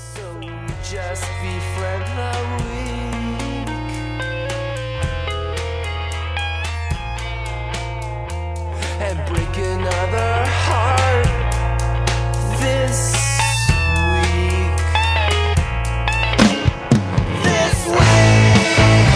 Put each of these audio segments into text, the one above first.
So we just befriend the weak and break another heart this week. This week.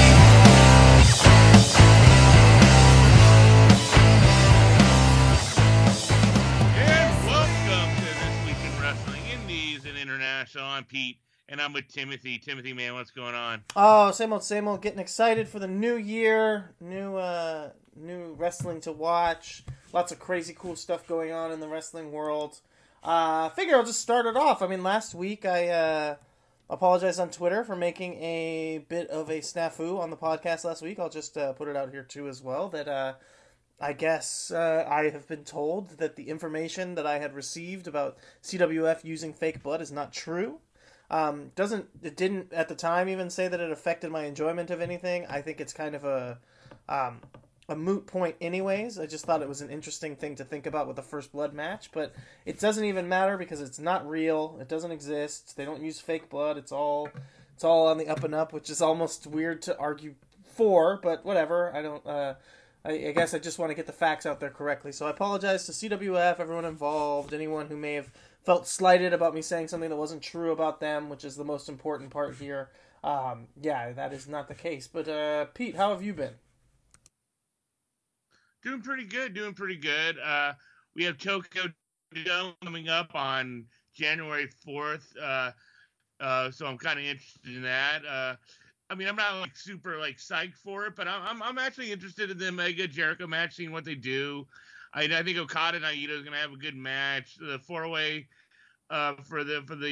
And welcome to This Week in Wrestling Indies and International. I'm Pete, and I'm with Timothy. Timothy, man, what's going on? Oh, same old. Getting excited for the new year, new wrestling to watch. Lots of crazy, cool stuff going on in the wrestling world. Figure I'll just start it off. I mean, last week I apologized on Twitter for making a bit of a snafu on the podcast last week. I'll just put it out here too as well. That I guess I have been told that the information that I had received about CWF using fake blood is not true. It didn't at the time even say that it affected my enjoyment of anything. I think it's kind of a moot point anyways. I just thought it was an interesting thing to think about with the First Blood match, but it doesn't even matter because it's not real. It doesn't exist. They don't use fake blood. It's all on the up and up, which is almost weird to argue for, but whatever. I guess I just want to get the facts out there correctly. So I apologize to CWF, everyone involved, anyone who may have felt slighted about me saying something that wasn't true about them, which is the most important part here. Yeah, that is not the case. But Pete, how have you been? Doing pretty good. We have Tokyo Dome coming up on January 4th, so I'm kind of interested in that. I mean, I'm not like super like psyched for it, but I'm actually interested in the Omega Jericho match, seeing what they do. I think Okada and Naito is going to have a good match. The 4-way for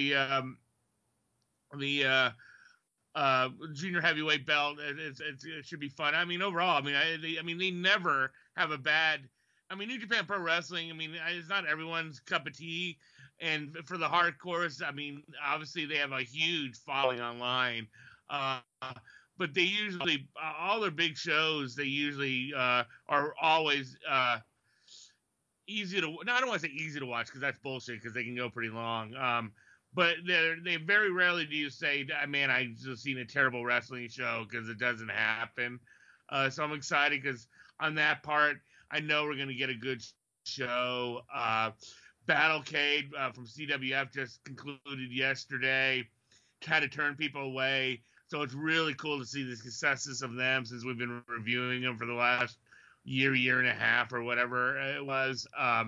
the junior heavyweight belt. It should be fun. I mean, overall, I mean, they never have a bad. I mean, New Japan Pro Wrestling. I mean, it's not everyone's cup of tea, and for the hardcores, I mean, obviously they have a huge following online. But they usually all their big shows. They usually are always easy to. No, I don't want to say easy to watch because that's bullshit because they can go pretty long. But they very rarely do you say, man, I just seen a terrible wrestling show because it doesn't happen. So I'm excited because on that part, I know we're going to get a good show. Battlecade from CWF just concluded yesterday. Kind of turned people away. So it's really cool to see the successes of them since we've been reviewing them for the last year and a half or whatever it was.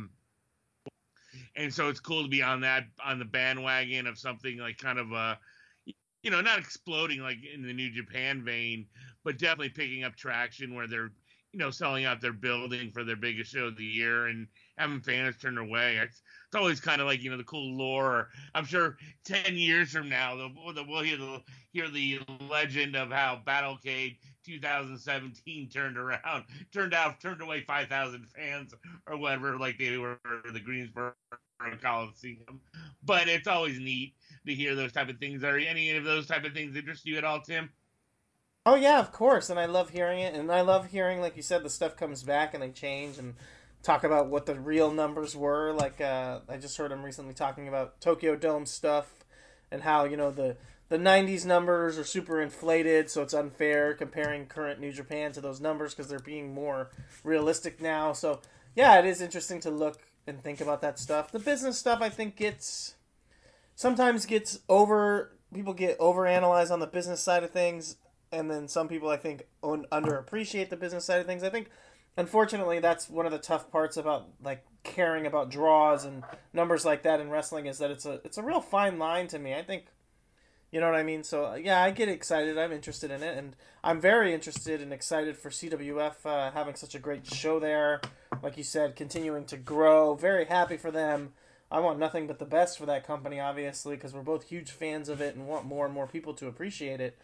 And so it's cool to be on the bandwagon of something like kind of not exploding like in the New Japan vein, but definitely picking up traction where they're, selling out their building for their biggest show of the year and having fans turn their way. It's always kind of like, the cool lore. I'm sure 10 years from now, we'll hear the legend of how Battlecade 2017 turned away 5,000 fans or whatever, like they were the Greensboro Coliseum. But it's always neat to hear those type of things. Are any of those type of things interest you at all, Tim? Oh yeah, of course, and I love hearing it, and I love hearing, like you said, the stuff comes back and they change and talk about what the real numbers were. Like I just heard him recently talking about Tokyo Dome stuff and how the '90s numbers are super inflated, so it's unfair comparing current New Japan to those numbers because they're being more realistic now. So yeah, it is interesting to look and think about that stuff. The business stuff, I think, sometimes gets over. People get overanalyzed on the business side of things, and then some people, I think, underappreciate the business side of things. I think, unfortunately, that's one of the tough parts about like caring about draws and numbers like that in wrestling is that it's a real fine line to me. I think, you know what I mean. So yeah, I get excited. I'm interested in it, and I'm very interested and excited for CWF having such a great show there. Like you said, continuing to grow. Very happy for them. I want nothing but the best for that company, obviously, because we're both huge fans of it and want more and more people to appreciate it.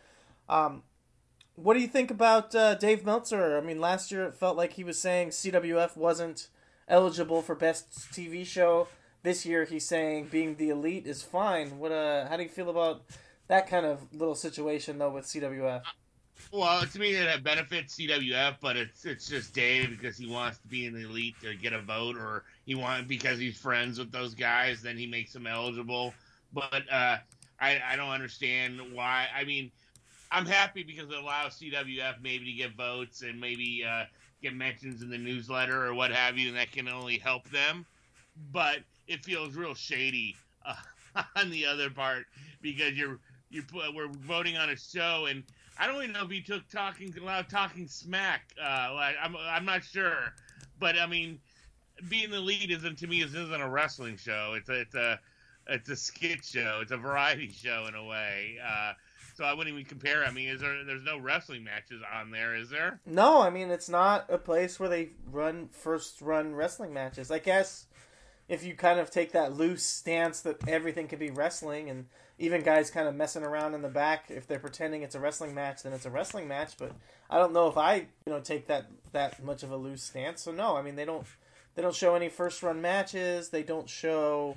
What do you think about Dave Meltzer? I mean, last year it felt like he was saying CWF wasn't eligible for Best TV Show. This year he's saying being the elite is fine. How do you feel about that kind of little situation, though, with CWF? Well, to me, it benefits CWF, but it's just Dave because he wants to be in the elite to get a vote, or because he's friends with those guys, then he makes them eligible. But I don't understand why. I mean, I'm happy because it allows CWF maybe to get votes and maybe get mentions in the newsletter or what have you, and that can only help them. But it feels real shady on the other part because we're voting on a show, and I don't even know if he took talking smack. Like I'm not sure, but I mean, being the lead isn't to me isn't a wrestling show. It's a skit show. It's a variety show in a way. So I wouldn't even compare. I mean, there's no wrestling matches on there, is there? No, I mean, it's not a place where they first run wrestling matches. I guess if you kind of take that loose stance that everything can be wrestling, and even guys kind of messing around in the back, if they're pretending it's a wrestling match, then it's a wrestling match. But I don't know if I take that much of a loose stance. So no, I mean, they don't show any first run matches. They don't show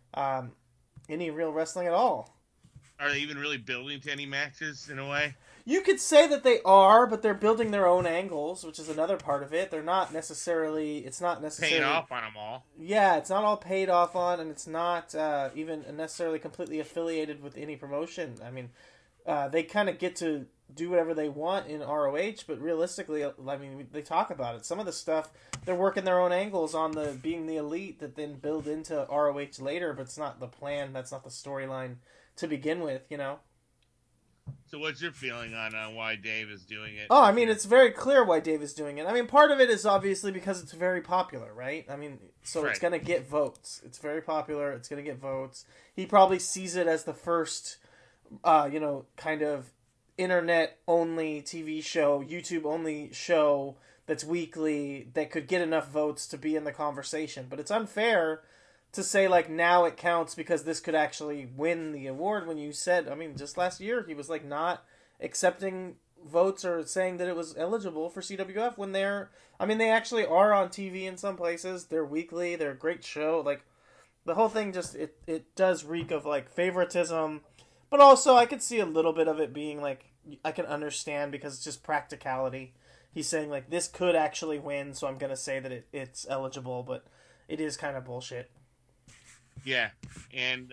any real wrestling at all. Are they even really building to any matches in a way? You could say that they are, but they're building their own angles, which is another part of it. They're not necessarily. It's not necessarily paying off on them all. Yeah, it's not all paid off on, and it's not even necessarily completely affiliated with any promotion. I mean, they kind of get to do whatever they want in ROH, but realistically, I mean, they talk about it. Some of the stuff, they're working their own angles on the being the elite that then build into ROH later, but it's not the plan. That's not the storyline to begin with, So what's your feeling on why Dave is doing it? Oh, I mean, it's very clear why Dave is doing it. I mean, part of it is obviously because it's very popular, right? I mean, so right. It's going to get votes. It's very popular. It's going to get votes. He probably sees it as the first, kind of internet-only TV show, YouTube-only show that's weekly that could get enough votes to be in the conversation. But it's unfair to say, like, now it counts because this could actually win the award when you said, I mean, just last year he was, like, not accepting votes or saying that it was eligible for CWF when they actually are on TV in some places. They're weekly. They're a great show. Like, the whole thing just, it does reek of, like, favoritism. But also, I could see a little bit of it being, like, I can understand because it's just practicality. He's saying, like, this could actually win, so I'm going to say that it's eligible, but it is kind of bullshit. Yeah, and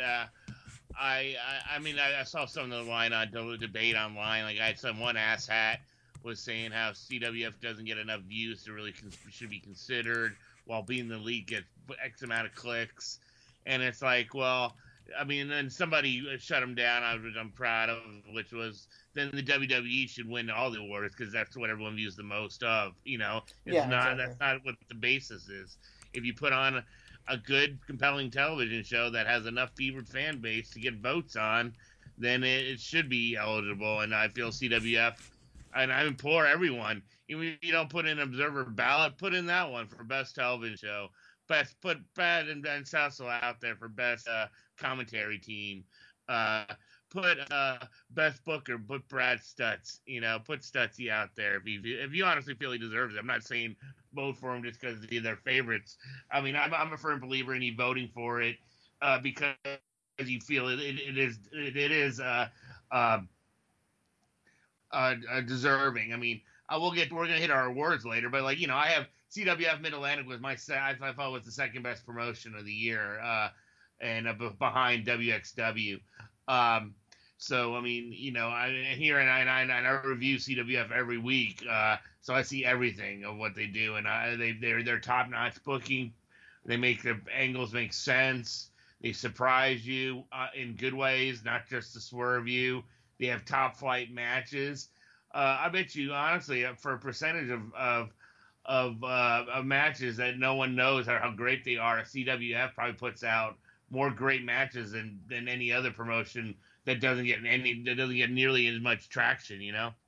I mean, I saw some of the line on the debate online. Like, I had one asshat was saying how CWF doesn't get enough views to really should be considered, while being the league gets X amount of clicks. And it's like, well, I mean, then somebody shut him down, which I'm proud of, which was then the WWE should win all the awards because that's what everyone views the most of. It's exactly. That's not what the basis is. If you put on a good, compelling television show that has enough fevered fan base to get votes on, then it should be eligible. And I feel CWF, and I implore everyone, even if you don't put in Observer ballot, put in that one for best television show. Put Brad and Ben Cecil out there for best commentary team. Put best booker, put Brad Stutz. Put Stutzy out there if you honestly feel he deserves it. I'm not saying vote for him just because they're their favorites. I mean, I'm a firm believer in you voting for it because you feel it is deserving. I mean, we're gonna hit our awards later, but I have CWF Mid Atlantic was I thought was the second best promotion of the year, and behind WXW. So I mean, I hear and I review CWF every week, so I see everything of what they do, and they're top notch booking. They make the angles make sense. They surprise you in good ways, not just to swerve you. They have top flight matches. I bet you honestly, for a percentage of matches that no one knows how great they are, CWF probably puts out more great matches than any other promotion that doesn't get nearly as much traction,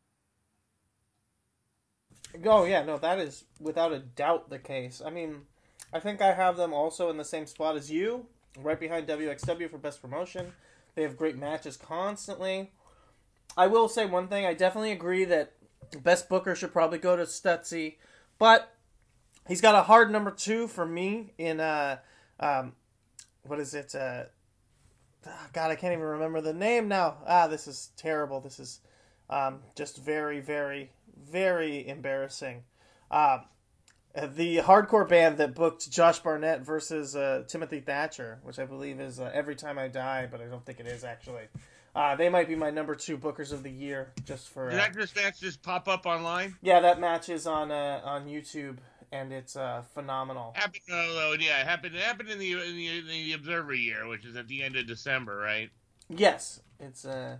Oh, yeah, no, that is without a doubt the case. I mean, I think I have them also in the same spot as you, right behind WXW for best promotion. They have great matches constantly. I will say one thing, I definitely agree that best booker should probably go to Stutzy, but he's got a hard number 2 for me in, what is it, God, I can't even remember the name now. This is terrible. This is just very, very, very embarrassing. The hardcore band that booked Josh Barnett versus Timothy Thatcher, which I believe is Every Time I Die, but I don't think it is actually. They might be my number 2 bookers of the year, just for. Did that just pop up online? Yeah, that match is on YouTube, and it's phenomenal. Happened, yeah, it happened in the Observer year, which is at the end of December, right? Yes, it's of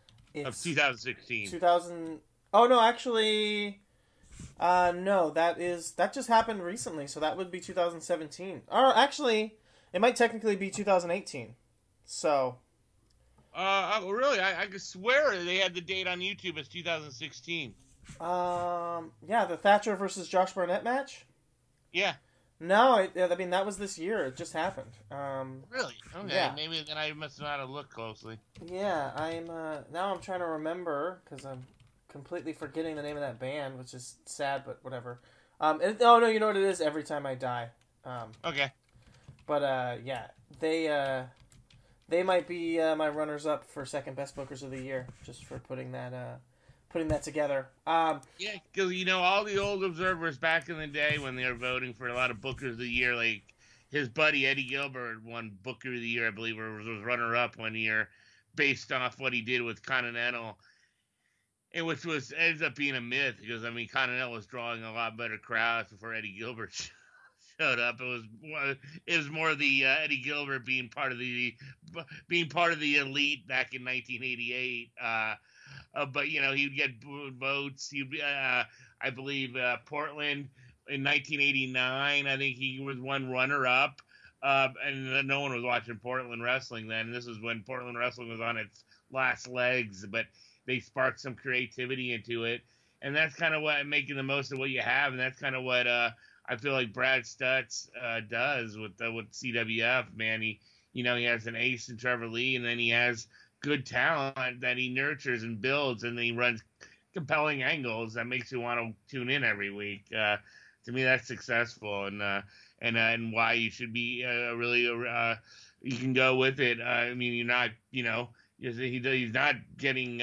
2016. 2000. Oh no, actually, no, that just happened recently, so that would be 2017. Or actually, it might technically be 2018. So. Really? I could swear they had the date on YouTube as 2016. Yeah, the Thatcher versus Josh Barnett match. Yeah. No, I mean that was this year. It just happened. Really? Okay. Yeah. Maybe then I must not have looked closely. Yeah, now I'm trying to remember because I'm completely forgetting the name of that band, which is sad, but whatever. Oh no, you know what it is? Every Time I Die. Okay. But yeah, they might be my runners up for second best bookers of the year, just for putting that together. Yeah, because all the old observers back in the day when they were voting for a lot of bookers of the year, like his buddy Eddie Gilbert won Booker of the Year, I believe, or was runner up one year, based off what he did with Continental, and which ends up being a myth because Continental was drawing a lot better crowds before Eddie Gilbert showed up. It was more the Eddie Gilbert being part of the elite back in 1988. But he'd get votes. I believe Portland in 1989. I think he was one runner up. And no one was watching Portland wrestling then. This is when Portland wrestling was on its last legs, but they sparked some creativity into it, and that's kind of what making the most of what you have, and that's kind of what I feel like Brad Stutz does with CWF. Man, he has an ace in Trevor Lee, and then he has good talent that he nurtures and builds, and then he runs compelling angles that makes you want to tune in every week. To me, that's successful, and why you should be you can go with it. You're not, he's not getting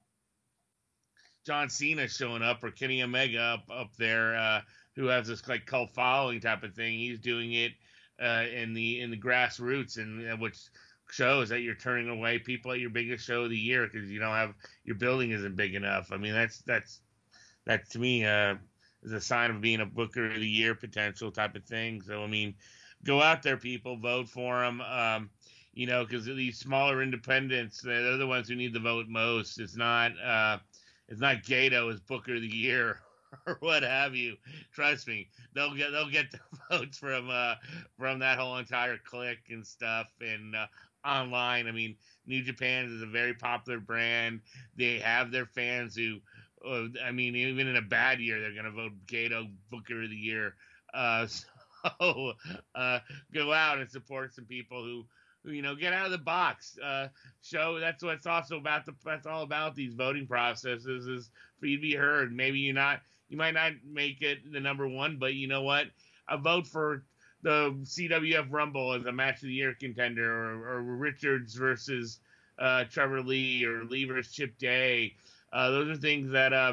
John Cena showing up or Kenny Omega up there, who has this like cult following type of thing. He's doing it in the grassroots, and which shows that you're turning away people at your biggest show of the year because you don't have your building isn't big enough. That to me is a sign of being a Booker of the Year potential type of thing. So go out there, people, vote for him. Because these smaller independents, they're the ones who need the vote most. It's not Gato as Booker of the Year or what have you. Trust me, they'll get the votes from that whole entire clique and stuff and online. New Japan is a very popular brand. They have their fans who, even in a bad year, they're gonna vote Gato Booker of the Year. So go out and support some people who get out of the box. Show that's what's also about that's all about these voting processes is for you to be heard. Maybe you might not make it the number one, but you know what? A vote for the CWF Rumble as a match of the year contender, or Richards versus Trevor Lee, or Lee versus Chip Day. Those are things that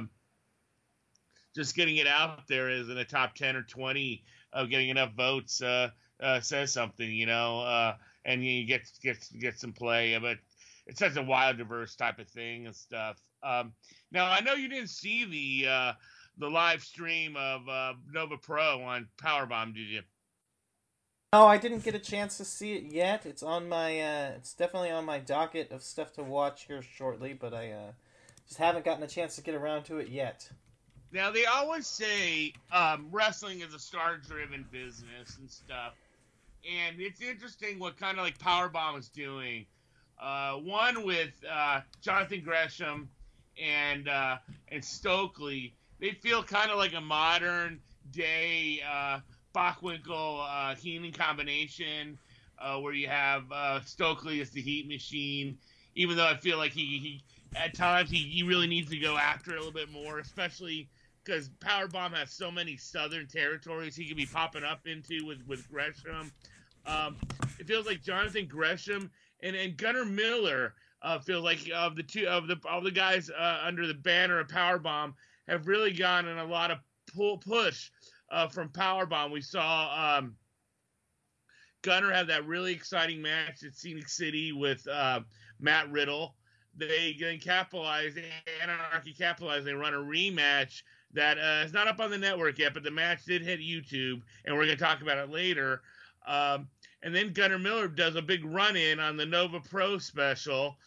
just getting it out there is in the top 10 or 20 of getting enough votes says something, and you get some play. But it's such a wild, diverse type of thing and stuff. Now, I know you didn't see the live stream of Nova Pro on Powerbomb, did you? No, I didn't get a chance to see it yet. It's on my it's definitely on my docket of stuff to watch here shortly, but I just haven't gotten a chance to get around to it yet. Now, they always say wrestling is a star-driven business and stuff. And it's interesting what kind of like Powerbomb is doing. One with Jonathan Gresham and Stokely. They feel kind of like a modern day Bockwinkel Heenan combination, where you have Stokely as the heat machine. Even though I feel like he at times he really needs to go after it a little bit more, especially because Powerbomb has so many southern territories he could be popping up into with Gresham. It feels like Jonathan Gresham and Gunnar Miller feel like all the guys under the banner of Powerbomb have really gotten a lot of push from Powerbomb. We saw Gunner have that really exciting match at Scenic City with Matt Riddle. They then capitalized, Anarchy capitalized. They run a rematch that is not up on the network yet, but the match did hit YouTube, and we're going to talk about it later. And then Gunnar Miller does a big run-in on the Nova Pro special.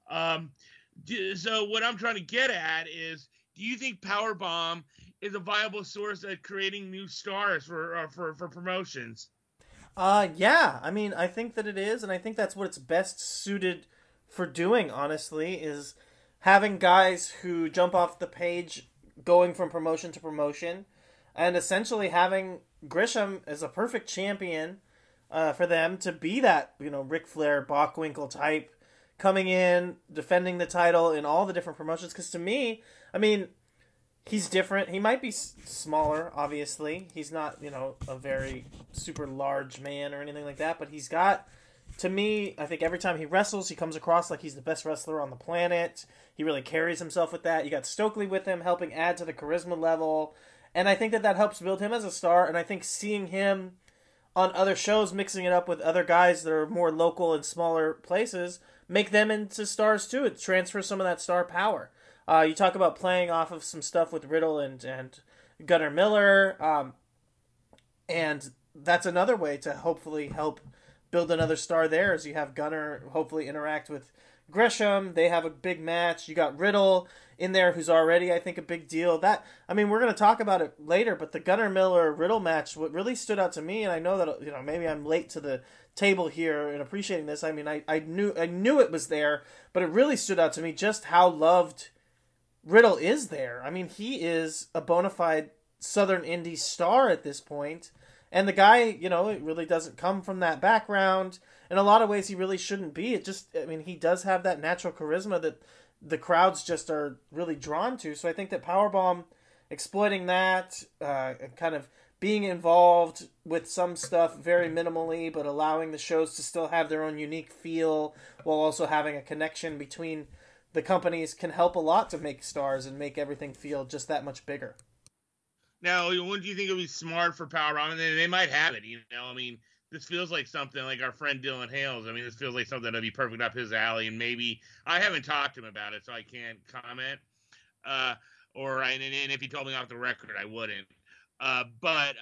So what I'm trying to get at is, do you think Powerbomb is a viable source at creating new stars for promotions? Yeah. I mean, I think that it is, and I think that's what it's best suited for doing, honestly, is having guys who jump off the page going from promotion to promotion, and essentially having Grisham as a perfect champion for them to be that, Ric Flair, Bockwinkel type, coming in, defending the title in all the different promotions. Because to me, I mean, he's different. He might be smaller, obviously. He's not, a very super large man or anything like that, but he's got, to me, I think every time he wrestles, he comes across like he's the best wrestler on the planet. He really carries himself with that. You got Stokely with him, helping add to the charisma level. And I think that helps build him as a star. And I think seeing him on other shows, mixing it up with other guys that are more local and smaller places, make them into stars too. It transfers some of that star power. You talk about playing off of some stuff with Riddle and Gunnar Miller. And that's another way to hopefully help build another star there, as you have Gunnar hopefully interact with Gresham. They have a big match. You got Riddle in there, who's already, I think, a big deal. We're going to talk about it later, but the Gunnar Miller Riddle match, what really stood out to me, and I know that, maybe I'm late to the table here in appreciating this. I mean, I knew it was there, but it really stood out to me just how loved Riddle is there. I mean, he is a bona fide Southern Indie star at this point. And the guy, it really doesn't come from that background. In a lot of ways, he really shouldn't be. He does have that natural charisma that the crowds just are really drawn to. So I think that Powerbomb exploiting that, kind of being involved with some stuff very minimally, but allowing the shows to still have their own unique feel while also having a connection between the companies can help a lot to make stars and make everything feel just that much bigger. Now, wouldn't you think it would be smart for Powerbomb? And they might have it, this feels like something like our friend Dylan Hales. This feels like something that'd be perfect up his alley. And maybe, I haven't talked to him about it, so I can't comment. And if he told me off the record, I wouldn't. But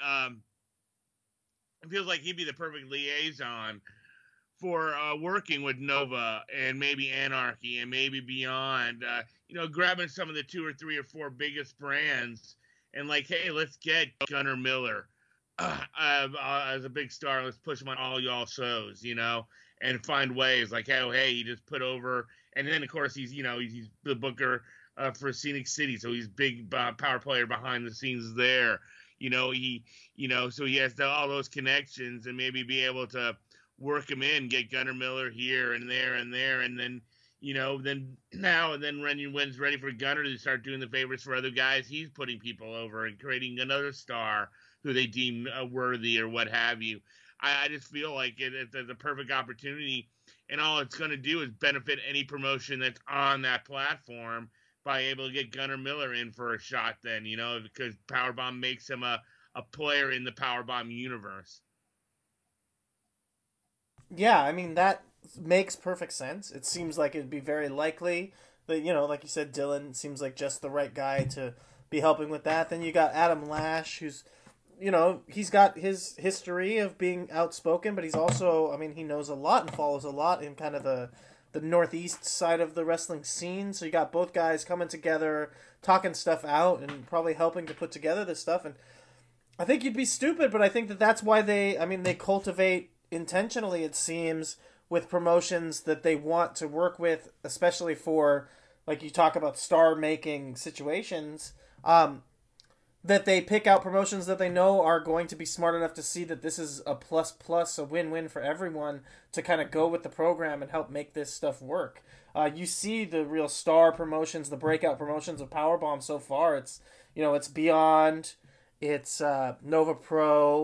it feels like he'd be the perfect liaison for working with Nova and maybe Anarchy and maybe beyond. Grabbing some of the 2 or 3 or 4 biggest brands and like, hey, let's get Gunnar Miller as a big star. Let's push him on all y'all shows, and find ways like, hey, he just put over. And then, of course, he's the booker for Scenic City, so he's big power player behind the scenes there. So he has all those connections and maybe be able to work him in, get Gunnar Miller here and there, and then when's ready for Gunnar to start doing the favors for other guys, he's putting people over and creating another star who they deem worthy or what have you. I just feel like it's a perfect opportunity, and all it's going to do is benefit any promotion that's on that platform by able to get Gunnar Miller in for a shot then, because Powerbomb makes him a player in the Powerbomb universe. Yeah, that makes perfect sense. It seems like it'd be very likely that, like you said, Dylan seems like just the right guy to be helping with that. Then you got Adam Lash, who's, he's got his history of being outspoken, but he's also, he knows a lot and follows a lot in kind of the Northeast side of the wrestling scene. So you got both guys coming together, talking stuff out, and probably helping to put together this stuff. And I think you'd be stupid, but I think that's why they cultivate intentionally, it seems, with promotions that they want to work with, especially for, like you talk about, star-making situations, that they pick out promotions that they know are going to be smart enough to see that this is a plus, a win-win for everyone to kind of go with the program and help make this stuff work. You see the real star promotions, the breakout promotions of Powerbomb so far. It's, it's Beyond, it's Nova Pro,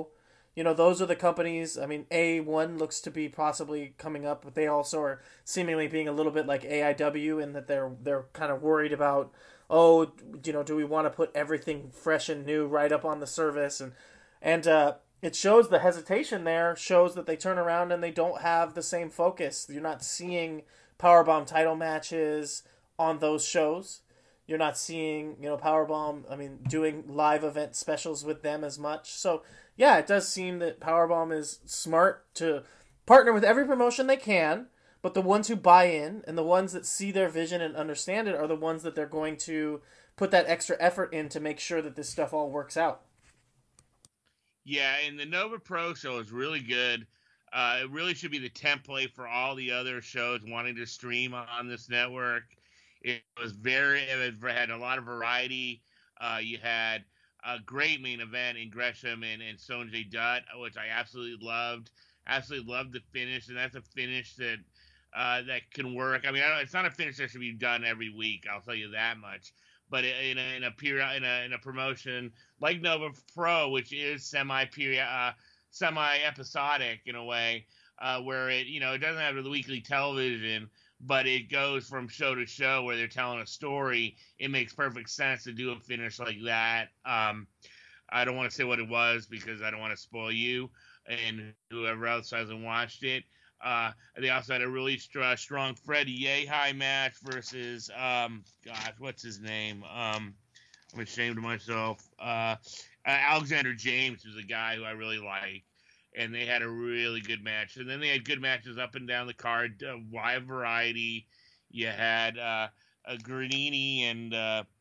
those are the companies. I mean, A1 looks to be possibly coming up, but they also are seemingly being a little bit like AIW in that they're kind of worried about, oh, do we want to put everything fresh and new right up on the service? And it shows the hesitation there, shows that they turn around and they don't have the same focus. You're not seeing Powerbomb title matches on those shows. You're not seeing, Powerbomb, doing live event specials with them as much. So, yeah, it does seem that Powerbomb is smart to partner with every promotion they can, but the ones who buy in and the ones that see their vision and understand it are the ones that they're going to put that extra effort in to make sure that this stuff all works out. Yeah, and the Nova Pro show is really good. It really should be the template for all the other shows wanting to stream on this network. It had a lot of variety. You had a great main event in Gresham and Sonjay Dutt, which I absolutely loved. Absolutely loved the finish, and that's a finish that that can work. It's not a finish that should be done every week. I'll tell you that much. But in a promotion like Nova Pro, which is semi episodic in a way, where it doesn't have the weekly television, but it goes from show to show where they're telling a story. It makes perfect sense to do a finish like that. I don't want to say what it was because I don't want to spoil you and whoever else hasn't watched it. They also had a really strong Freddie Yehai match versus, what's his name? I'm ashamed of myself. Alexander James was a guy who I really like. And they had a really good match. And then they had good matches up and down the card, wide variety. You had Granini and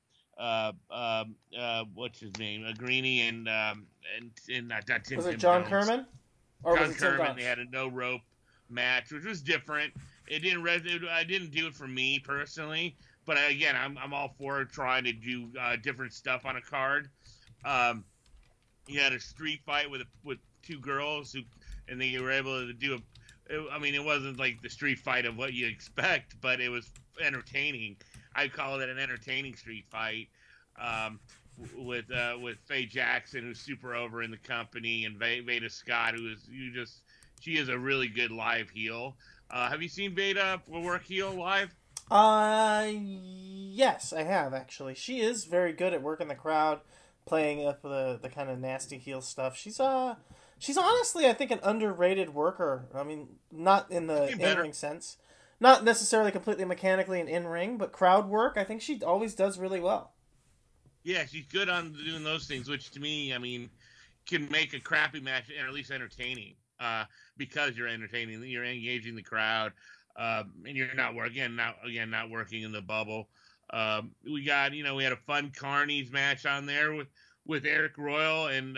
what's his name? Granini and not Tim. Was it Tim John Jones. Kerman? Or John was it Tim Kerman. Donch? They had a no rope match, which was different. It didn't I didn't do it for me personally, but again, I'm all for trying to do different stuff on a card. You had a street fight with two girls and they were able to do it wasn't like the street fight of what you expect, but it was entertaining. I'd call it an entertaining street fight. With Faye Jackson, who's super over in the company, and Veda Scott, she is a really good live heel. Have you seen Veda work heel live? Yes, I have actually. She is very good at working the crowd, playing up the kind of nasty heel stuff. She's honestly, I think, an underrated worker. Not in the in-ring sense. Not necessarily completely mechanically and in-ring, but crowd work, I think she always does really well. Yeah, she's good on doing those things, which to me, can make a crappy match at least entertaining. Because you're entertaining, you're engaging the crowd, and you're not working in the bubble. We had a fun Carney's match on there with Eric Royal and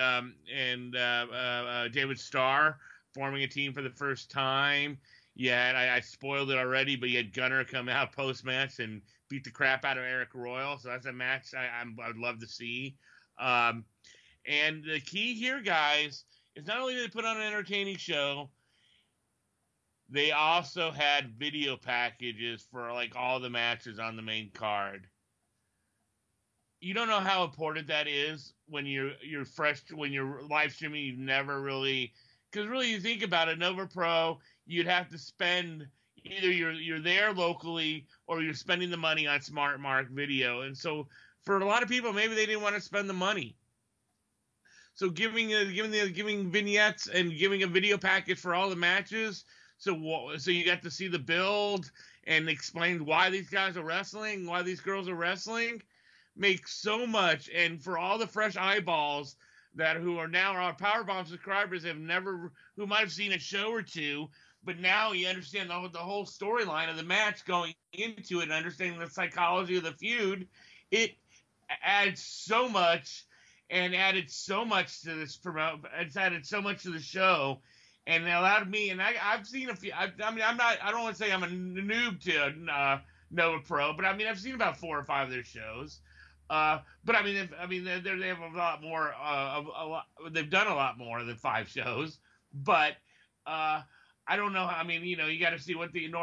David Starr forming a team for the first time. Yeah, I spoiled it already, but you had Gunner come out post match and beat the crap out of Eric Royal. So that's a match I would love to see. And the key here, guys, is not only did they put on an entertaining show, they also had video packages for like all the matches on the main card. You don't know how important that is when you're fresh, when you're live streaming. You've never really, because really you think about it, Nova Pro, you'd have to spend either you're there locally or you're spending the money on Smart Mark Video, and so for a lot of people, maybe they didn't want to spend the money. So giving vignettes and giving a video package for all the matches, so you got to see the build and explain why these guys are wrestling, why these girls are wrestling, makes so much. And for all the fresh eyeballs who are now our Powerbomb subscribers who might have seen a show or two, but now you understand the whole storyline of the match going into it and understanding the psychology of the feud, it adds so much. And added so much to this It's added so much to the show, and it allowed me. And I've seen a few. I don't want to say I'm a noob to Nova Pro, but I've seen about 4 or 5 of their shows. But they have a lot more. They've done a lot more than 5 shows. But I don't know. You got to see what the normal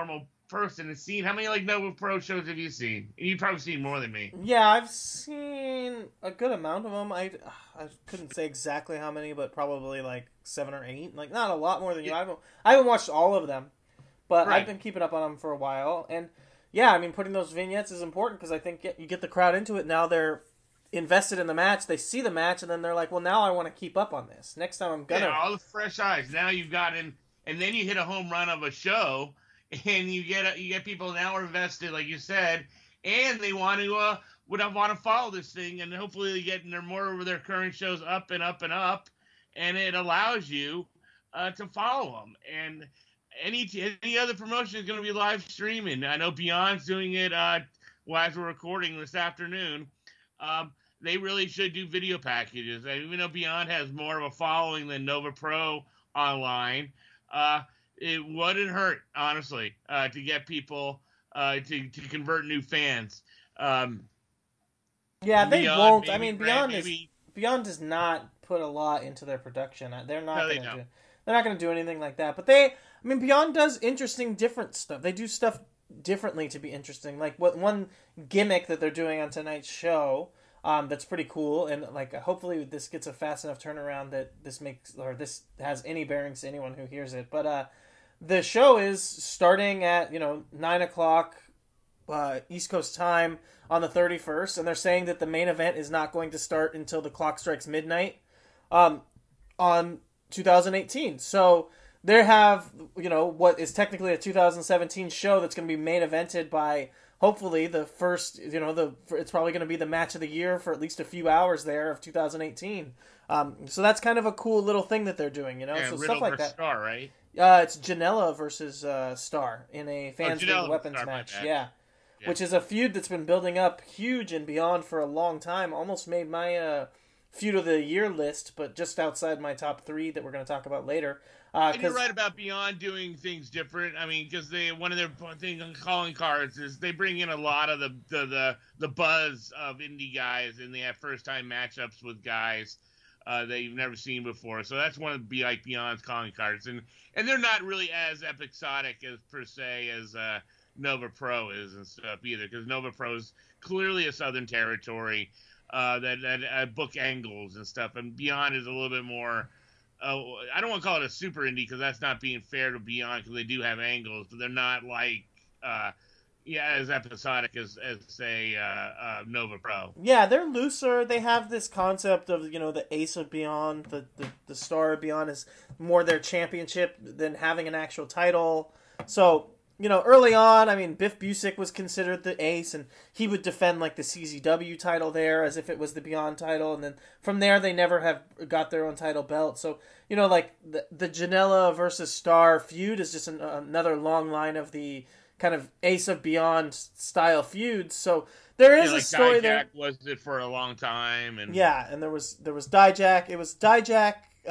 person has seen, how many like Nova Pro shows have you seen? You've probably seen more than me. Yeah, I've seen a good amount of them. I couldn't say exactly how many, but probably like 7 or 8. Like not a lot more than you. I haven't watched all of them, but Right. I've been keeping up on them for a while. And yeah, I mean, putting those vignettes is important because I think you get the crowd into it. Now they're invested in the match. They see the match, and then they're like, well, now I want to keep up on this. Next time I'm gonna. Yeah, all the fresh eyes. Now you've got in, and then you hit a home run of a show, and you get people now are invested, like you said, and they want to would want to follow this thing, and hopefully they get more of their current shows up and up and up, and it allows you to follow them. And any other promotion is going to be live streaming. I know Beyond's doing it as we're recording this afternoon. They really should do video packages. Even though Beyond has more of a following than Nova Pro online, it wouldn't hurt, honestly, to get people to convert new fans. Yeah, they Beyond, won't. maybe, I mean, Beyond does not put a lot into their production. They're not going to do. They're not going to do anything like that. But Beyond does interesting, different stuff. They do stuff differently to be interesting. Like one gimmick that they're doing on tonight's show. That's pretty cool, and like hopefully this gets a fast enough turnaround that this has any bearings to anyone who hears it. But the show is starting at 9:00 East Coast time on the 31st, and they're saying that the main event is not going to start until the clock strikes midnight on 2018. So they have what is technically a 2017 show that's going to be main evented by. Hopefully the first, it's probably going to be the match of the year for at least a few hours there of 2018. So that's kind of a cool little thing that they're doing, so Riddle stuff like that. Star, right? It's Janela versus Star in a fans league weapons match. Yeah, which is a feud that's been building up huge and beyond for a long time. Almost made my feud of the year list, but just outside my top 3 that we're going to talk about later. And you're right about Beyond doing things different. I mean, because one of their things on calling cards is they bring in a lot of the buzz of indie guys, and they have first time matchups with guys that you've never seen before. So that's one of Beyond's calling cards, and they're not really as episodic as per se as Nova Pro is and stuff either, because Nova Pro is clearly a Southern Territory that book angles and stuff, and Beyond is a little bit more. I don't want to call it a super indie because that's not being fair to Beyond, because they do have angles, but they're not like as episodic as say Nova Pro. Yeah, they're looser. They have this concept of the Ace of Beyond, the Star of Beyond is more their championship than having an actual title. So early on, I mean, Biff Busick was considered the ace, and he would defend like the CZW title there as if it was the Beyond title, and then from there they never have got their own title belt. So like the Janela versus Star feud is just another long line of the kind of Ace of Beyond style feuds. So there is a story there. Dijak was it for a long time, and and there was Dijak. It was Dijak,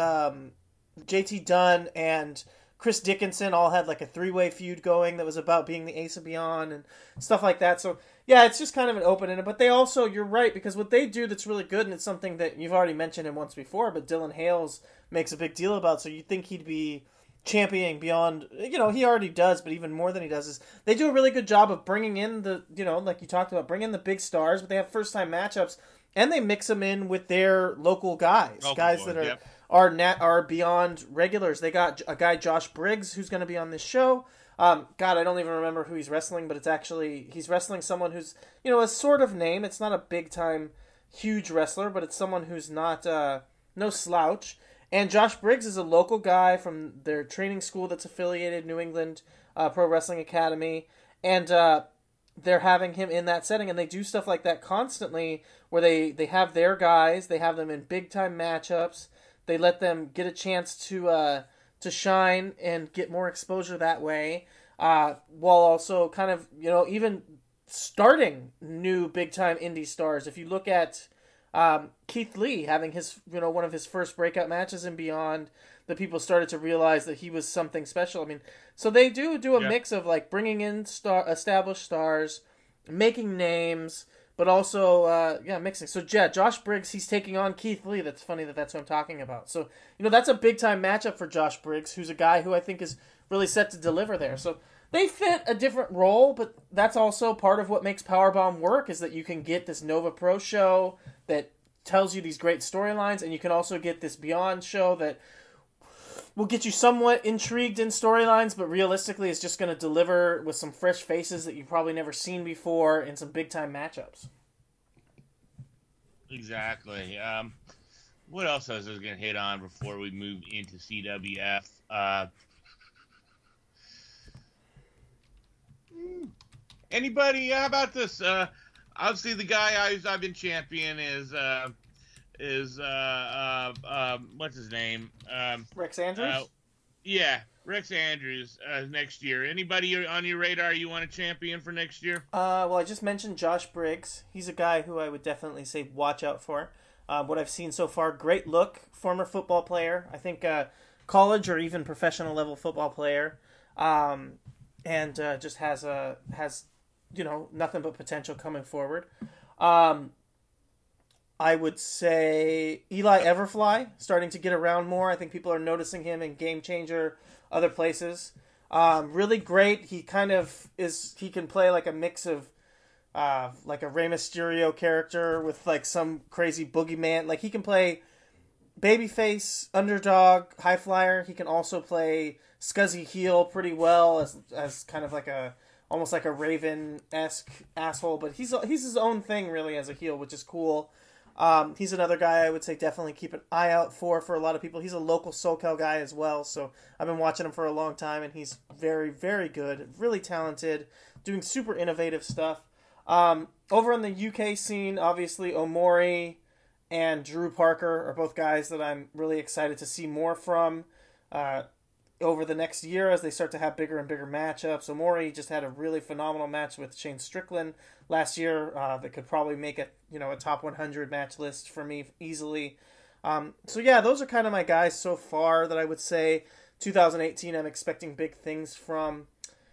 JT Dunn, and Chris Dickinson all had like a 3-way feud going that was about being the Ace of Beyond and stuff like that. So yeah, it's just kind of an open-ended. But they also, you're right, because what they do that's really good, and it's something that you've already mentioned him once before, but Dylan Hales makes a big deal about. So you'd think he'd be championing Beyond. He already does, but even more than he does is they do a really good job of bringing in the, like you talked about, bringing in the big stars, but they have first-time matchups, and they mix them in with their local guys, that are. Yep. Are Beyond regulars. They got a guy, Josh Briggs, who's going to be on this show. God, I don't even remember who he's wrestling, but he's wrestling someone who's, a sort of name. It's not a big-time, huge wrestler, but it's someone who's not, no slouch. And Josh Briggs is a local guy from their training school that's affiliated, New England Pro Wrestling Academy. And they're having him in that setting, and they do stuff like that constantly, where they have their guys, they have them in big-time matchups. They let them get a chance to shine and get more exposure that way, while also kind of even starting new big time indie stars. If you look at Keith Lee having his one of his first breakout matches and Beyond, the people started to realize that he was something special. I mean, so they do a mix of like bringing in established stars, making names. But also, mixing. So, Josh Briggs, he's taking on Keith Lee. That's funny that's what I'm talking about. So, that's a big-time matchup for Josh Briggs, who's a guy who I think is really set to deliver there. So, They fit a different role, but that's also part of what makes Powerbomb work, is that you can get this Nova Pro show that tells you these great storylines, and you can also get this Beyond show that will get you somewhat intrigued in storylines, but realistically is just going to deliver with some fresh faces that you've probably never seen before in some big-time matchups. Exactly. What else I was going to hit on before we move into CWF? Anybody? How about this? Obviously, the guy I've been champion is what's his name? Rex Andrews? Yeah, Rex Andrews next year. Anybody on your radar you want to champion for next year? Well, I just mentioned Josh Briggs. He's a guy who I would definitely say watch out for. What I've seen so far, great look, former football player. I think college or even professional level football player, and just has nothing but potential coming forward. I would say Eli Everfly starting to get around more. I think people are noticing him in Game Changer, other places. Really great. He kind of is. He can play like a mix of like a Rey Mysterio character with like some crazy boogeyman. Like he can play babyface, underdog, high flyer. He can also play scuzzy heel pretty well as kind of like almost like a Raven-esque asshole. But he's his own thing really as a heel, which is cool. He's another guy I would say definitely keep an eye out for a lot of people. He's a local SoCal guy as well, so I've been watching him for a long time, and he's very, very good, really talented, doing super innovative stuff. Over on the UK scene, obviously Omori and Drew Parker are both guys that I'm really excited to see more from over the next year as they start to have bigger and bigger matchups. Omori just had a really phenomenal match with Shane Strickland last year that could probably make a top 100 match list for me easily. So yeah, those are kind of my guys so far that I would say 2018 I'm expecting big things from.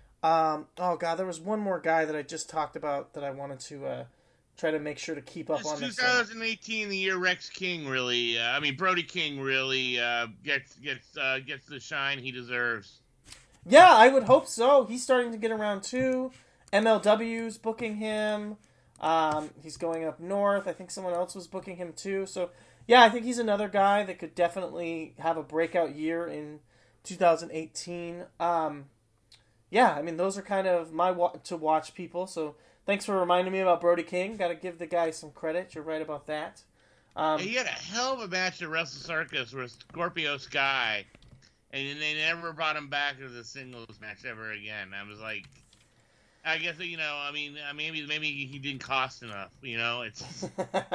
There was one more guy that I just talked about that I wanted to try to make sure to keep up on. 2018, the year Rex King really, Brody King really gets the shine he deserves. Yeah, I would hope so. He's starting to get around too. MLW's booking him. He's going up north. I think someone else was booking him too. So yeah, I think he's another guy that could definitely have a breakout year in 2018. Those are kind of my to watch people. So thanks for reminding me about Brody King. Got to give the guy some credit. You're right about that. He had a hell of a match at Wrestle Circus with Scorpio Sky, and they never brought him back to the singles match ever again. I was like, I guess maybe he didn't cost enough. It's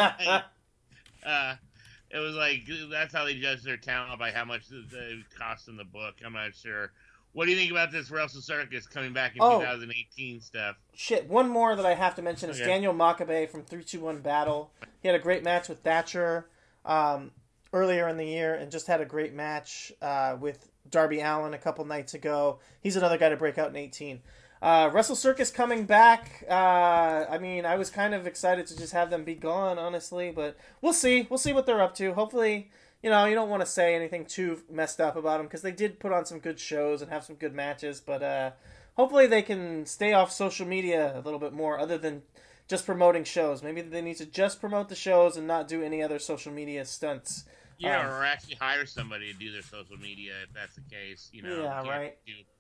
it was like that's how they judge their talent, by how much it cost them the book. I'm not sure. What do you think about this Wrestle Circus coming back in 2018 stuff? Shit, one more that I have to mention is Daniel Makabe from 321 Battle. He had a great match with Thatcher earlier in the year and just had a great match with Darby Allin a couple nights ago. He's another guy to break out in 18. Wrestle Circus coming back. I was kind of excited to just have them be gone, honestly, but we'll see. We'll see what they're up to. Hopefully, you don't want to say anything too messed up about them because they did put on some good shows and have some good matches, but hopefully they can stay off social media a little bit more other than just promoting shows. Maybe they need to just promote the shows and not do any other social media stunts. Yeah, or actually hire somebody to do their social media if that's the case. Yeah, right.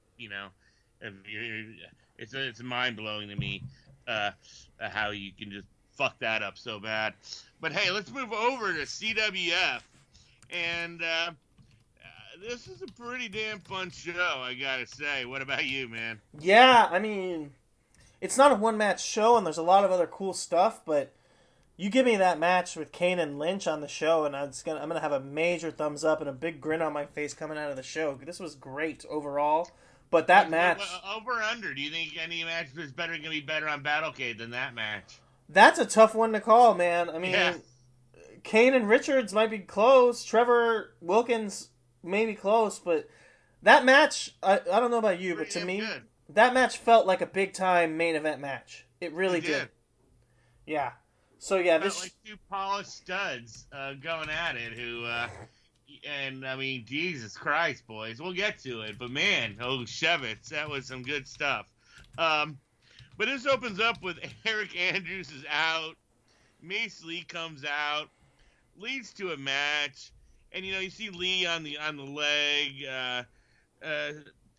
It's mind blowing to me how you can just fuck that up so bad. But hey, let's move over to CWF, and this is a pretty damn fun show, I gotta say. What about you, man? Yeah, it's not a one-match show, and there's a lot of other cool stuff, but you give me that match with Kane and Lynch on the show, and I'm gonna have a major thumbs up and a big grin on my face coming out of the show. This was great overall, but that match... Over or under? Do you think any match is going to be better on Battlecade than that match? That's a tough one to call, man. Yeah. Kane and Richards might be close. Trevor Wilkins may be close, but that match, I don't know about you, but to me, that match felt like a big-time main event match. It really did. Yeah. So, yeah, this... like two polished studs going at it who, And I mean, Jesus Christ, boys, we'll get to it. But man, oh Shevitz, that was some good stuff. Um, but this opens up with Eric Andrews is out, Mace Lee comes out, leads to a match, and you see Lee on the leg. Uh,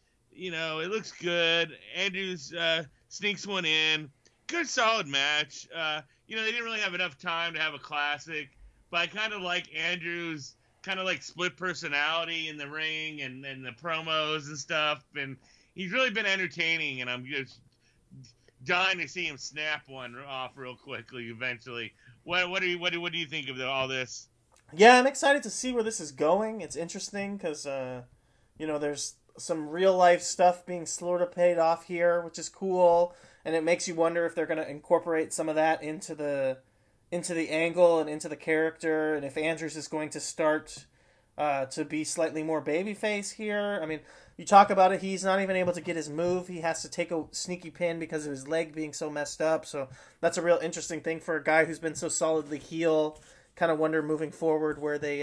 it looks good. Andrews sneaks one in. Good solid match. They didn't really have enough time to have a classic, but I kind of like Andrews' kind of like split personality in the ring and the promos and stuff, and he's really been entertaining, and I'm just dying to see him snap one off real quickly eventually. What do you think of all this? Yeah, I'm excited to see where this is going. It's interesting because there's some real life stuff being sort of paid off here, which is cool, and it makes you wonder if they're going to incorporate some of that into the angle and into the character, and if Andrews is going to start to be slightly more babyface here. I mean, you talk about it, he's not even able to get his move. He has to take a sneaky pin because of his leg being so messed up, so that's a real interesting thing for a guy who's been so solidly heel. Kind of wonder moving forward where they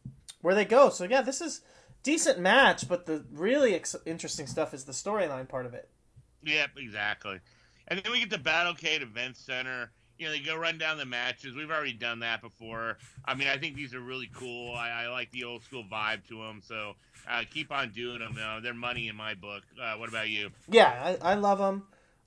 go. So yeah, this is decent match, but the really interesting stuff is the storyline part of it. Yep, exactly. And then we get the Battlecade Event Center. They go run down the matches. We've already done that before. I mean, I think these are really cool. I like the old school vibe to them. So keep on doing them. They're money in my book. What about you? Yeah, I love them.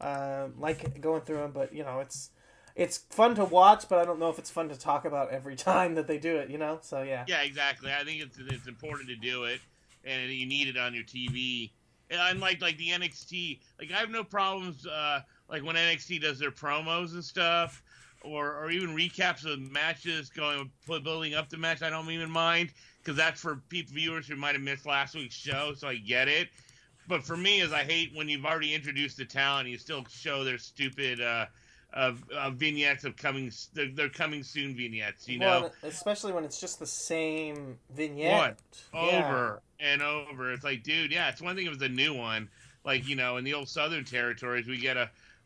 Like going through them, but it's fun to watch, but I don't know if it's fun to talk about every time that they do it. So yeah. Yeah, exactly. I think it's important to do it, and you need it on your TV. And unlike like the NXT, like I have no problems. Like when NXT does their promos and stuff, or even recaps of matches building up the match, I don't even mind, because that's for viewers who might have missed last week's show, so I get it. But for me, I hate when you've already introduced the talent, you still show their stupid vignettes of they're coming soon vignettes, Well, especially when it's just the same vignette. Over and over. It's like, dude, yeah, it's one thing if it's a new one. Like, in the old Southern territories, we get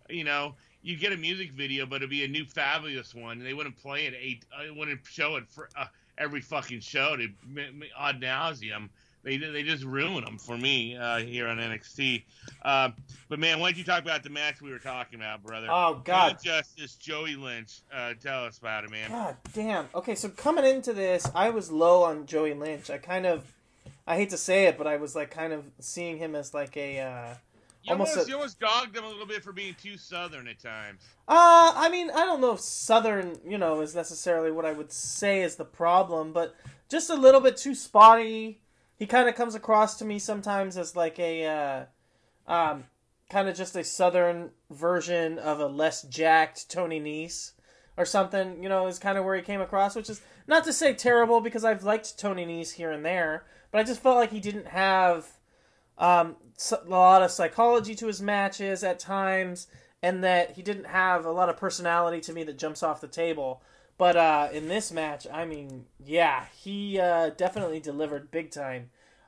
you get a music video, but it'd be a new Fabulous one, and they wouldn't play it wouldn't show it for every fucking show to ad nauseum. They just ruin them for me here on NXT. But man, why don't you talk about the match we were talking about, brother? Oh God, Justice, Joey Lynch. Tell us about it, man. God damn. Okay, so coming into this, I was low on Joey Lynch. I hate to say it, but I was like kind of seeing him as like a. You almost dogged him a little bit for being too Southern at times. I mean, I don't know if Southern, is necessarily what I would say is the problem, but just a little bit too spotty. He kind of comes across to me sometimes as like a, kind of just a Southern version of a less jacked Tony Nese or something, is kind of where he came across, which is not to say terrible because I've liked Tony Nese here and there, but I just felt like he didn't have a lot of psychology to his matches at times, and that he didn't have a lot of personality to me that jumps off the table. But in this match, I mean, yeah, he definitely delivered big time.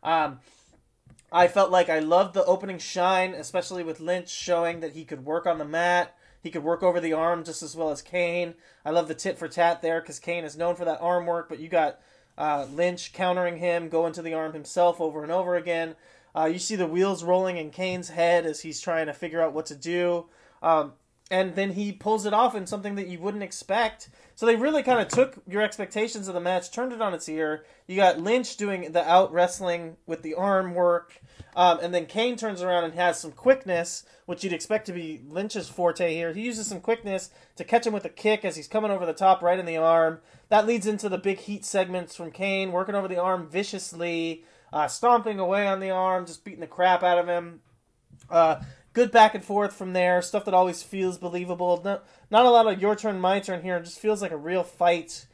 I felt like I loved the opening shine, especially with Lynch showing that he could work on the mat. He could work over the arm just as well as Kane. I love the tit for tat there because Kane is known for that arm work, but you got Lynch countering him, going to the arm himself over and over again. You see the wheels rolling in Kane's head as he's trying to figure out what to do. And then he pulls it off in something that you wouldn't expect. So they really kind of took your expectations of the match, turned it on its ear. You got Lynch doing the out wrestling with the arm work. And then Kane turns around and has some quickness, which you'd expect to be Lynch's forte here. He uses some quickness to catch him with a kick as he's coming over the top right in the arm. That leads into the big heat segments from Kane, working over the arm viciously, stomping away on the arm, just beating the crap out of him. Good back and forth from there, stuff that always feels believable. Not a lot of your turn, my turn here. It just feels like a real fight.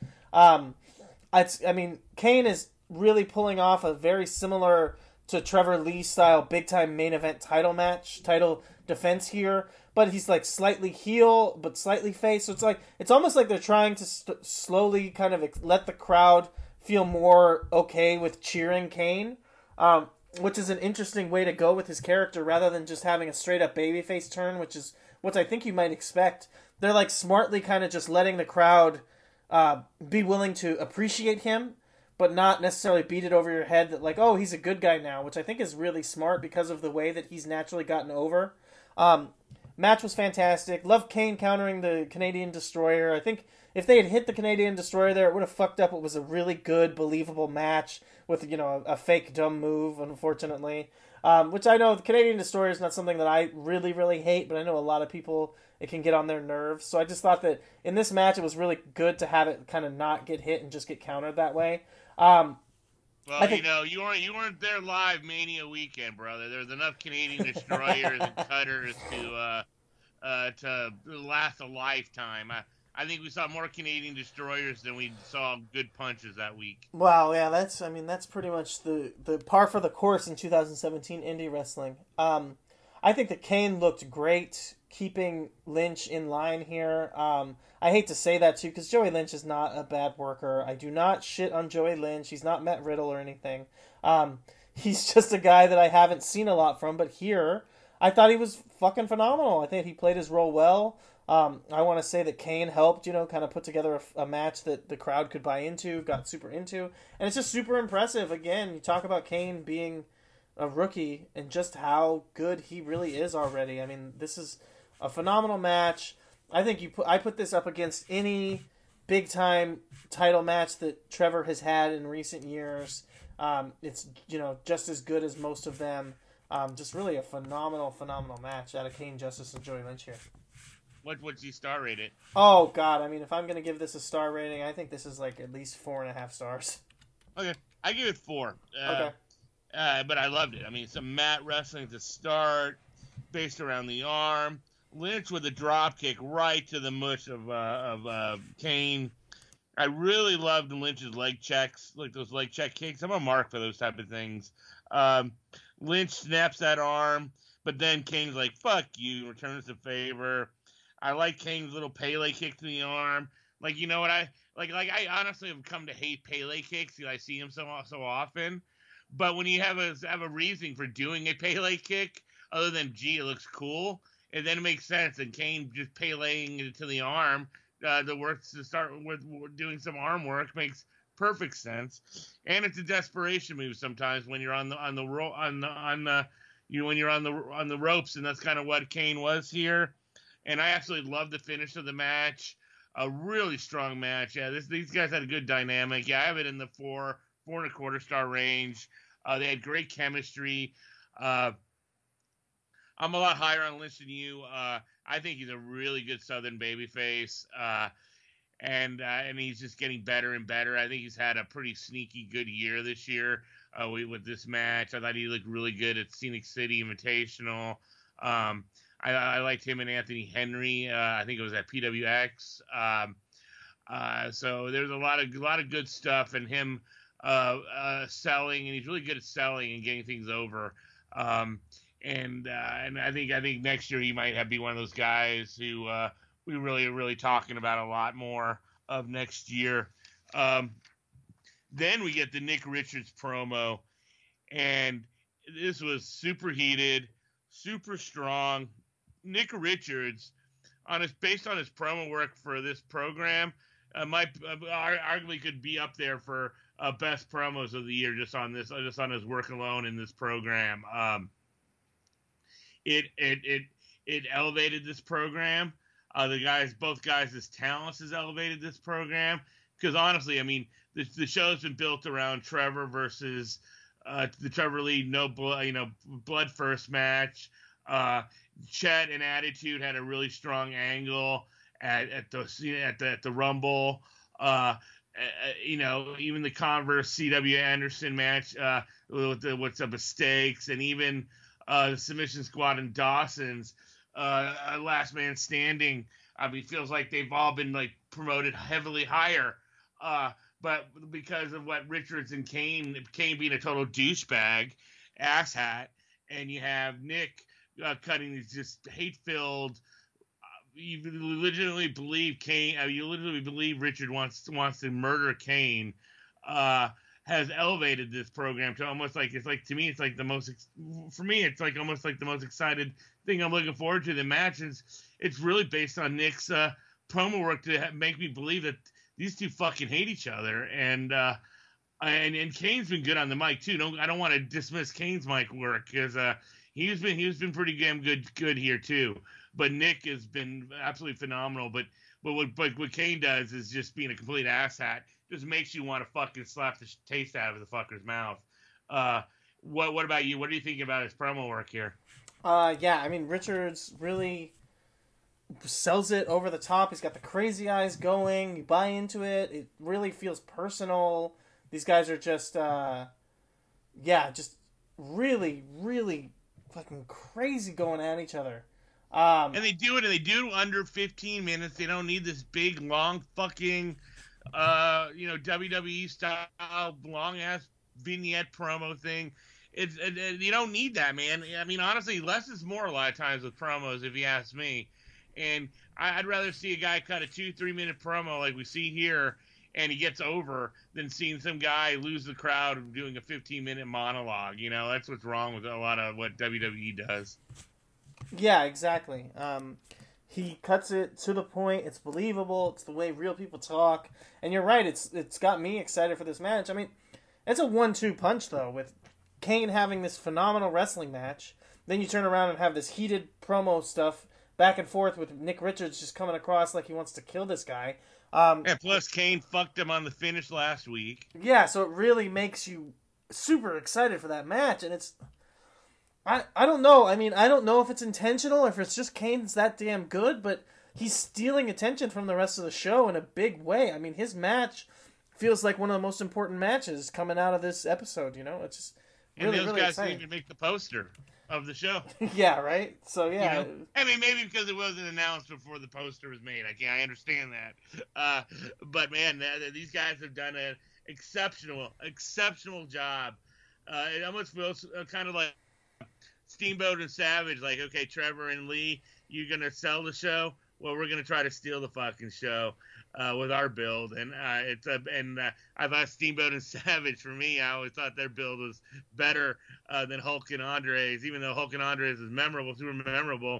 Kane is really pulling off a very similar to Trevor Lee style big time main event title defense here. But he's like slightly heel, but slightly face. So it's almost like they're trying to slowly kind of let the crowd feel more okay with cheering Kane. Which is an interesting way to go with his character rather than just having a straight up babyface turn, which is what I think you might expect. They're like smartly kind of just letting the crowd be willing to appreciate him, but not necessarily beat it over your head that like, oh, he's a good guy now, which I think is really smart because of the way that he's naturally gotten over. Match was fantastic. Love Kane countering the Canadian Destroyer. I think if they had hit the Canadian Destroyer there, it would have fucked up. It was a really good, believable match with, a fake dumb move, unfortunately. Which I know the Canadian Destroyer is not something that I really, really hate, but I know a lot of people, it can get on their nerves. So I just thought that in this match, it was really good to have it kind of not get hit and just get countered that way. Well, you weren't there live Mania weekend, brother. There's enough Canadian Destroyers and Cutters to last a lifetime. I think we saw more Canadian Destroyers than we saw good punches that week. Wow, yeah, that's pretty much the par for the course in 2017 indie wrestling. I think that Kane looked great keeping Lynch in line here. I hate to say that too because Joey Lynch is not a bad worker. I do not shit on Joey Lynch. He's not Matt Riddle or anything. He's just a guy that I haven't seen a lot from, but here I thought he was fucking phenomenal. I think he played his role well. I want to say that Kane helped, kind of put together a match that the crowd could buy into, got super into, and it's just super impressive. Again, you talk about Kane being a rookie and just how good he really is already. I mean, this is a phenomenal match. I think I put this up against any big time title match that Trevor has had in recent years. It's just as good as most of them. Just really a phenomenal match out of Kane, Justice, and Joey Lynch here. What's you star rate it? Oh God, I mean, if I'm gonna give this a star rating, I think this is like at least 4.5 stars. Okay, I give it 4. Okay. But I loved it. I mean, some mat wrestling to start, based around the arm. Lynch with a drop kick right to the mush of Kane. I really loved Lynch's leg checks, like those leg check kicks. I'm a mark for those type of things. Lynch snaps that arm, but then Kane's like, fuck you, returns the favor. I like Kane's little Pele kick to the arm. Like, you know what I honestly have come to hate Pele kicks. I see him so often. But when you have a reason for doing a Pele kick, other than, gee, it looks cool, and then it makes sense. And Kane just Peleing it to the arm, to start with doing some arm work makes perfect sense. And it's a desperation move sometimes when you're on the ropes, and that's kind of what Kane was here. And I absolutely love the finish of the match. A really strong match. Yeah, these guys had a good dynamic. Yeah, I have it in the 4.25 star range. They had great chemistry. I'm a lot higher on Lynch than you. I think he's a really good Southern babyface. And he's just getting better and better. I think he's had a pretty sneaky good year this year with this match. I thought he looked really good at Scenic City Invitational. I liked him and Anthony Henry. I think it was at PWX. So there's a lot of good stuff, and him selling, and he's really good at selling and getting things over. And I think next year he might be one of those guys who we really are really talking about a lot more of next year. Then we get the Nick Richards promo, and this was super heated, super strong. Nick Richards, based on his promo work for this program, arguably could be up there for best promos of the year just on his work alone in this program. It elevated this program. Both guys' talents has elevated this program, because honestly, I mean, the show's been built around Trevor versus the Trevor Lee blood first match. Chet and Attitude had a really strong angle at the Rumble. Even the Converse C.W. Anderson match with the What's Up with Stakes, and even the Submission Squad and Dawson's Last Man Standing. I mean, feels like they've all been like promoted heavily higher. But because of what Richards and Kane being a total douchebag, asshat, and you have Nick cutting these just hate-filled. You legitimately believe Kane. You literally believe Richard wants to murder Kane. Has elevated this program to almost like to me it's like the most, for me it's like almost like the most excited thing I'm looking forward to the match. It's really based on Nick's promo work to make me believe that these two fucking hate each other, and And Kane's been good on the mic too. I don't want to dismiss Kane's mic work because he's been pretty damn good here too. But Nick has been absolutely phenomenal. But what Kane does is just being a complete asshat. Just makes you want to fucking slap the taste out of the fucker's mouth. What about you? What do you think about his promo work here? Yeah, I mean, Richards really sells it over the top. He's got the crazy eyes going. You buy into it. It really feels personal. These guys are just, just really, really fucking crazy going at each other. And they do it under 15 minutes. They don't need this big, long fucking, WWE style, long ass vignette promo thing. You don't need that, man. I mean, honestly, less is more a lot of times with promos, if you ask me. And I'd rather see a guy cut a 2-3 minute promo like we see here, and he gets over, than seeing some guy lose the crowd doing a 15-minute monologue. You know, that's what's wrong with a lot of what WWE does. Yeah, exactly. He cuts it to the point. It's believable. It's the way real people talk. And you're right. It's got me excited for this match. I mean, it's a 1-2 punch though, with Kane having this phenomenal wrestling match. Then you turn around and have this heated promo stuff back and forth with Nick Richards just coming across like he wants to kill this guy. And plus, Kane fucked him on the finish last week. Yeah, so it really makes you super excited for that match, and it's... I don't know. I mean, I don't know if it's intentional or if it's just Kane's that damn good, but he's stealing attention from the rest of the show in a big way. I mean, his match feels like one of the most important matches coming out of this episode, you know? It's just really, and those really guys exciting. didn't even make the poster of the show. Yeah, right? So, yeah. You know? I mean, maybe because it wasn't announced before the poster was made. I understand that. But, man, these guys have done an exceptional job. It almost feels kind of like Steamboat and Savage. Like, okay, Trevor and Lee, you're going to sell the show? Well, we're going to try to steal the fucking show with our build. And I thought Steamboat and Savage, for me, I always thought their build was better than Hulk and Andres, even though Hulk and Andres is memorable, super memorable.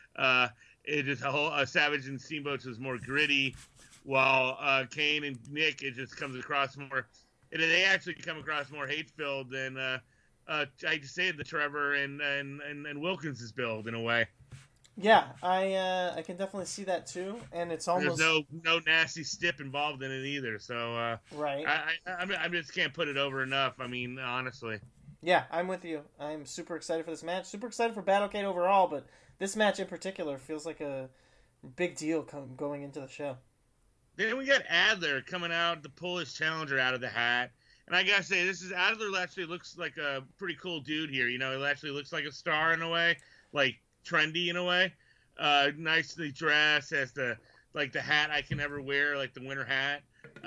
It just Savage and Steamboat was more gritty, while Kane and Nick, it just comes across more. They actually come across more hate-filled than I just say the Trevor and Wilkins' build in a way. Yeah, I can definitely see that too, and it's almost there's no nasty stip involved in it either. So right, I just can't put it over enough. I mean, honestly. Yeah, I'm with you. I'm super excited for this match. Super excited for Battlecade overall, but this match in particular feels like a big deal going into the show. Then we got Adler coming out to pull his challenger out of the hat. And I gotta say, Adler actually looks like a pretty cool dude here. You know, he actually looks like a star in a way, like trendy in a way. Nicely dressed, has the hat I can never wear, like the winter hat.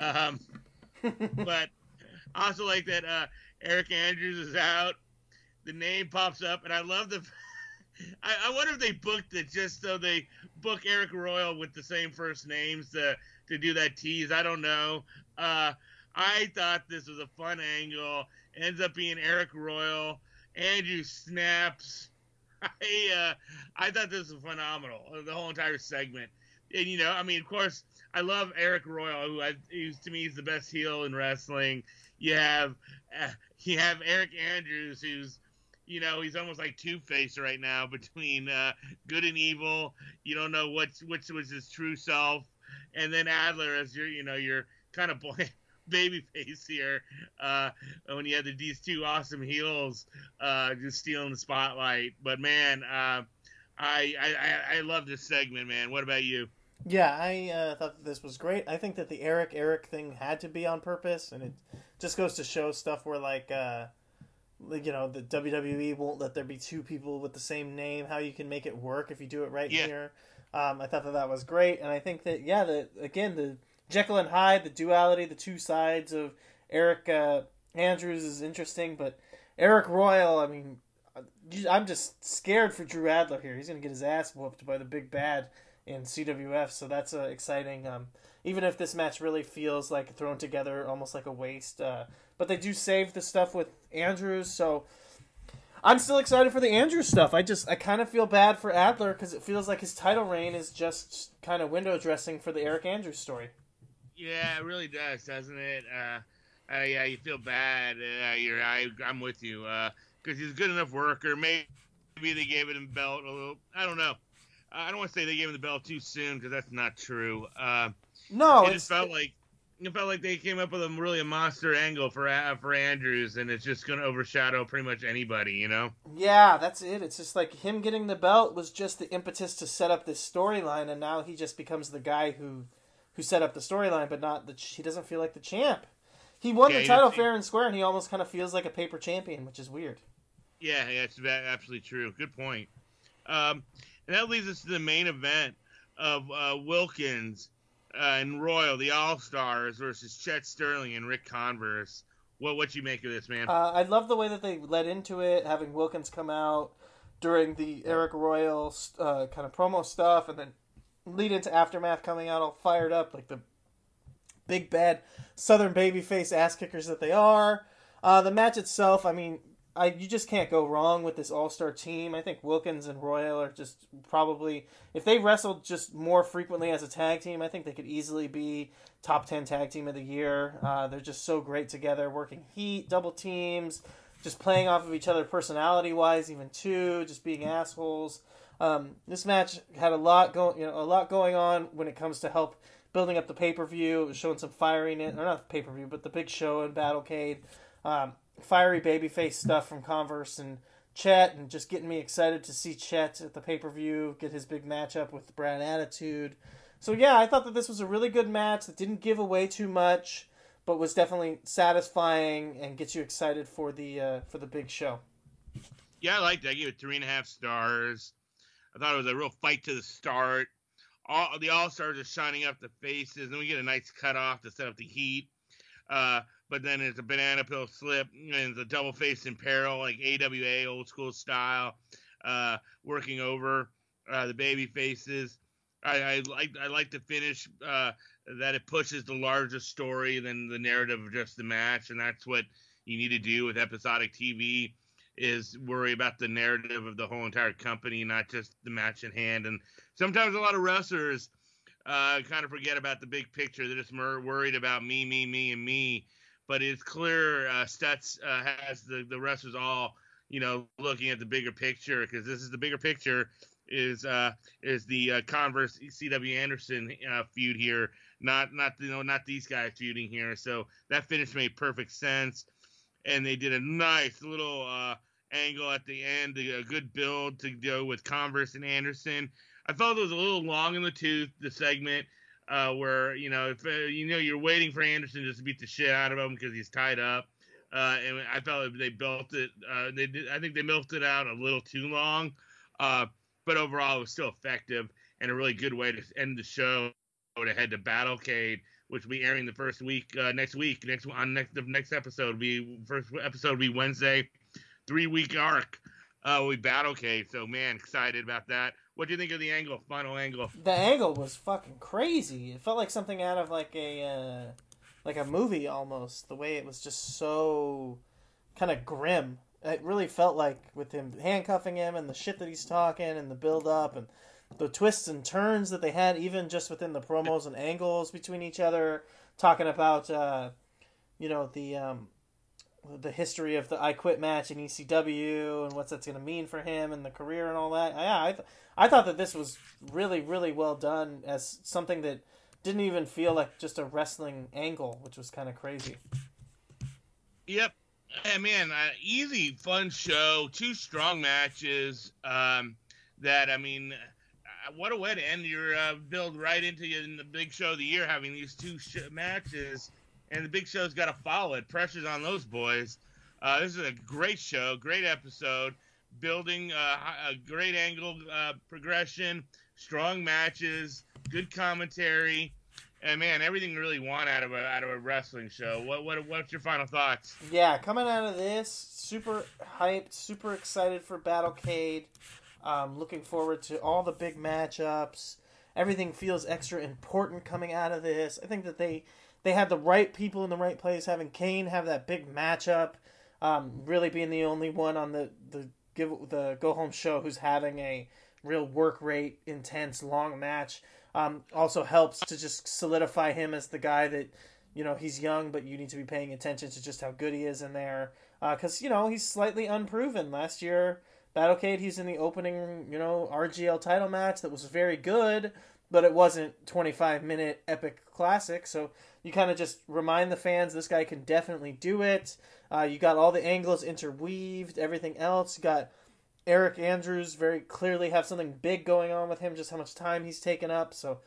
But I also like that Eric Andrews is out. The name pops up, and I love the. I wonder if they booked it just so they book Eric Royal with the same first names to do that tease. I don't know. I thought this was a fun angle. Ends up being Eric Royal. Andrew snaps. I thought this was phenomenal. The whole entire segment. And, you know, I mean, of course, I love Eric Royal, who to me is the best heel in wrestling. You have Eric Andrews, who's, you know, he's almost like Two-Face right now between good and evil. You don't know which was his true self. And then Adler as your kind of baby face here when you had these two awesome heels just stealing the spotlight. But man, I love this segment, man. What about you? Yeah, I thought this was great. I think that the Eric thing had to be on purpose, and it just goes to show stuff where the WWE won't let there be two people with the same name. How you can make it work if you do it right here. I thought that was great, and I think that the Jekyll and Hyde, the duality, the two sides of Eric Andrews is interesting, but Eric Royal, I mean, I'm just scared for Drew Adler here. He's going to get his ass whooped by the big bad in CWF, so that's exciting. Even if this match really feels like thrown together almost like a waste, but they do save the stuff with Andrews, so I'm still excited for the Andrews stuff. I kind of feel bad for Adler because it feels like his title reign is just kind of window dressing for the Eric Andrews story. Yeah, it really does, doesn't it? Yeah, you feel bad. I'm with you. Because he's a good enough worker. Maybe they gave him the belt a little. I don't know. I don't want to say they gave him the belt too soon because that's not true. No, It just felt like they came up with a monster angle for Andrews, and it's just going to overshadow pretty much anybody, you know. yeah, that's it. It's just like him getting the belt was just the impetus to set up this storyline, and now he just becomes the guy who set up the storyline, but not he doesn't feel like the champ. He won Yeah, the he title just, fair and square, and he almost kind of feels like a paper champion, which is weird. yeah, it's absolutely true. Good point. And that leads us to the main event of Wilkins and Royal, the All Stars, versus Chet Sterling and Rick Converse. What you make of this, man? I love the way that they led into it, having Wilkins come out during the Eric Royal kind of promo stuff, and then lead into Aftermath coming out all fired up, like the big bad Southern babyface ass kickers that they are. The match itself, I mean, you just can't go wrong with this All Star team. I think Wilkins and Royal are just probably, if they wrestled just more frequently as a tag team, I think they could easily be top 10 tag team of the year. They're just so great together, working heat, double teams, just playing off of each other personality wise, even too, just being assholes. This match had a lot going on when it comes to help building up the pay per view. It was showing some firiness, or not the pay per view, but the big show in Battlecade. Fiery babyface stuff from Converse and Chet, and just getting me excited to see Chet at the pay per view get his big matchup with Brad Attitude. So yeah, I thought that this was a really good match that didn't give away too much, but was definitely satisfying and gets you excited for the big show. Yeah, I liked it. I gave it 3.5 stars. I thought it was a real fight to the start. All the All Stars are shining up the faces, and we get a nice cutoff to set up the heat. But then it's a banana peel slip, and it's a double face in peril, like AWA old school style, working over the baby faces. I like the finish that it pushes the larger story than the narrative of just the match, and that's what you need to do with episodic TV. Is worry about the narrative of the whole entire company, not just the match at hand. And sometimes a lot of wrestlers kind of forget about the big picture. They're just worried about me, and me. But it's clear Stutz has the wrestlers all, looking at the bigger picture, because this is the bigger picture is the Converse C.W. Anderson feud here, not these guys feuding here. So that finish made perfect sense, and they did a nice little angle at the end, a good build to go with Converse and Anderson. I felt it was a little long in the tooth, the segment, where if you're waiting for Anderson just to beat the shit out of him because he's tied up, and I felt they built it. I think they milked it out a little too long, but overall it was still effective and a really good way to end the show. To head to Battlecade, which will be airing the first week next week. The next episode will be Wednesday. 3-week arc with Battlecade. So man, excited about that. What do you think of the final angle? The angle was fucking crazy. It felt like something out of like a movie almost. The way it was just so kind of grim. It really felt like with him handcuffing him and the shit that he's talking and the build up and the twists and turns that they had, even just within the promos and angles between each other, talking about the history of the I Quit match in ECW and what's that's going to mean for him and the career and all that. Yeah, I thought that this was really, really well done as something that didn't even feel like just a wrestling angle, which was kind of crazy. Yep. Hey, man, easy, fun show. 2 strong matches. What a way to end your build right into the big show of the year, having these 2 matches. And the big show's got to follow it. Pressure's on those boys. This is a great show, great episode, building a great angle progression, strong matches, good commentary, and man, everything you really want out of a wrestling show. What's your final thoughts? Yeah, coming out of this, super hyped, super excited for Battlecade. Looking forward to all the big matchups. Everything feels extra important coming out of this. I think that they had the right people in the right place. Having Kane have that big matchup, really being the only one on the go home show who's having a real work rate, intense, long match, also helps to just solidify him as the guy that he's young, but you need to be paying attention to just how good he is in there. Because, he's slightly unproven. Last year, Battlecade, he's in the opening, RGL title match that was very good, but it wasn't 25-minute epic classic. So you kind of just remind the fans this guy can definitely do it. You got all the angles interweaved, everything else. You got Eric Andrews very clearly have something big going on with him, just how much time he's taken up. So,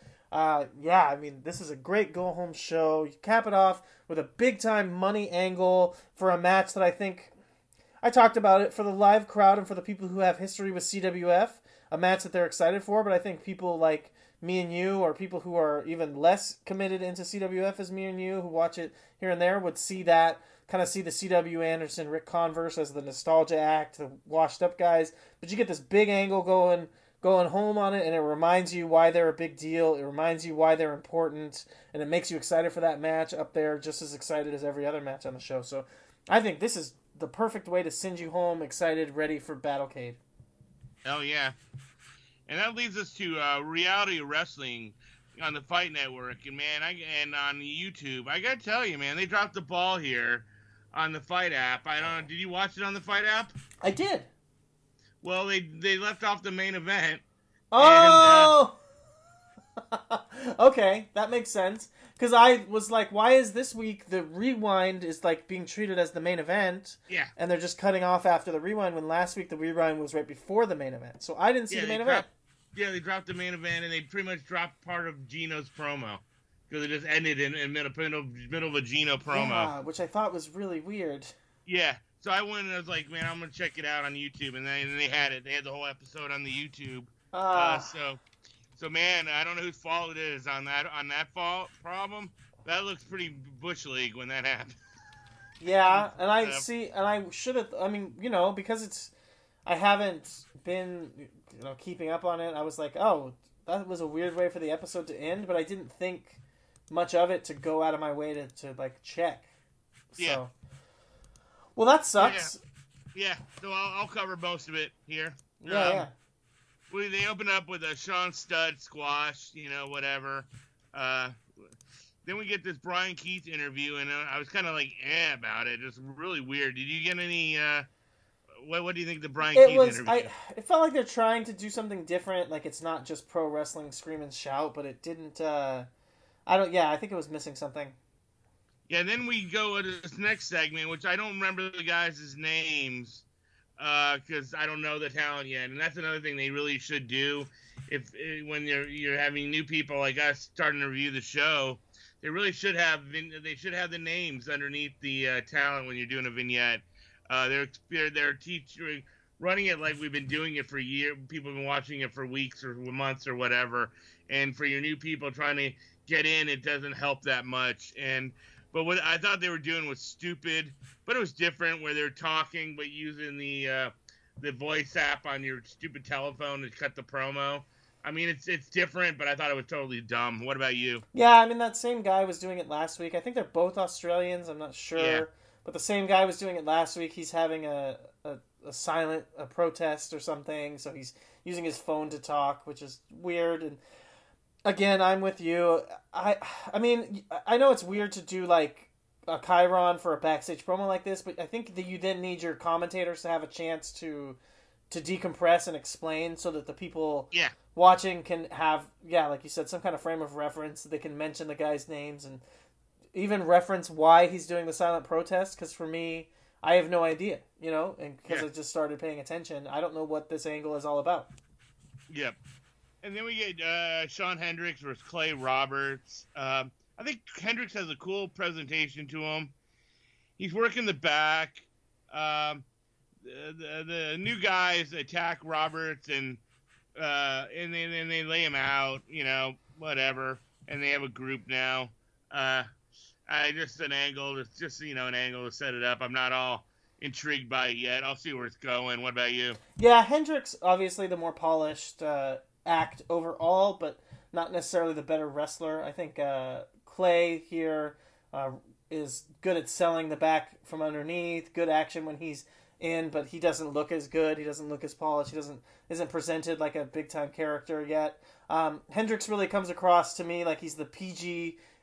this is a great go-home show. You cap it off with a big-time money angle for a match that I think... I talked about it for the live crowd and for the people who have history with CWF, a match that they're excited for, but I think people like me and you, or people who are even less committed into CWF as me and you, who watch it here and there, would see that, kind of see the CW Anderson, Rick Converse as the nostalgia act, the washed up guys, but you get this big angle going home on it, and it reminds you why they're a big deal, it reminds you why they're important, and it makes you excited for that match up there, just as excited as every other match on the show. So I think this is the perfect way to send you home excited, ready for Battlecade. Oh, yeah. And that leads us to reality wrestling on the Fight Network. And, man, and on YouTube. I got to tell you, man, they dropped the ball here on the Fight app. I don't know. Did you watch it on the Fight app? I did. Well, they left off the main event. Oh! And, okay, that makes sense. Because I was like, why is this week the rewind is like being treated as the main event? Yeah. And they're just cutting off after the rewind when last week the rewind was right before the main event. So I didn't see the main event. Yeah, they dropped the main event and they pretty much dropped part of Gino's promo. Because it just ended in middle of a Gino promo. Yeah, which I thought was really weird. Yeah. So I went and I was like, man, I'm going to check it out on YouTube. And they had it. They had the whole episode on the YouTube. So, man, I don't know whose fault it is on that fault problem. That looks pretty Bush League when that happened. Yeah, and I should have, because I haven't been, keeping up on it. I was like, oh, that was a weird way for the episode to end, but I didn't think much of it to go out of my way to check. So, yeah. Well, that sucks. Yeah. So I'll cover most of it here. Yeah. They open up with a Sean Studd squash, whatever. Then we get this Brian Keith interview, and I was kind of like, about it. Just really weird. Did you get any, what do you think of the Brian Keith interview? It felt like they're trying to do something different. Like, it's not just pro wrestling scream and shout, but it didn't, I think it was missing something. Yeah, then we go to this next segment, which I don't remember the guys' names. Because I don't know the talent yet, and that's another thing they really should do. When you're having new people like us starting to review the show, they really should have the names underneath the talent when you're doing a vignette. They're teaching, running it like we've been doing it for years. People have been watching it for weeks or months or whatever. And for your new people trying to get in, it doesn't help that much. But what I thought they were doing was stupid, but it was different where they're talking but using the voice app on your stupid telephone to cut the promo. I mean, it's different, but I thought it was totally dumb. What about you? Yeah, that same guy was doing it last week. I think they're both Australians. I'm not sure. Yeah. But the same guy was doing it last week. He's having a silent protest or something, so he's using his phone to talk, which is weird. And again, I'm with you. I mean, I know it's weird to do like a chyron for a backstage promo like this, but I think that you then need your commentators to have a chance to decompress and explain so that the people watching can have, like you said, some kind of frame of reference. They can mention the guys' names and even reference why he's doing the silent protest, because for me, I have no idea, and because I just started paying attention, I don't know what this angle is all about. Yep. And then we get Shawn Hendricks versus Clay Roberts. I think Hendricks has a cool presentation to him. He's working the back. The new guys attack Roberts and then they lay him out, whatever. And they have a group now. Just an angle. It's just, an angle to set it up. I'm not all intrigued by it yet. I'll see where it's going. What about you? Yeah, Hendricks, obviously the more polished act overall, but not necessarily the better wrestler. I think Clay here is good at selling the back from underneath, good action when he's in, but he doesn't look as good. He doesn't look as polished. He isn't presented like a big time character yet. Hendricks really comes across to me like he's the PG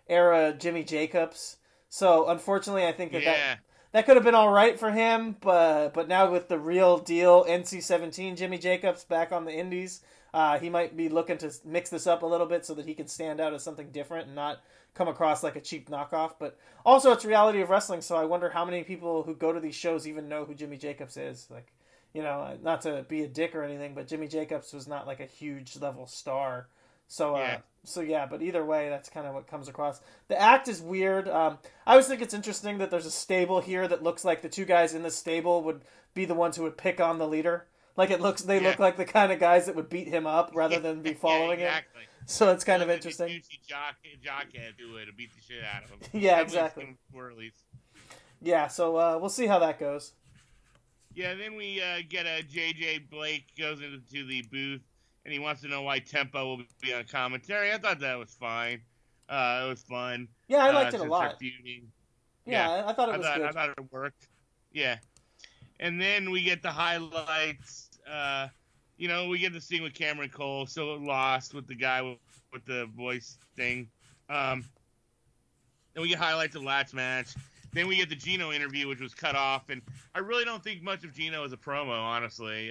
era Jimmy Jacobs. So unfortunately, I think that Yeah. that could have been all right for him, but now with the real deal NC-17 Jimmy Jacobs back on the Indies, he might be looking to mix this up a little bit so that he can stand out as something different and not come across like a cheap knockoff. But also, it's reality of wrestling, so I wonder how many people who go to these shows even know who Jimmy Jacobs is. Like, not to be a dick or anything, but Jimmy Jacobs was not like a huge level star. So, Yeah. But either way, that's kind of what comes across. The act is weird. I always think it's interesting that there's a stable here that looks like the two guys in the stable would be the ones who would pick on the leader. Like they look like the kind of guys that would beat him up rather than be following exactly. him. So it's kind of Like interesting. Douchey jockhead who would beat the shit out of him. Yeah, exactly. Swirlies. Yeah, so we'll see how that goes. Yeah, then we get a JJ Blake goes into the booth and he wants to know why Tempo will be on commentary. I thought that was fine. It was fun. Yeah, I liked it a since lot. they're feuding. Yeah, I thought it was good. I thought it worked. Yeah. And then we get the highlights. We get this thing with Cameron Cole, so lost with the guy with the voice thing. Then we get highlights of the last match. Then we get the Gino interview, which was cut off, and I really don't think much of Gino as a promo, honestly.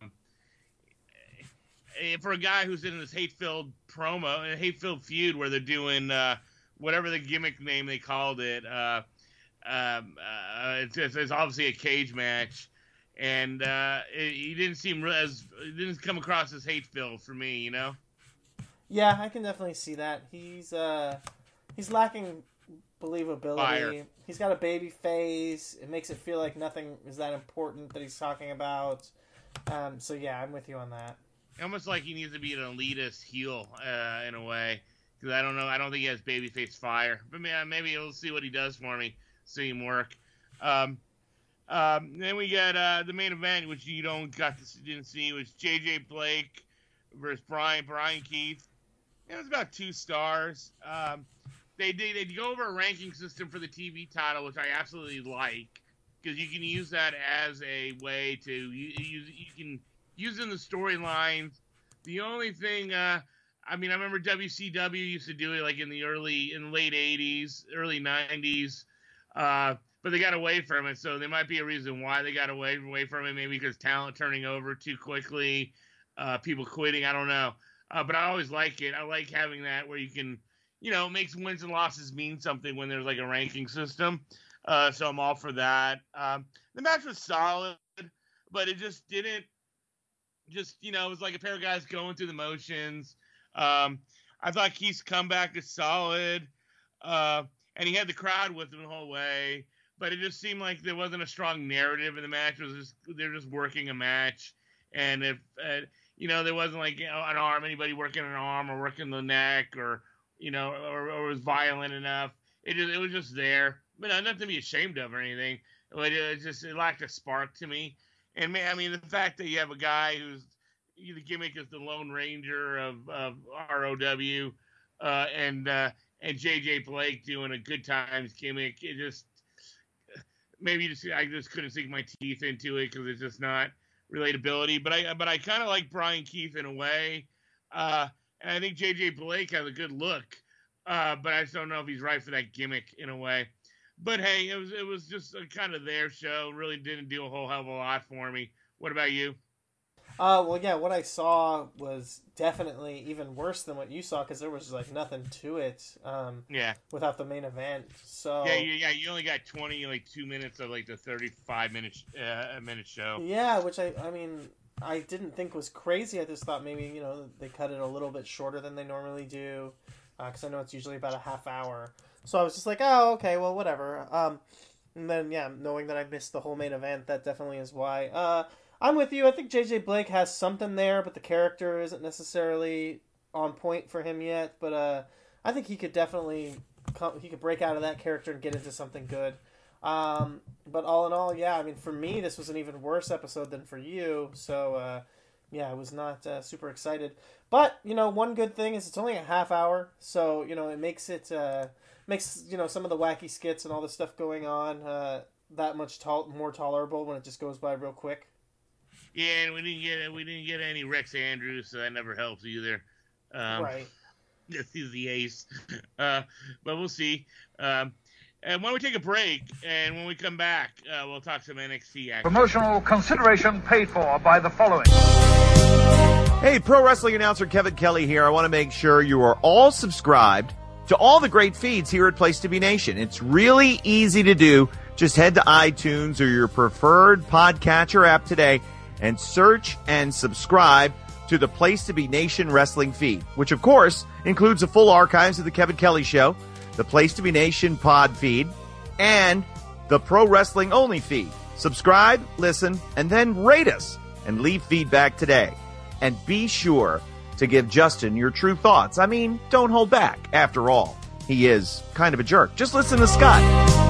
For a guy who's in this hate-filled promo, a hate-filled feud where they're doing whatever the gimmick name they called it, it's obviously a cage match, and he didn't seem it didn't come across as hate-filled for me, Yeah, I can definitely see that. He's lacking believability. Fire. He's got a baby face. It makes it feel like nothing is that important that he's talking about. So yeah, I'm with you on that. Almost like he needs to be an elitist heel in a way, because I don't know. I don't think he has babyface fire. But maybe we'll see what he does for me. See him work. Then we got the main event, which you didn't see, was JJ Blake versus Brian Keith. It was about 2 stars. They go over a ranking system for the TV title, which I absolutely like, because you can use that as a way to you can use it in the storylines. The only thing, I remember WCW used to do it like in the late 80s, early 90s, but they got away from it. So there might be a reason why they got away from it. Maybe because talent turning over too quickly, people quitting. I don't know. But I always like it. I like having that where you can, makes wins and losses mean something when there's like a ranking system. So I'm all for that. The match was solid, but it just didn't. It was like a pair of guys going through the motions. I thought Keith's comeback is solid, and he had the crowd with him the whole way. But it just seemed like there wasn't a strong narrative in the match. They're just working a match, and if there wasn't like an arm, anybody working an arm or working the neck, or or was violent enough. It was just there, but nothing to be ashamed of or anything. But it lacked a spark to me. And the fact that you have a guy who's the gimmick is the Lone Ranger of ROW, and JJ Blake doing a Good Times gimmick, it just I just couldn't sink my teeth into it because it's just not relatability. But I kind of like Brian Keith in a way, and I think JJ Blake has a good look, but I just don't know if he's right for that gimmick in a way. But hey, it was just a kind of their show. Really didn't do a whole hell of a lot for me. What about you? Well, yeah, what I saw was definitely even worse than what you saw because there was like nothing to it. Yeah. Without the main event, so you only got 2 minutes of like the 35-minute show. Yeah, which I didn't think was crazy. I just thought maybe they cut it a little bit shorter than they normally do, because I know it's usually about a half hour. So I was just like, oh, okay, well, whatever. And then, yeah, knowing that I missed the whole main event, that definitely is why. I'm with you. I think JJ Blake has something there, but the character isn't necessarily on point for him yet. But I think he could definitely he could break out of that character and get into something good. But all in all, yeah, for me, this was an even worse episode than for you. So, yeah, I was not super excited. But, one good thing is it's only a half hour. So, it makes it... makes some of the wacky skits and all the stuff going on that much more tolerable when it just goes by real quick. Yeah, and we didn't get any Rex Andrews, so that never helps either. Right. Yes, he's the ace. But we'll see. And when we take a break, and when we come back, we'll talk some NXT action. Promotional consideration paid for by the following. Hey, pro wrestling announcer Kevin Kelly here. I want to make sure you are all subscribed to all the great feeds here at Place to Be Nation. It's really easy to do. Just head to iTunes or your preferred podcatcher app today and search and subscribe to the Place to Be Nation wrestling feed, which of course includes the full archives of the Kevin Kelly Show, the Place to Be Nation pod feed, and the Pro Wrestling Only feed. Subscribe, listen, and then rate us and leave feedback today. And be sure to give Justin your true thoughts. I mean, don't hold back. After all, he is kind of a jerk. Just listen to Scott.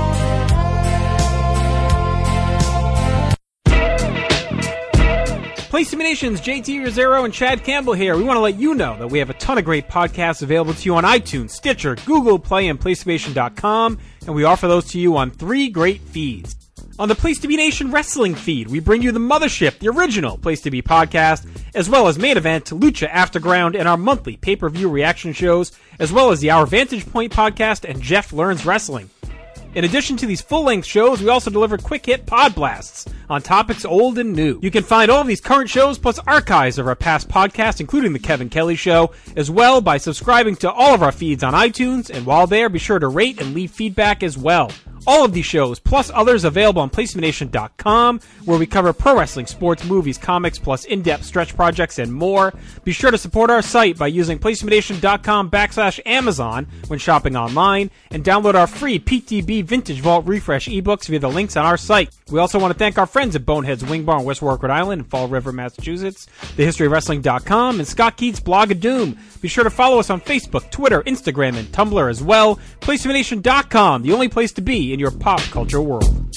Place to Be Nation's JT Rosero and Chad Campbell here. We want to let you know that we have a ton of great podcasts available to you on iTunes, Stitcher, Google Play, and PlayStation.com, and we offer those to you on 3 great feeds. On the Place to Be Nation wrestling feed, we bring you the Mothership, the original Place to Be podcast, as well as Main Event, Lucha Afterground, and our monthly pay-per-view reaction shows, as well as the Our Vantage Point podcast and Jeff Learns Wrestling. In addition to these full-length shows, we also deliver quick-hit pod blasts on topics old and new. You can find all of these current shows plus archives of our past podcasts, including The Kevin Kelly Show, as well by subscribing to all of our feeds on iTunes, and while there, be sure to rate and leave feedback as well. All of these shows, plus others available on PlaceToBeNation.com, where we cover pro wrestling, sports, movies, comics, plus in-depth stretch projects and more. Be sure to support our site by using PlaceToBeNation.com/Amazon when shopping online, and download our free PTB Vintage Vault Refresh ebooks via the links on our site. We also want to thank our friends at Bonehead's Wing Bar in West Warwick, Rhode Island, and Fall River, Massachusetts, TheHistoryOfWrestling.com, and Scott Keats' Blog of Doom. Be sure to follow us on Facebook, Twitter, Instagram, and Tumblr as well. PlaceToBeNation.com, the only place to be in your pop culture world.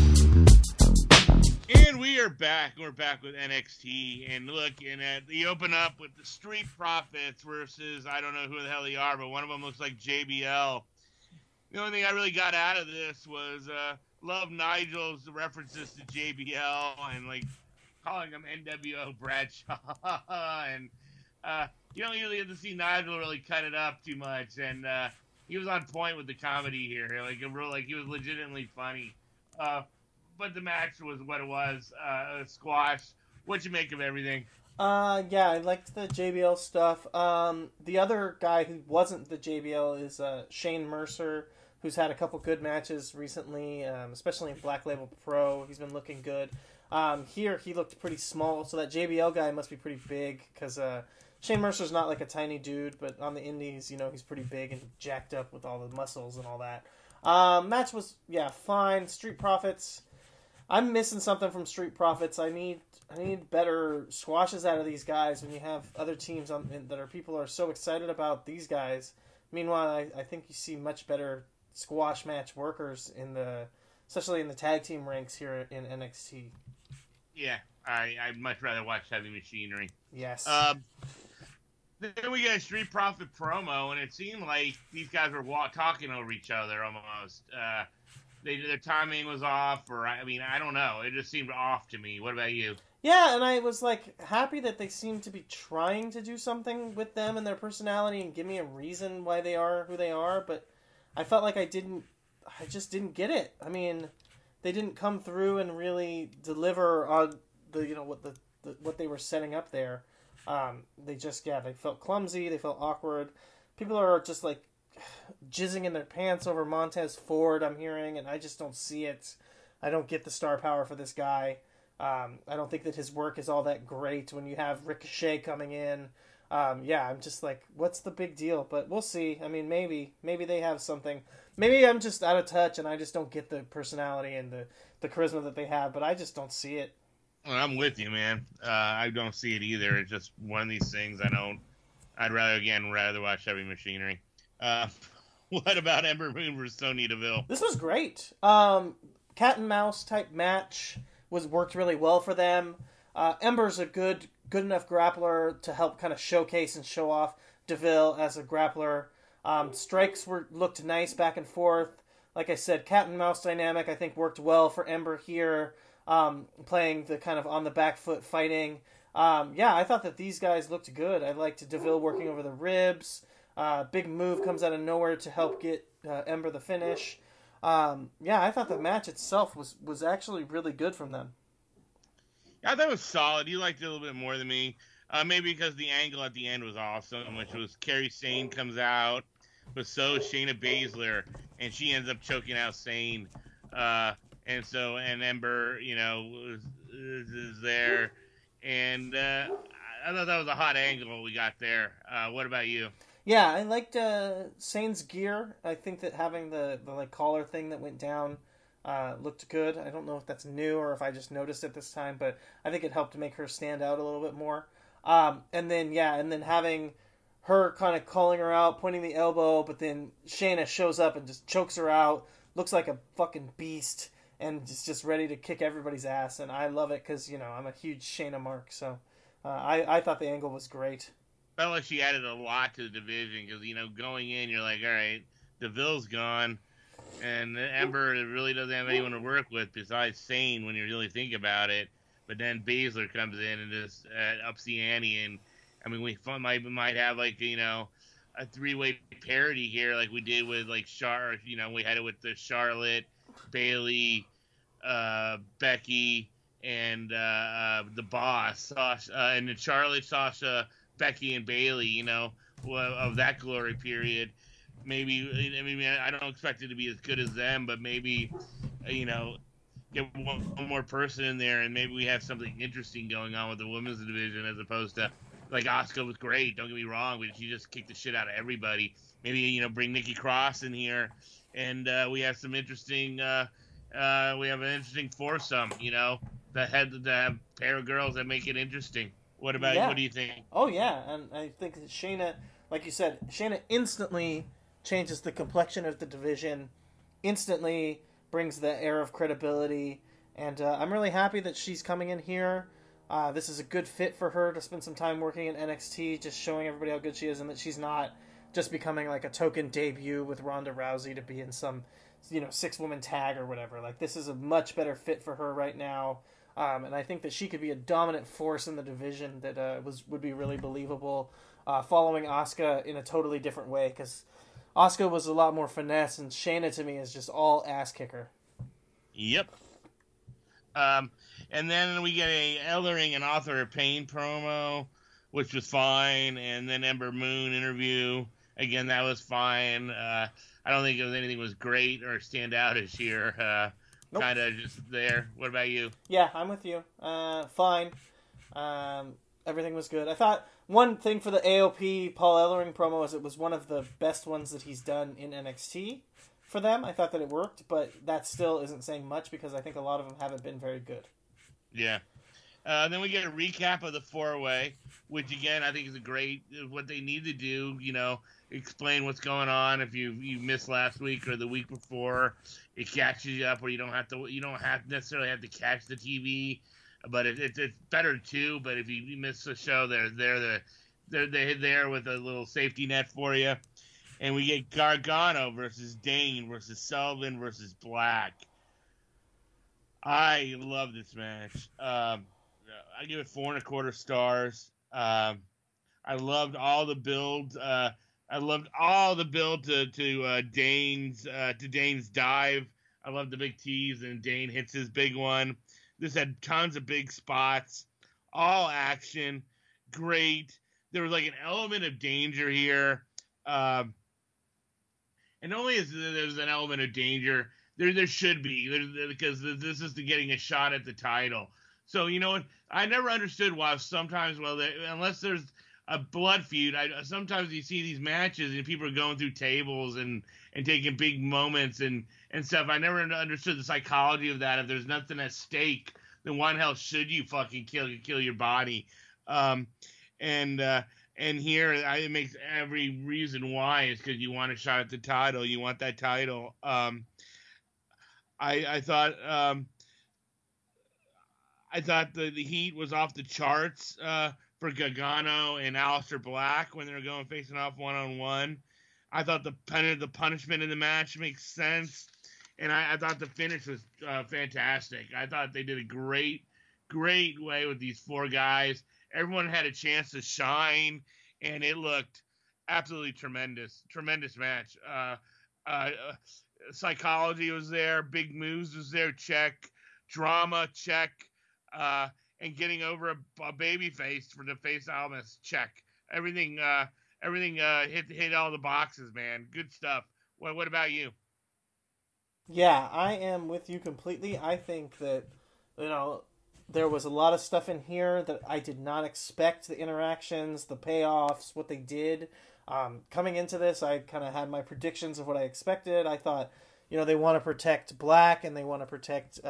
And we are back. We're back with NXT. And look, you open up with the Street Profits versus, I don't know who the hell they are, but one of them looks like JBL. The only thing I really got out of this was love Nigel's references to JBL and like calling him NWO Bradshaw. And you don't usually get to see Nigel really cut it up too much. And he was on point with the comedy here. Like he was legitimately funny. But the match was what it was, a squash. What'd you make of everything? Yeah, I liked the JBL stuff. The other guy who wasn't the JBL is Shane Mercer, who's had a couple good matches recently, especially in Black Label Pro. He's been looking good. Here, he looked pretty small, so that JBL guy must be pretty big, because Shane Mercer's not like a tiny dude, but on the indies, you know, he's pretty big and jacked up with all the muscles and all that. Match was, fine. Street Profits, I'm missing something from Street Profits. I need better squashes out of these guys when you have other teams people are so excited about these guys. Meanwhile, I think you see much better squash match workers especially in the tag team ranks here in NXT. Yeah, I'd much rather watch Heavy Machinery. Yes. Then we get a Street Profit promo, and it seemed like these guys were talking over each other almost. Their timing was off, or I don't know. It just seemed off to me. What about you? Yeah, and I was happy that they seemed to be trying to do something with them and their personality and give me a reason why they are who they are, but I felt like I just didn't get it. I mean, they didn't come through and really deliver on what they were setting up there. They felt clumsy, they felt awkward. People are just jizzing in their pants over Montez Ford, I'm hearing, and I just don't see it. I don't get the star power for this guy. I don't think that his work is all that great when you have Ricochet coming in. I'm just what's the big deal? But we'll see. I mean, maybe they have something. Maybe I'm just out of touch and I just don't get the personality and the charisma that they have, but I just don't see it. Well, I'm with you, man. I don't see it either. It's just one of these things I'd rather watch Heavy Machinery. What about Ember Moon versus Sonya Deville? This was great. Cat and mouse type match worked really well for them. Ember's a good enough grappler to help kind of showcase and show off Deville as a grappler. Strikes looked nice back and forth. Like I said, cat and mouse dynamic I think worked well for Ember here, playing the kind of on the back foot fighting. I thought that these guys looked good. I liked Deville working over the ribs. Big move comes out of nowhere to help get Ember the finish. I thought the match itself was actually really good from them. Yeah, I thought it was solid. You liked it a little bit more than me. Maybe because the angle at the end was awesome, which was Kairi Sane comes out, but so is Shayna Baszler, and she ends up choking out Sane. And Ember, is there. And I thought that was a hot angle we got there. What about you? Yeah, I liked Sane's gear. I think that having the like collar thing that went down looked good. I don't know if that's new or if I just noticed it this time, but I think it helped to make her stand out a little bit more. And then having her kind of calling her out, pointing the elbow, but then Shayna shows up and just chokes her out. Looks like a fucking beast and is just ready to kick everybody's ass. And I love it because, I'm a huge Shayna mark. So I thought the angle was great. Felt like she added a lot to the division because, going in, you're like, all right, Deville's gone. And Ember really doesn't have anyone to work with besides Sane when you really think about it. But then Baszler comes in and just ups the ante. And, I mean, we might have, like, a three-way parody here like we did with, like, Charlotte. We had it with the Charlotte, Bayley, Becky, and the Boss. Sasha, and then Charlotte, Sasha, Becky, and Bayley, of that glory period. Maybe, I don't expect it to be as good as them, but maybe, get one more person in there, and maybe we have something interesting going on with the women's division as opposed to, like, Asuka was great, don't get me wrong, but she just kicked the shit out of everybody. Maybe, bring Nikki Cross in here, and we have some interesting, we have an interesting foursome, the pair of girls that make it interesting. What about you? What do you think? Oh, yeah, and I think that Shayna, like you said, Shayna instantly changes the complexion of the division, instantly brings the air of credibility, and I'm really happy that she's coming in here. This is a good fit for her to spend some time working in NXT, just showing everybody how good she is, and that she's not just becoming like a token debut with Ronda Rousey to be in some, 6-woman tag or whatever. Like, this is a much better fit for her right now, and I think that she could be a dominant force in the division that would be really believable, following Asuka in a totally different way, because Asuka was a lot more finesse, and Shayna to me is just all ass kicker. Yep. And then we get a Ellering and Author of Pain promo, which was fine, and then Ember Moon interview. Again, that was fine. I don't think anything was great or stand out this year. Nope. Kind of just there. What about you? Yeah, I'm with you. Fine. Everything was good. I thought one thing for the AOP Paul Ellering promo is it was one of the best ones that he's done in NXT for them. I thought that it worked, but that still isn't saying much because I think a lot of them haven't been very good. Yeah. Then we get a recap of the 4-way, which again I think is what they need to do. Explain what's going on. If you missed last week or the week before, it catches you up where you don't necessarily have to catch the TV. But it's better too. But if you miss the show, they're there with a little safety net for you. And we get Gargano versus Dane versus Sullivan versus Black. I love this match. I give it 4.25 stars. I loved all the build. I loved all the build to Dane's dive. I loved the big tease, and Dane hits his big one. This had tons of big spots, all action, great. There was like an element of danger here, and only as there's an element of danger, there should be, because this is getting a shot at the title. So you know what? I never understood why sometimes, unless there's a blood feud, sometimes you see these matches and people are going through tables and taking big moments and stuff. I never understood the psychology of that. If there's nothing at stake, then why the hell should you fucking kill your body? And here it makes every reason why is because you want a shot at the title. You want that title. I thought the heat was off the charts for Gargano and Aleister Black when they were going facing off one-on-one. I thought the punishment in the match makes sense, and I thought the finish was fantastic. I thought they did a great way with these 4 guys. Everyone had a chance to shine, and it looked absolutely tremendous match. Uh, Psychology was there, big moves was there, check, drama, check, and getting over a baby face for the face Almas, check. Everything hit all the boxes, man. Good stuff. What about you? Yeah, I am with you completely. I think that, there was a lot of stuff in here that I did not expect. The interactions, the payoffs, what they did. Coming into this, I kind of had my predictions of what I expected. I thought, they want to protect Black and they want to protect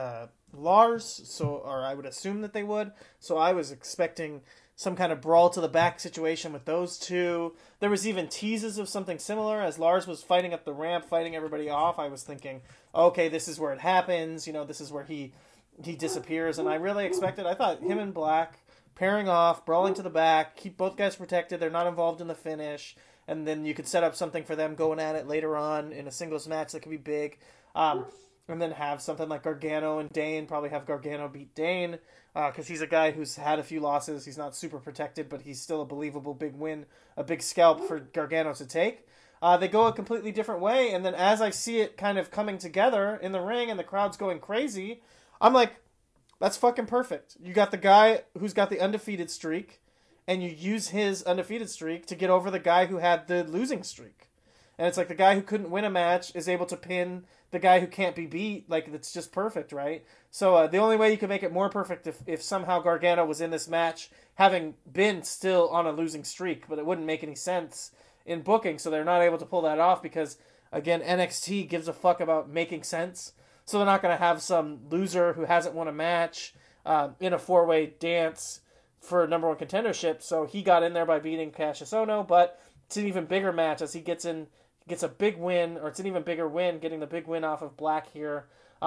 Lars, or I would assume that they would. So I was expecting some kind of brawl to the back situation with those two. There was even teases of something similar as Lars was fighting up the ramp, fighting everybody off. I was thinking, okay, this is where it happens. This is where he disappears. And I really expected, I thought him and Black pairing off, brawling to the back, keep both guys protected. They're not involved in the finish. And then you could set up something for them going at it later on in a singles match that could be big. And then have something like Gargano and Dane, probably have Gargano beat Dane, because he's a guy who's had a few losses. He's not super protected, but he's still a believable big win, a big scalp for Gargano to take. They go a completely different way, and then as I see it kind of coming together in the ring and the crowd's going crazy, I'm like, that's fucking perfect. You got the guy who's got the undefeated streak, and you use his undefeated streak to get over the guy who had the losing streak. And it's like the guy who couldn't win a match is able to pin the guy who can't be beat. Like, it's just perfect, right? So the only way you could make it more perfect if somehow Gargano was in this match, having been still on a losing streak, but it wouldn't make any sense in booking, so they're not able to pull that off because, again, NXT gives a fuck about making sense. So they're not going to have some loser who hasn't won a match in a four-way dance for number one contendership. So he got in there by beating Cassius Ohno, but it's an even bigger match as he gets a big win, or it's an even bigger win, getting the big win off of Black here.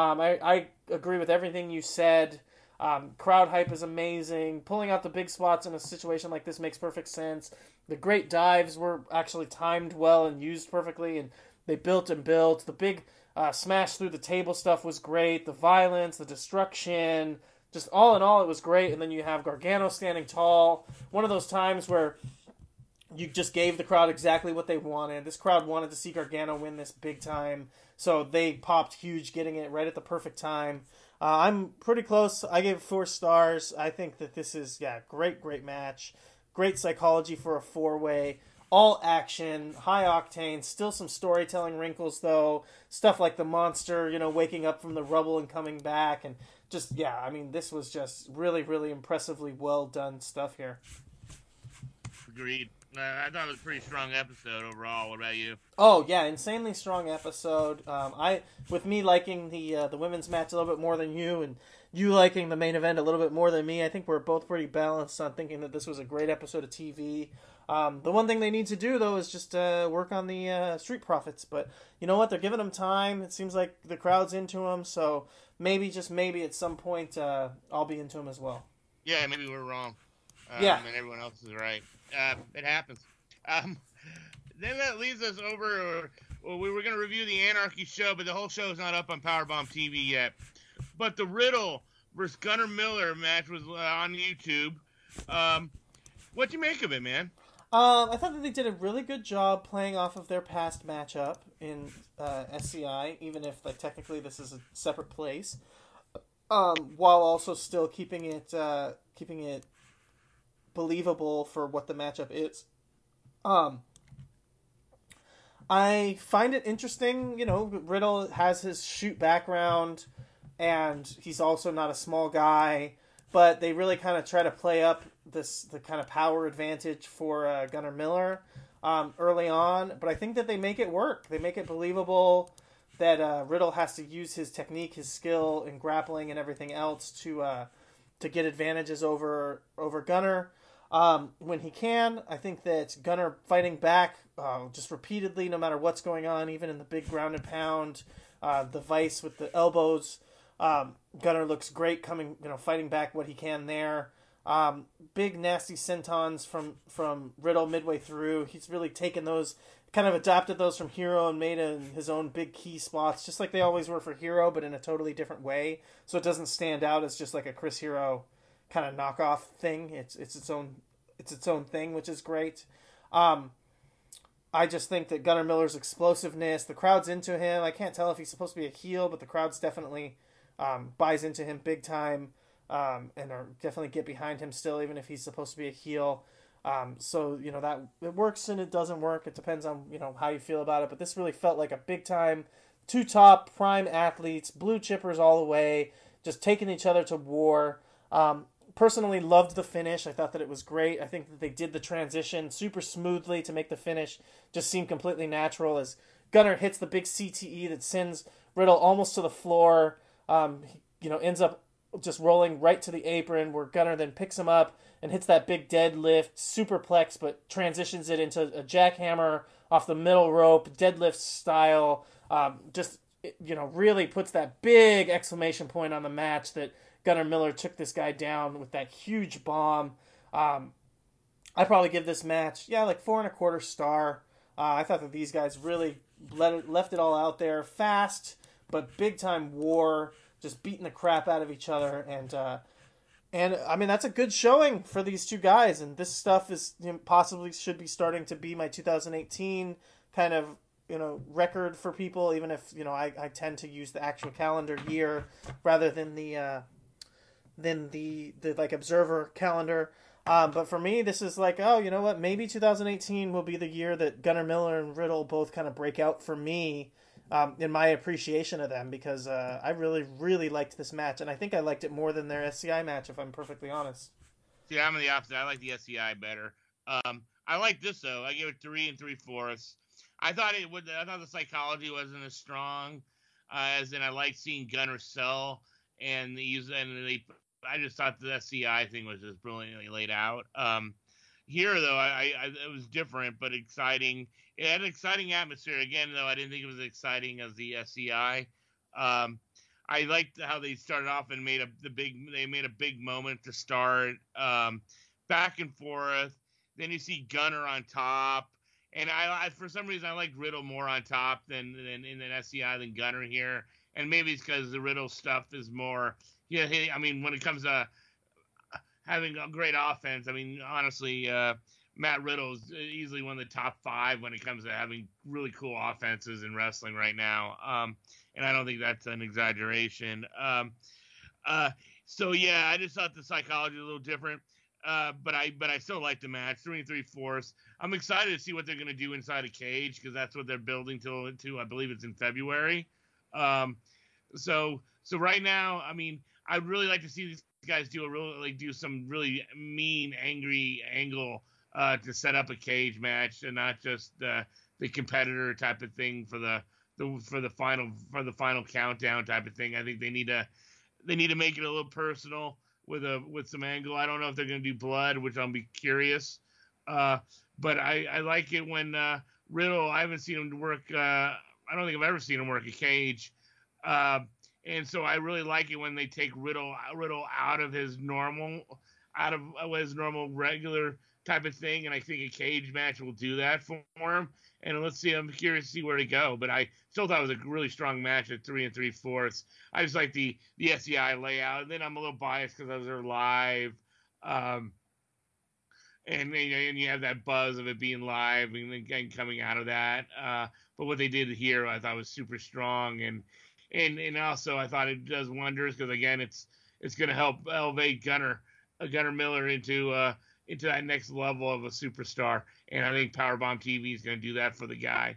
I agree with everything you said. Crowd hype is amazing. Pulling out the big spots in a situation like this makes perfect sense. The great dives were actually timed well and used perfectly, and they built and built. The big smash through the table stuff was great. The violence, the destruction, just all in all, it was great. And then you have Gargano standing tall. One of those times where you just gave the crowd exactly what they wanted. This crowd wanted to see Gargano win this big time, so they popped huge, getting it right at the perfect time. I'm pretty close. I gave it 4 stars. I think that this is, great match. Great psychology for a 4-way. All action, high octane, still some storytelling wrinkles, though. Stuff like the monster, waking up from the rubble and coming back. And just, this was just really, really impressively well done stuff here. Agreed. I thought it was a pretty strong episode overall. What about you? Oh yeah, insanely strong episode. With me liking the women's match a little bit more than you, and you liking the main event a little bit more than me, I think we're both pretty balanced on thinking that this was a great episode of TV. The one thing they need to do though is just work on the Street Profits. But you know what? They're giving them time. It seems like the crowd's into them, so maybe, just maybe, at some point I'll be into them as well. Yeah, maybe we're wrong. And everyone else is right. It happens. Then that leads us over. We were going to review the Anarchy show, but the whole show is not up on Powerbomb TV yet. But the Riddle versus Gunnar Miller match was on YouTube. What'd you make of it, man? I thought that they did a really good job playing off of their past matchup in SCI, even if technically this is a separate place, while also still keeping it believable for what the matchup is. I find it interesting, Riddle has his shoot background, and he's also not a small guy, but they really kind of try to play up the kind of power advantage for Gunnar Miller early on, but I think that they make it work. They make it believable that Riddle has to use his technique, his skill in grappling and everything else to get advantages over Gunnar. When he can. I think that Gunnar fighting back just repeatedly, no matter what's going on, even in the big ground and pound, the vice with the elbows. Gunnar looks great fighting back what he can there. Big nasty sentons from Riddle midway through. He's really taken those, kind of adapted those from Hero and made his own big key spots, just like they always were for Hero, but in a totally different way. So it doesn't stand out as just like a Chris Hero kind of knockoff thing. It's its own thing, which is great. I just think that Gunnar Miller's explosiveness, the crowd's into him. I can't tell if he's supposed to be a heel, but the crowd's definitely buys into him big time, and are definitely get behind him still, even if he's supposed to be a heel. So, that it works and it doesn't work. It depends on, how you feel about it. But this really felt like a big time, two top prime athletes, blue chippers all the way, just taking each other to war. Personally loved the finish. I thought that it was great. I think that they did the transition super smoothly to make the finish just seem completely natural as Gunnar hits the big CTE that sends Riddle almost to the floor. Ends up just rolling right to the apron where Gunnar then picks him up and hits that big deadlift, superplex, but transitions it into a jackhammer off the middle rope, deadlift style. Really puts that big exclamation point on the match that Gunnar Miller took this guy down with that huge bomb. I'd probably give this match, 4.25 star. I thought that these guys really left it all out there. Fast, but big time war, just beating the crap out of each other. And I mean, that's a good showing for these two guys. And this stuff is possibly should be starting to be my 2018 kind of, record for people, even if, I tend to use the actual calendar year rather than the like Observer calendar. But for me, this is like, oh, you know what? Maybe 2018 will be the year that Gunnar Miller and Riddle both kind of break out for me in my appreciation of them, because I really, really liked this match, and I think I liked it more than their SCI match, if I'm perfectly honest. See, I'm the opposite. I like the SCI better. I like this though. I give it 3 3/4. I thought the psychology wasn't as strong, as in I liked seeing Gunnar sell, I just thought the SCI thing was just brilliantly laid out. Here, though, it was different but exciting. It had an exciting atmosphere. Again, though, I didn't think it was as exciting as the SCI. I liked how they started off and made a big moment to start, back and forth. Then you see Gunnar on top, and I for some reason I like Riddle more on top than in an SCI than Gunnar here, and maybe it's because the Riddle stuff is more. Yeah, I mean, when it comes to having a great offense, I mean, honestly, Matt Riddle is easily one of the top 5 when it comes to having really cool offenses in wrestling right now. And I don't think that's an exaggeration. So yeah, I just thought the psychology was a little different. But I still like the match. 3 3/4. I'm excited to see what they're going to do inside a cage, because that's what they're building to. I believe it's in February. So right now, I mean, I'd really like to see these guys do some really mean, angry angle to set up a cage match, and not just the competitor type of thing for the final countdown type of thing. I think they need to make it a little personal with some angle. I don't know if they're going to do blood, which I'll be curious. But I like it when Riddle. I haven't seen him work. I don't think I've ever seen him work a cage. And so I really like it when they take Riddle out of his normal regular type of thing, and I think a cage match will do that for him. And let's see, I'm curious to see where to go. But I still thought it was a really strong match at 3 3/4. I just like the SCI layout, and then I'm a little biased because I was there live, and you have that buzz of it being live and then coming out of that. But what they did here, I thought was super strong, and also I thought it does wonders, because again, it's going to help elevate Gunnar Miller into that next level of a superstar, and I think Powerbomb TV is going to do that for the guy.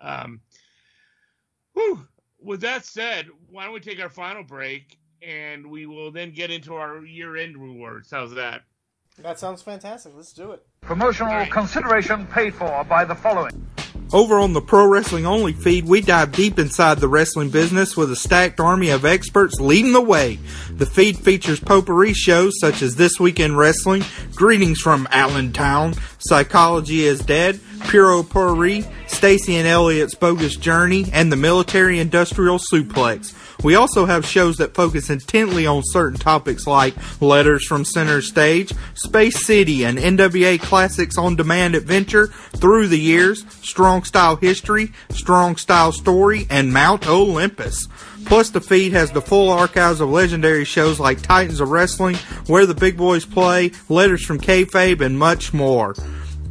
With that said, why don't we take our final break, and we will then get into our year-end rewards. How's that? That sounds fantastic. Let's do it. Promotional consideration paid for by the following. Over on the Pro Wrestling Only feed, we dive deep inside the wrestling business with a stacked army of experts leading the way. The feed features potpourri shows such as This Week in Wrestling, Greetings from Allentown, Psychology is Dead, Puro Potpourri, Stacy and Elliot's Bogus Journey, and the Military Industrial Suplex. We also have shows that focus intently on certain topics like Letters from Center Stage, Space City, and NWA Classics On Demand Adventure, Through the Years, Strong Style History, Strong Style Story, and Mount Olympus. Plus, the feed has the full archives of legendary shows like Titans of Wrestling, Where the Big Boys Play, Letters from Kayfabe, and much more.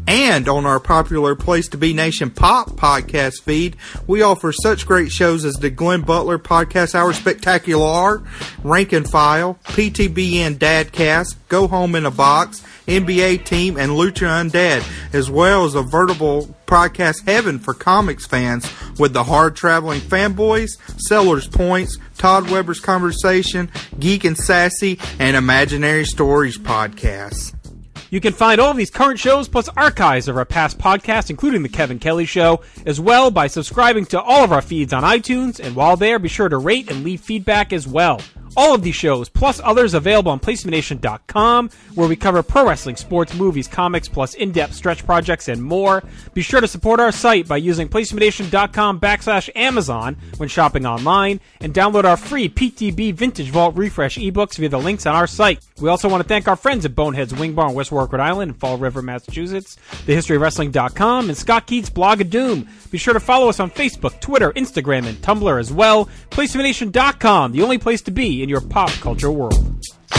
And on our popular Place to Be Nation Pop podcast feed, we offer such great shows as the Glenn Butler Podcast Hour Spectacular, Rank and File, PTBN Dadcast, Go Home in a Box, NBA Team, and Lucha Undead, as well as a veritable podcast heaven for comics fans with the Hard Traveling Fanboys, Sellers Points, Todd Weber's Conversation, Geek and Sassy, and Imaginary Stories podcasts. You can find all of these current shows plus archives of our past podcasts, including The Kevin Kelly Show, as well by subscribing to all of our feeds on iTunes, and while there, be sure to rate and leave feedback as well. All of these shows, plus others, available on PlacementNation.com, where we cover pro wrestling, sports, movies, comics, plus in-depth stretch projects and more. Be sure to support our site by using PlacementNation.com/Amazon when shopping online, and download our free PTB Vintage Vault Refresh ebooks via the links on our site. We also want to thank our friends at Bonehead's Wing Bar in West Warwick, Rhode Island, and Fall River, Massachusetts, TheHistoryOfWrestling.com, and Scott Keats' Blog of Doom. Be sure to follow us on Facebook, Twitter, Instagram, and Tumblr as well. PlacementNation.com, the only place to be in your pop culture world.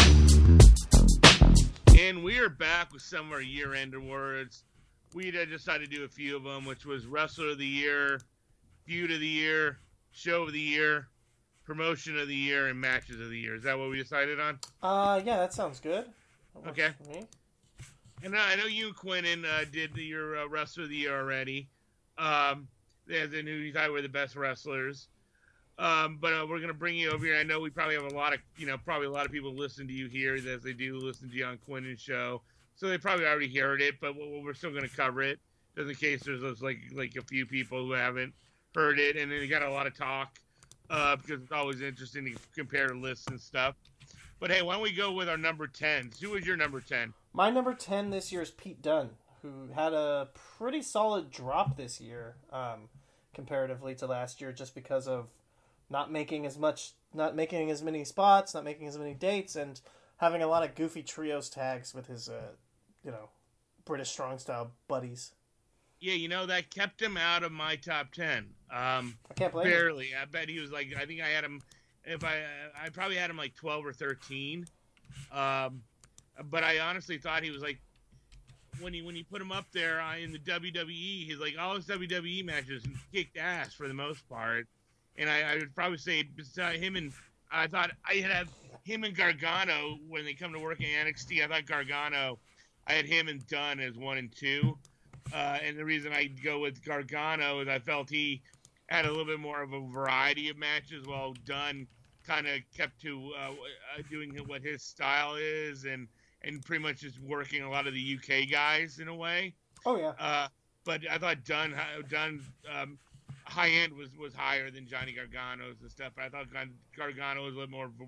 And we are back with some of our year-end awards. We decided to do a few of them, which was Wrestler of the Year, Feud of the Year, Show of the Year, Promotion of the Year, and Matches of the Year. Is that what we decided on? Yeah, that sounds good. That okay. For me. And I know you and Quinnen did your Wrestler of the Year already. As in who you thought were the best wrestlers. But we're going to bring you over here. I know we probably have a lot of people listen to you here as they do listen to you on Quinnen's show. So they probably already heard it, but we're still going to cover it just in case there's those, like a few people who haven't heard it. And then you got a lot of talk because it's always interesting to compare lists and stuff. But hey, why don't we go with our number 10? Who was your number 10? My number 10 this year is Pete Dunne, who had a pretty solid drop this year comparatively to last year just because of not making as many spots, not making as many dates, and having a lot of goofy trios tags with his, British strong style buddies. Yeah, that kept him out of my top 10. I can't blame him. Barely. I bet he was I think I had him, I probably had him like 12 or 13. But I honestly thought he was when you put him up there in the WWE, he's all his WWE matches kicked ass for the most part. And I would probably say beside him I thought I had him and Gargano when they come to work in NXT. I thought Gargano, I had him and Dunne as 1 and 2. And the reason I go with Gargano is I felt he had a little bit more of a variety of matches while Dunne kind of kept to doing what his style is and pretty much just working a lot of the UK guys in a way. Oh, yeah. But I thought Dunne high end was higher than Johnny Gargano's and stuff. But I thought Gargano was a little more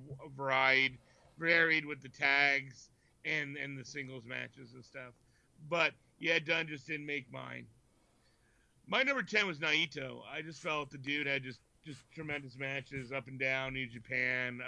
varied with the tags and the singles matches and stuff. But yeah, Dunne just didn't make mine. My number 10 was Naito. I just felt the dude had just tremendous matches up and down New Japan.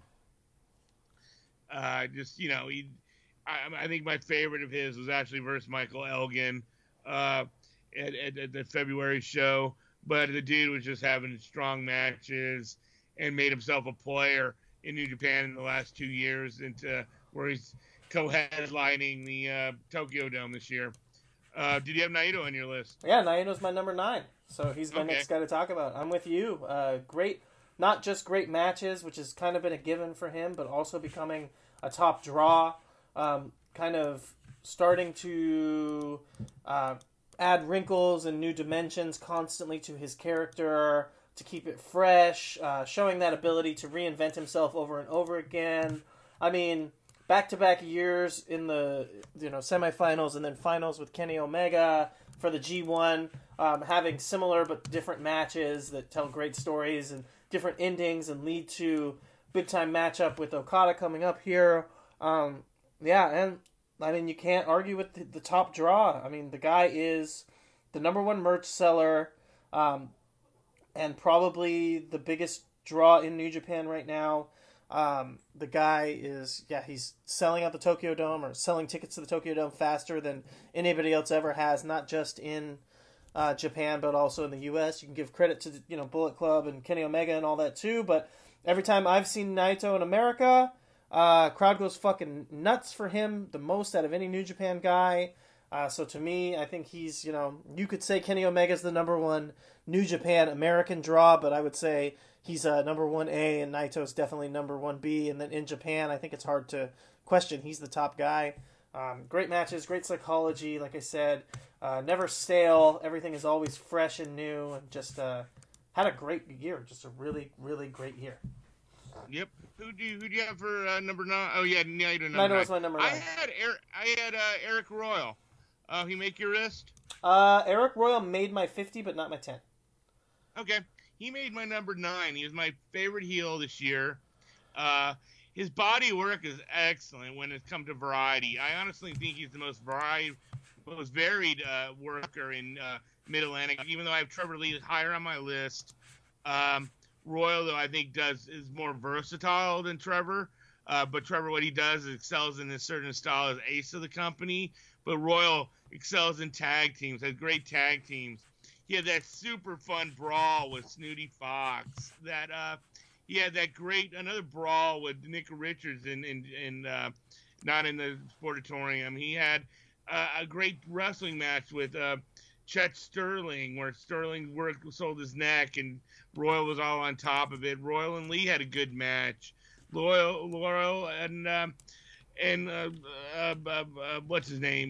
I think my favorite of his was actually versus Michael Elgin at the February show. But the dude was just having strong matches and made himself a player in New Japan in the last 2 years into where he's co-headlining the Tokyo Dome this year. Did you have Naito on your list? Yeah, Naito's my number 9. So he's my next guy to talk about. I'm with you. Great, not just great matches, which has kind of been a given for him, but also becoming a top draw. Kind of starting to add wrinkles and new dimensions constantly to his character to keep it fresh, showing that ability to reinvent himself over and over again. I mean, back-to-back years in the semifinals and then finals with Kenny Omega for the G1, having similar but different matches that tell great stories and different endings and lead to big-time matchup with Okada coming up here. And I mean, you can't argue with the top draw. I mean, the guy is the number 1 merch seller and probably the biggest draw in New Japan right now. The guy is, he's selling out the Tokyo Dome or selling tickets to the Tokyo Dome faster than anybody else ever has, not just in Japan, but also in the U.S. You can give credit to, Bullet Club and Kenny Omega and all that too, but every time I've seen Naito in America, crowd goes fucking nuts for him, the most out of any New Japan guy. So to me, I think he's, you could say Kenny Omega's the number one New Japan American draw, but I would say he's number 1A and Naito's definitely number 1B. And then in Japan, I think it's hard to question. He's the top guy. Great matches, great psychology, like I said. Never stale. Everything is always fresh and new. And just had a great year. Just a really, really great year. Yep. Who do you have for number 9? Oh yeah, Naito. Naito was my number 9. I had Eric Royal. He make your wrist? Eric Royal made my 50, but not my 10. Okay. He made my number 9. He was my favorite heel this year. His body work is excellent when it comes to variety. I honestly think he's the most varied worker in Mid-Atlantic, even though I have Trevor Lee higher on my list. Royal, though, I think is more versatile than Trevor. But Trevor, what he does is excels in a certain style as ace of the company. But Royal excels in tag teams, has great tag teams. He had that super fun brawl with Snooty Fox. He had that another brawl with Nick Richards in not in the Sportatorium. He had a great wrestling match with Chet Sterling, where Sterling sold his neck and Royal was all on top of it. Royal and Lee had a good match. Laurel and what's his name?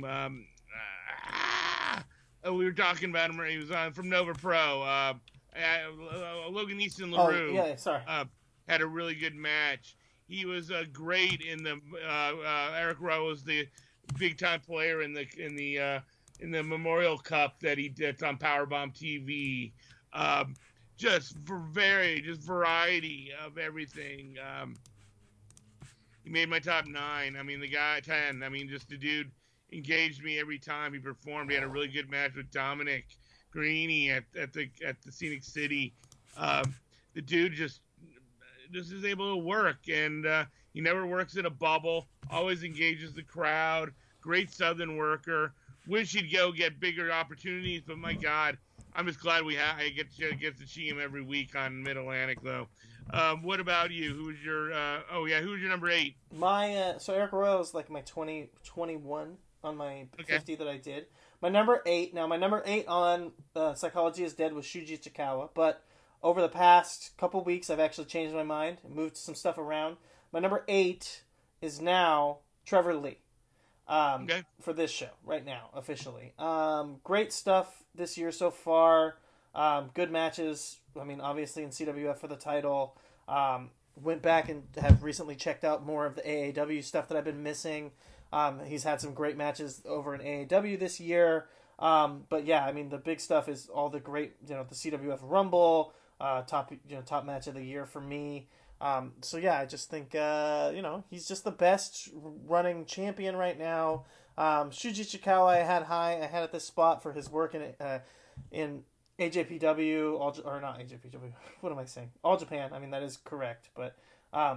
We were talking about him. He was on from Nova Pro. Logan Easton LaRue. Oh, yeah, sorry. Had a really good match. He was great in the. Eric Rowe was the big time player in the Memorial Cup that's on Powerbomb TV. Just variety of everything. He made my top 9. I mean, the guy 10. I mean, just the dude engaged me every time he performed. He had a really good match with Dominic Greeny at the Scenic City. The dude just is able to work, and he never works in a bubble. Always engages the crowd. Great Southern worker. Wish he'd go get bigger opportunities, but my God, I'm just glad I get to see him every week on Mid-Atlantic, though. What about you? Who's your who's your number 8? My so Eric Royal is like my 21 on my 50 that I did. My number 8 on Psychology is Dead was Shuji Chikawa, but over the past couple weeks I've actually changed my mind and moved some stuff around. My number 8 is now Trevor Lee. For this show right now, officially. Great stuff this year so far. Good matches. I mean, obviously in CWF for the title. Went back and have recently checked out more of the AAW stuff that I've been missing. He's had some great matches over in AAW this year. But yeah, I mean, the big stuff is all the great, the CWF Rumble, top match of the year for me. So yeah, I just think, he's just the best running champion right now. Shuji Chikawa I had at this spot for his work in AJPW, or not AJPW, what am I saying? All Japan, I mean, that is correct, but, I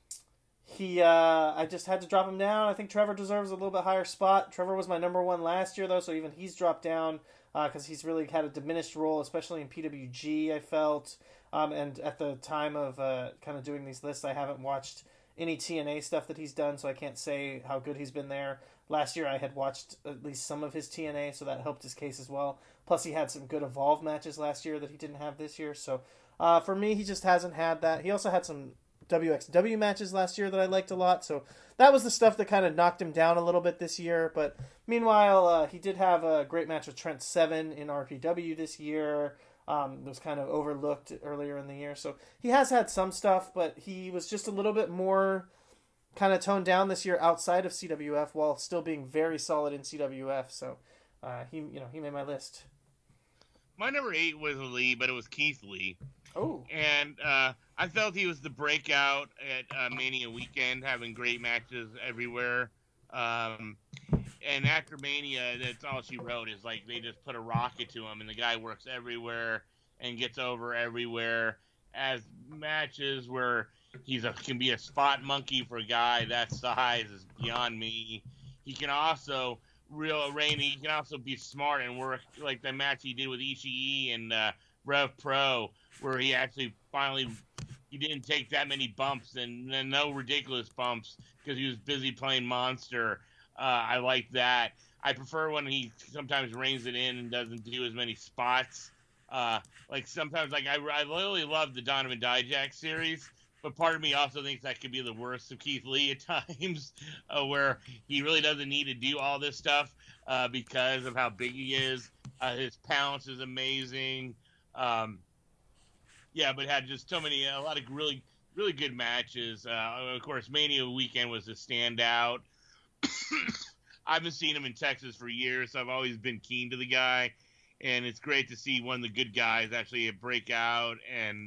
just had to drop him down. I think Trevor deserves a little bit higher spot. Trevor was my number 1 last year, though, so even he's dropped down, because he's really had a diminished role, especially in PWG, I felt. And at the time of kind of doing these lists, I haven't watched any TNA stuff that he's done, so I can't say how good he's been there. Last year I had watched at least some of his TNA, so that helped his case as well. Plus he had some good Evolve matches last year that he didn't have this year. So for me, he just hasn't had that. He also had some WXW matches last year that I liked a lot, so that was the stuff that kind of knocked him down a little bit this year. But meanwhile, he did have a great match with Trent Seven in RPW this year. It was kind of overlooked earlier in the year. So he has had some stuff, but he was just a little bit more kind of toned down this year outside of CWF while still being very solid in CWF. So he made my list. My number 8 was Lee, but it was Keith Lee. Oh. And I felt he was the breakout at Mania weekend, having great matches everywhere. And after Mania, that's all she wrote is like they just put a rocket to him, and the guy works everywhere and gets over everywhere. As matches where can be a spot monkey for a guy that size is beyond me. He can also he can also be smart and work like the match he did with Ishii and Rev Pro, where he actually he didn't take that many bumps and no ridiculous bumps because he was busy playing Monster. I like that. I prefer when he sometimes reins it in and doesn't do as many spots. Like sometimes, like I really love the Donovan Dijak series, but part of me also thinks that could be the worst of Keith Lee at times, where he really doesn't need to do all this stuff because of how big he is. His pounce is amazing. Yeah, but had just a lot of really, really good matches. Of course, Mania weekend was a standout. I've been seeing him in Texas for years, so I've always been keen to the guy. And it's great to see one of the good guys actually break out and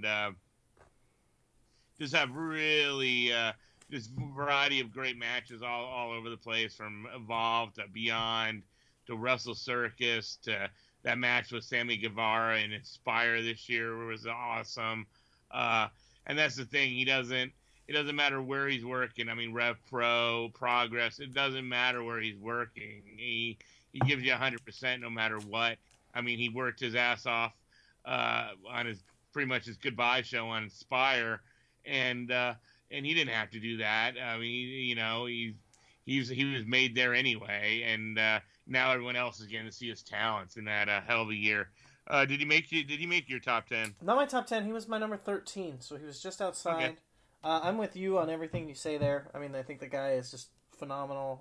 just have really this variety of great matches all over the place, from Evolve to Beyond to Wrestle Circus to that match with Sammy Guevara and Inspire this year was awesome. And that's the thing. It doesn't matter where he's working. I mean, Rev Pro, Progress, it doesn't matter where he's working. He gives you 100% no matter what. I mean, he worked his ass off on his pretty much his goodbye show on Inspire, and he didn't have to do that. I mean, he was made there anyway, and now everyone else is getting to see his talents in that hell of a year. Did he make your top 10? Not my top 10. He was my number 13, so he was just outside. Okay. I'm with you on everything you say there. I mean, I think the guy is just phenomenal.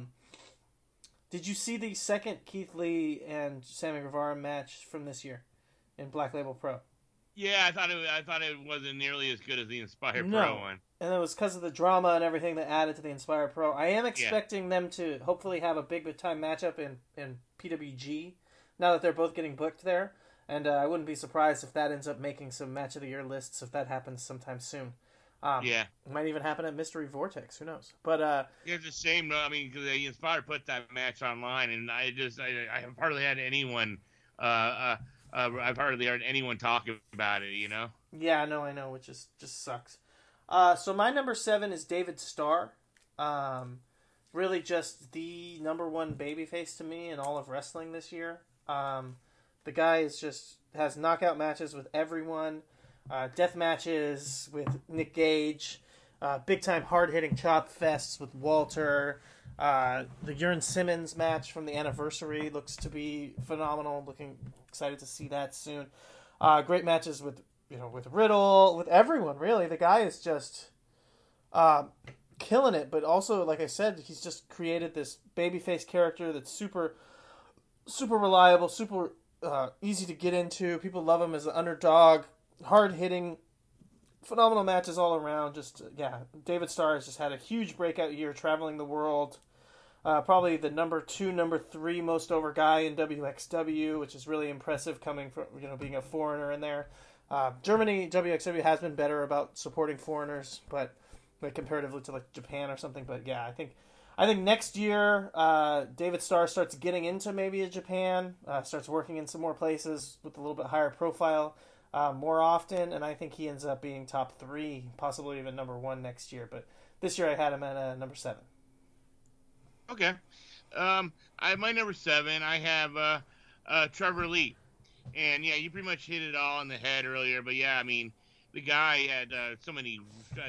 Did you see the second Keith Lee and Sammy Guevara match from this year in Black Label Pro? Yeah, I thought it wasn't nearly as good as the Inspire No. Pro one. And it was because of the drama and everything that added to the Inspire Pro. I am expecting them to hopefully have a big time matchup in PWG now that they're both getting booked there. And I wouldn't be surprised if that ends up making some Match of the Year lists if that happens sometime soon. Yeah. It might even happen at Mystery Vortex. Who knows? But it's a shame. I mean, because the Inspire put that match online, and I have hardly had anyone. I've hardly heard anyone talk about it. You know. Yeah, no, I know, which just sucks. So my number 7 is David Starr. Really just the number one babyface to me in all of wrestling this year. The guy has knockout matches with everyone. Death matches with Nick Gage, big time hard hitting chop fests with Walter. The Jurgen Simmons match from the anniversary looks to be phenomenal. Looking excited to see that soon. Great matches with Riddle, with everyone really. The guy is just killing it, but also, like I said, he's just created this babyface character that's super, super reliable, super easy to get into. People love him as an underdog. Hard-hitting, phenomenal matches all around. David Starr has just had a huge breakout year, traveling the world. Probably the number 2, number 3 most over guy in WXW, which is really impressive coming from being a foreigner in there. Germany, WXW has been better about supporting foreigners, but comparatively to like Japan or something. But yeah, I think next year David Starr starts getting into maybe a Japan, starts working in some more places with a little bit higher profile. More often, and I think he ends up being top 3, possibly even number 1 next year. But this year I had him at number 7. Okay. I have my number 7. I have Trevor Lee. And yeah, you pretty much hit it all on the head earlier. But yeah, I mean, the guy had so many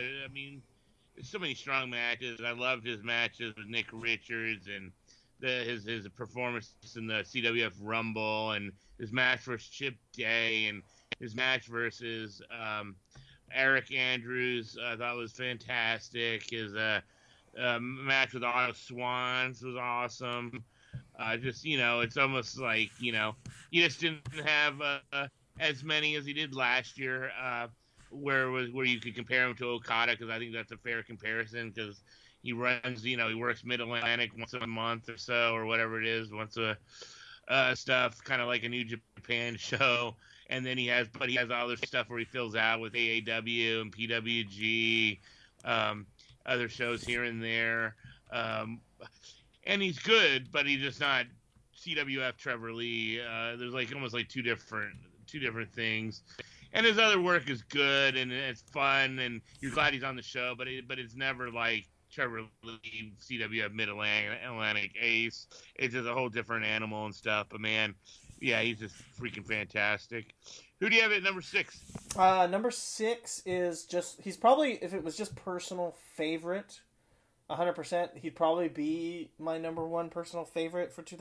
strong matches. I loved his matches with Nick Richards and his performance in the CWF Rumble, and his match versus Chip Day, and his match versus Eric Andrews, I thought was fantastic. His match with Otto Swans was awesome. It's almost like, he just didn't have as many as he did last year, where you could compare him to Okada, because I think that's a fair comparison, because he runs, he works Mid-Atlantic once a month or so, or whatever it is, once a stuff, kind of like a New Japan show. And then he has other stuff where he fills out with AAW and PWG, other shows here and there. And he's good, but he's just not CWF Trevor Lee. There's almost two different things. And his other work is good and it's fun, and you're glad he's on the show, but it's never like Trevor Lee, CWF Mid-Atlantic Ace. It's just a whole different animal and stuff. But man, yeah, he's just freaking fantastic. Who do you have at number 6? Number 6 is he's probably, if it was just personal favorite, 100%. He'd probably be my number one personal favorite for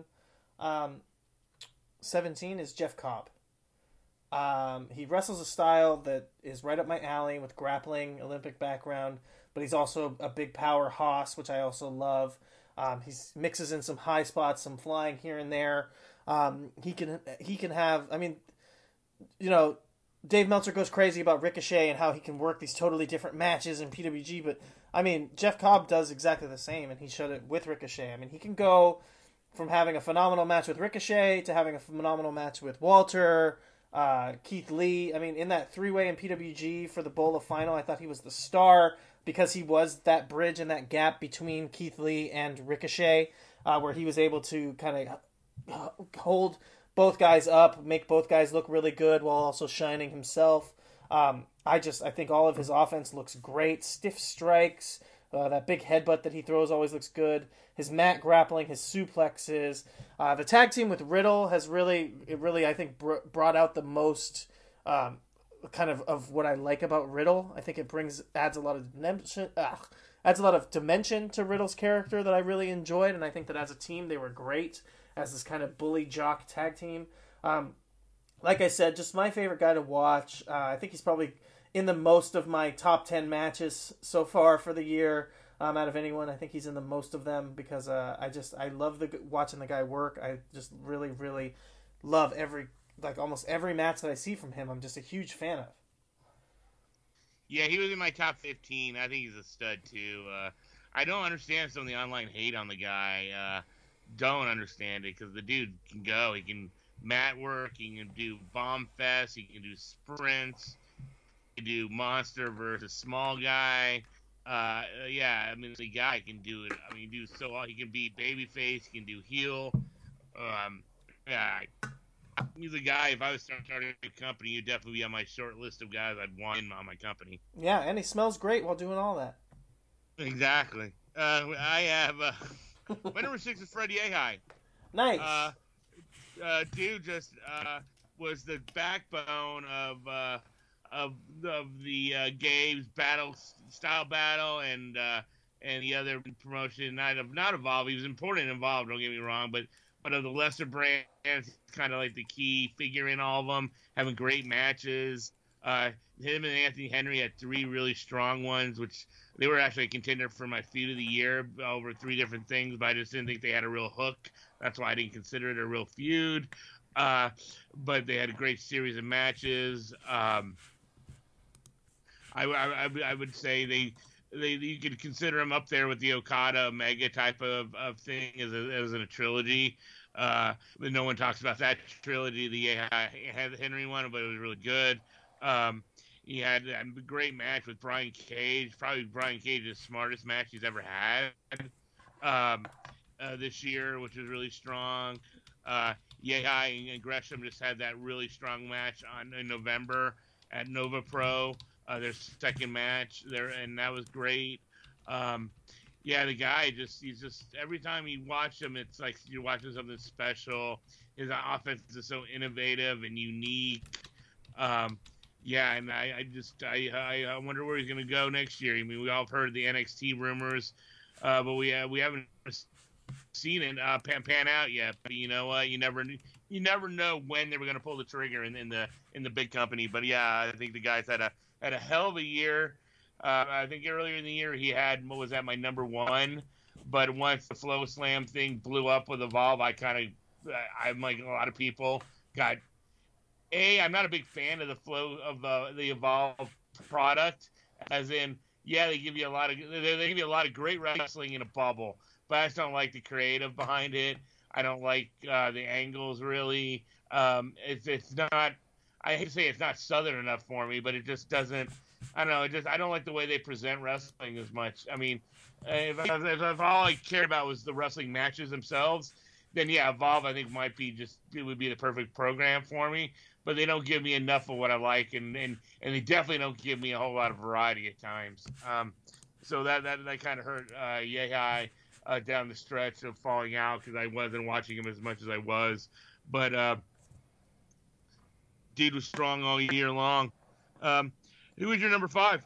2017 is Jeff Cobb. He wrestles a style that is right up my alley with grappling, Olympic background, but he's also a big power hoss, which I also love. He mixes in some high spots, some flying here and there. He can have, I mean, you know, Dave Meltzer goes crazy about Ricochet and how he can work these totally different matches in PWG, but I mean, Jeff Cobb does exactly the same, and he showed it with Ricochet. I mean, he can go from having a phenomenal match with Ricochet to having a phenomenal match with Walter, Keith Lee. I mean, in that three-way in PWG for the Bola final, I thought he was the star because he was that bridge and that gap between Keith Lee and Ricochet, where he was able to kind of hold both guys up, make both guys look really good while also shining himself. I think all of his offense looks great. Stiff strikes, that big headbutt that he throws always looks good. His mat grappling, his suplexes. The tag team with Riddle has really, I think, brought out the most kind of what I like about Riddle. I think it adds a lot of dimension to Riddle's character that I really enjoyed, and I think that as a team they were great as this kind of bully jock tag team. Like I said, just my favorite guy to watch. I think he's probably in the most of my top 10 matches so far for the year. Out of anyone, I think he's in the most of them because I love watching the guy work. I just really, really love almost every match that I see from him. I'm just a huge fan of. Yeah, he was in my top 15. I think he's a stud too. I don't understand some of the online hate on the guy. Don't understand it because the dude can go. He can mat work. He can do bomb fest. He can do sprints. He can do monster versus small guy. Yeah, I mean the guy can do it. I mean, he can be babyface. He can do heel. Yeah, he's a guy. If I was starting a company, he'd definitely be on my short list of guys I'd want on my company. Yeah, and he smells great while doing all that. Exactly. I have my number 6 is Fred Yehi. Nice. Dude just was the backbone of the Gabe's style battle and the other promotion. Not Evolve. He was important and involved. Don't get me wrong, but of the lesser brands, kind of like the key figure in all of them, having great matches. Him and Anthony Henry had 3 really strong ones, which they were actually a contender for my feud of the year over 3 different things, but I just didn't think they had a real hook. That's why I didn't consider it a real feud. But they had a great series of matches. I would say you could consider them up there with the Okada Omega type of thing as in a trilogy. But no one talks about that trilogy. The Henry one, but it was really good. He had a great match with Brian Cage. Probably Brian Cage's smartest match he's ever had this year, which was really strong. Yehi and Gresham just had that really strong match in November at Nova Pro. Their second match there, and that was great. Yeah, the guy he's just every time you watch him, it's like you're watching something special. His offense is so innovative and unique. Yeah, and I wonder where he's gonna go next year. I mean, we all have heard the NXT rumors, but we haven't seen it pan out yet. But you know what? You never know when they were gonna pull the trigger in the big company. But yeah, I think the guy's had a hell of a year. I think earlier in the year he had, what was that, my number 1. But once the Flow Slam thing blew up with Evolve, I'm like a lot of people. I'm not a big fan of the flow of the Evolve product. As in, yeah, they give you a lot of great wrestling in a bubble, but I just don't like the creative behind it. I don't like the angles really. It's not. I hate to say it's not Southern enough for me, but it just doesn't. I don't know. I don't like the way they present wrestling as much. I mean, if all I cared about was the wrestling matches themselves, then yeah, Evolve I think it would be the perfect program for me. But they don't give me enough of what I like, and they definitely don't give me a whole lot of variety at times. So that kind of hurt Yehi down the stretch of falling out because I wasn't watching him as much as I was. But dude was strong all year long. Who was your number 5?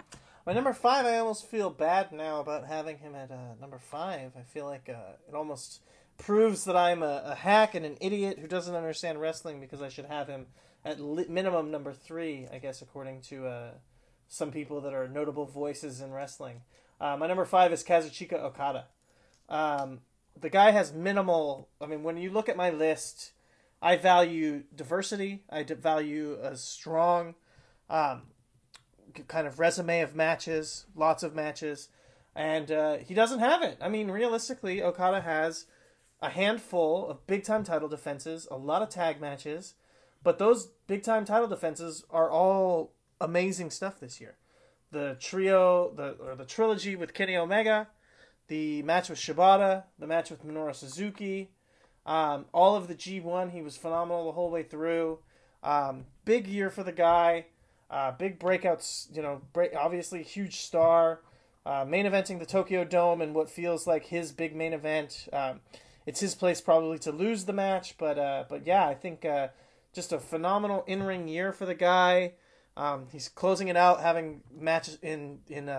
My number 5, I almost feel bad now about having him at number 5. I feel like it almost proves that I'm a hack and an idiot who doesn't understand wrestling because I should have him at minimum number 3, I guess, according to some people that are notable voices in wrestling. My number 5 is Kazuchika Okada. The guy has minimal... I mean, when you look at my list, I value diversity. I value a strong kind of resume of matches, lots of matches, and he doesn't have it. I mean, realistically, Okada has a handful of big-time title defenses, a lot of tag matches, but those big-time title defenses are all amazing stuff this year. The trio, the trilogy with Kenny Omega, the match with Shibata, the match with Minoru Suzuki, all of the G1, he was phenomenal the whole way through. Big year for the guy. Big breakouts, obviously huge star. Main eventing the Tokyo Dome in what feels like his big main event. It's his place probably to lose the match, but yeah, I think just a phenomenal in-ring year for the guy. He's closing it out, having matches in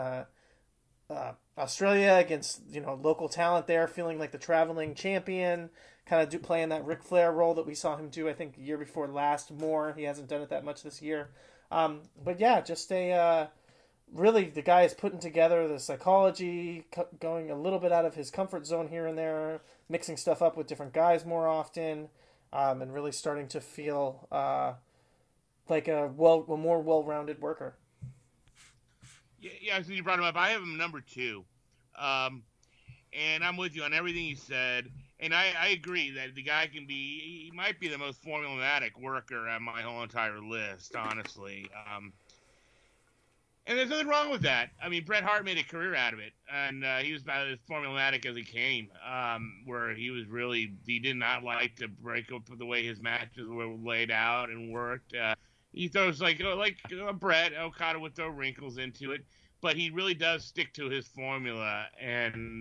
Australia against local talent there, feeling like the traveling champion, kind of playing that Ric Flair role that we saw him do, I think, year before last more. He hasn't done it that much this year. But yeah, just really the guy is putting together the psychology, going a little bit out of his comfort zone here and there, mixing stuff up with different guys more often, and really starting to feel like a more well-rounded worker. Yeah, so you brought him up. I have him number 2. And I'm with you on everything you said. And I agree that the guy he might be the most formulaic worker on my whole entire list, honestly. And there's nothing wrong with that. I mean, Bret Hart made a career out of it. And he was about as formulaic as he came, where he did not like to break up the way his matches were laid out and worked. He throws like Bret, Okada would throw wrinkles into it, but he really does stick to his formula, and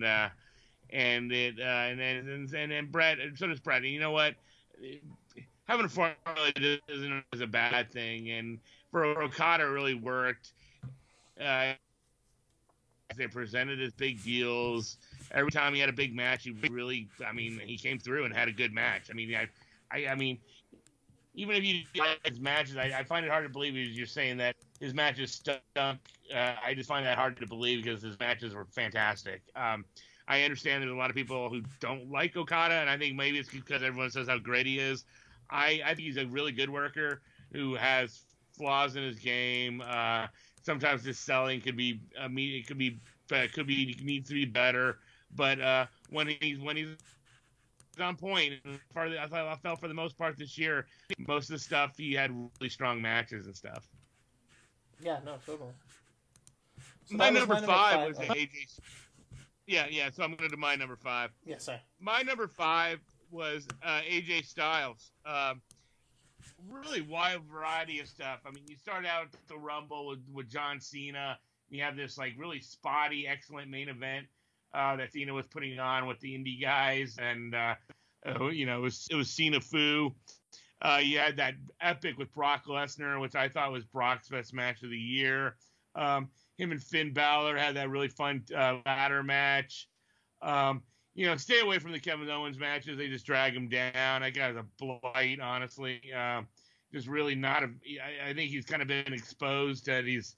Bret, and so does Bret. And you know what? Having a formula isn't a bad thing, and for Okada, it really worked. They presented as big deals. Every time he had a big match, he came through and had a good match. I mean, even if you like his matches, I find it hard to believe you're saying that his matches stunk. I just find that hard to believe because his matches were fantastic. I understand there's a lot of people who don't like Okada, and I think maybe it's because everyone says how great he is. I think he's a really good worker who has flaws in his game. Sometimes his selling needs to be better. But when he's on point, I felt for the most part this year, most of the stuff he had really strong matches and stuff. Yeah, no, totally. So my number 5 was AJ. Yeah. So I'm going to do my number 5. Yeah, sorry. My number 5 was AJ Styles. Really wide variety of stuff. I mean, you start out at the Rumble with John Cena. You have this like really spotty, excellent main event that Cena was putting on with the indie guys, and it was Cena Fu. You had that epic with Brock Lesnar, which I thought was Brock's best match of the year. Him and Finn Balor had that really fun ladder match. Stay away from the Kevin Owens matches. They just drag him down. That guy's a blight, honestly. Just really not I think he's kind of been exposed that his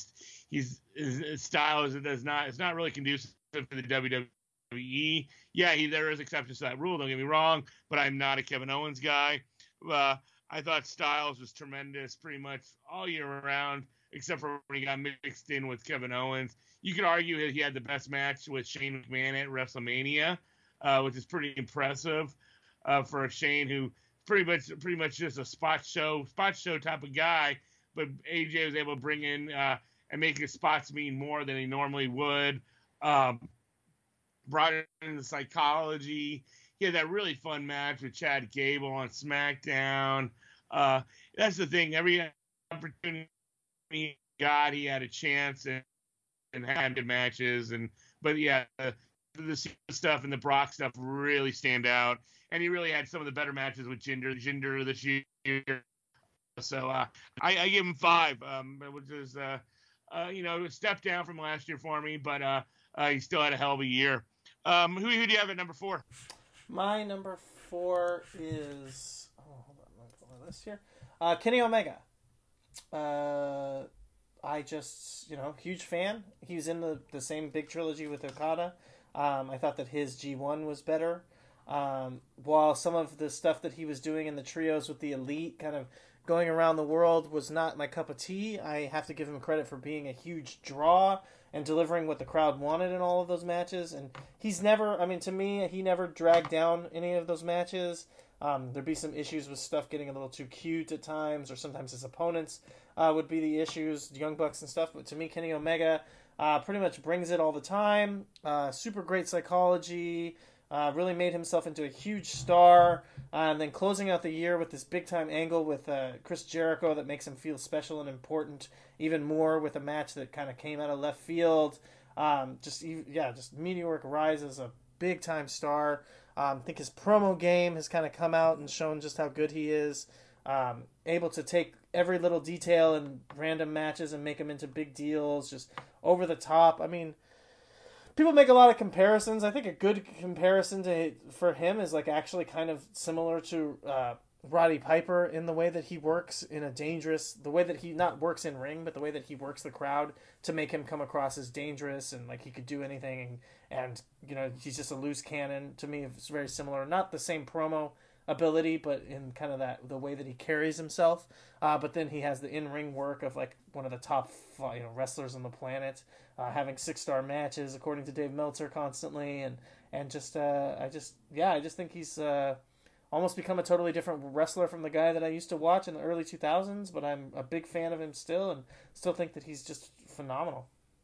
style it's not really conducive to the WWE. Yeah, there is exceptions to that rule. Don't get me wrong, but I'm not a Kevin Owens guy. I thought Styles was tremendous pretty much all year round, except for when he got mixed in with Kevin Owens. You could argue that he had the best match with Shane McMahon at WrestleMania, which is pretty impressive for a Shane who pretty much just a spot show type of guy. But AJ was able to bring in and make his spots mean more than he normally would. Brought in the psychology. He had that really fun match with Chad Gable on SmackDown. That's the thing. Every opportunity he got, he had a chance and had good matches. But the stuff and the Brock stuff really stand out. And he really had some of the better matches with Jinder this year. So I give him 5, which is a step down from last year for me, but he still had a hell of a year. Who do you have at number 4? My number 4 is hold on, let me pull my list here. Kenny Omega. I just huge fan. He was in the same big trilogy with Okada. I thought that his G1 was better. While some of the stuff that he was doing in the trios with the Elite, kind of going around the world, was not my cup of tea, I have to give him credit for being a huge draw and delivering what the crowd wanted in all of those matches. And he's never, to me, he never dragged down any of those matches. There'd be some issues with stuff getting a little too cute at times, or sometimes his opponents would be the issues, Young Bucks and stuff. But to me, Kenny Omega pretty much brings it all the time. Super great psychology. Really made himself into a huge star. And then closing out the year with this big-time angle with Chris Jericho that makes him feel special and important even more, with a match that kind of came out of left field. Just meteoric rise as a big-time star. I think his promo game has kind of come out and shown just how good he is. Able to take every little detail in random matches and make them into big deals, just over the top. People make a lot of comparisons. I think a good comparison for him is actually kind of similar to Roddy Piper in the way that he works the way that he not works in ring, but the way that he works the crowd to make him come across as dangerous and like he could do anything. And he's just a loose cannon. To me, it's very similar. Not the same promo ability, but in kind of the way that he carries himself. But then he has the in-ring work of one of the top wrestlers on the planet, having 6-star matches according to Dave Meltzer constantly, and I just think he's almost become a totally different wrestler from the guy that I used to watch in the early 2000s. But I'm a big fan of him still, and still think that he's just phenomenal.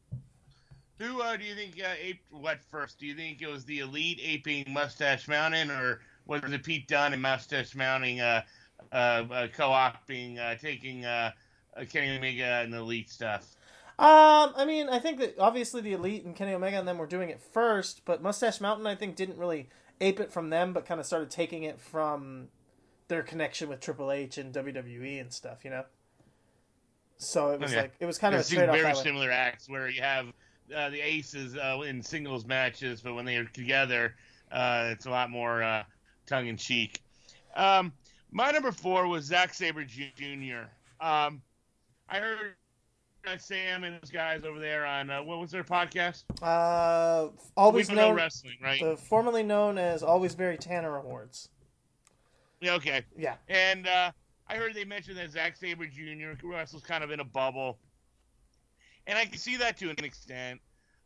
Who do you think aped what first? Do you think it was the Elite aping Mustache Mountain, or was it Pete Dunne and Mustache Mountain co-opting, taking Kenny Omega and the Elite stuff? I think that obviously the Elite and Kenny Omega and them were doing it first, but Mustache Mountain, I think, didn't really ape it from them, but kind of started taking it from their connection with Triple H and WWE and stuff, So it was it was kind of a straight off very similar acts where you have the aces in singles matches, but when they are together, it's a lot more tongue-in-cheek. My number 4 was Zack Sabre Jr. I heard Sam and those guys over there on what was their podcast? Always known wrestling, right? Formerly known as Always Barry Tanner Awards. Yeah, okay. Yeah. And I heard they mentioned that Zack Sabre Jr. wrestles kind of in a bubble, and I can see that to an extent.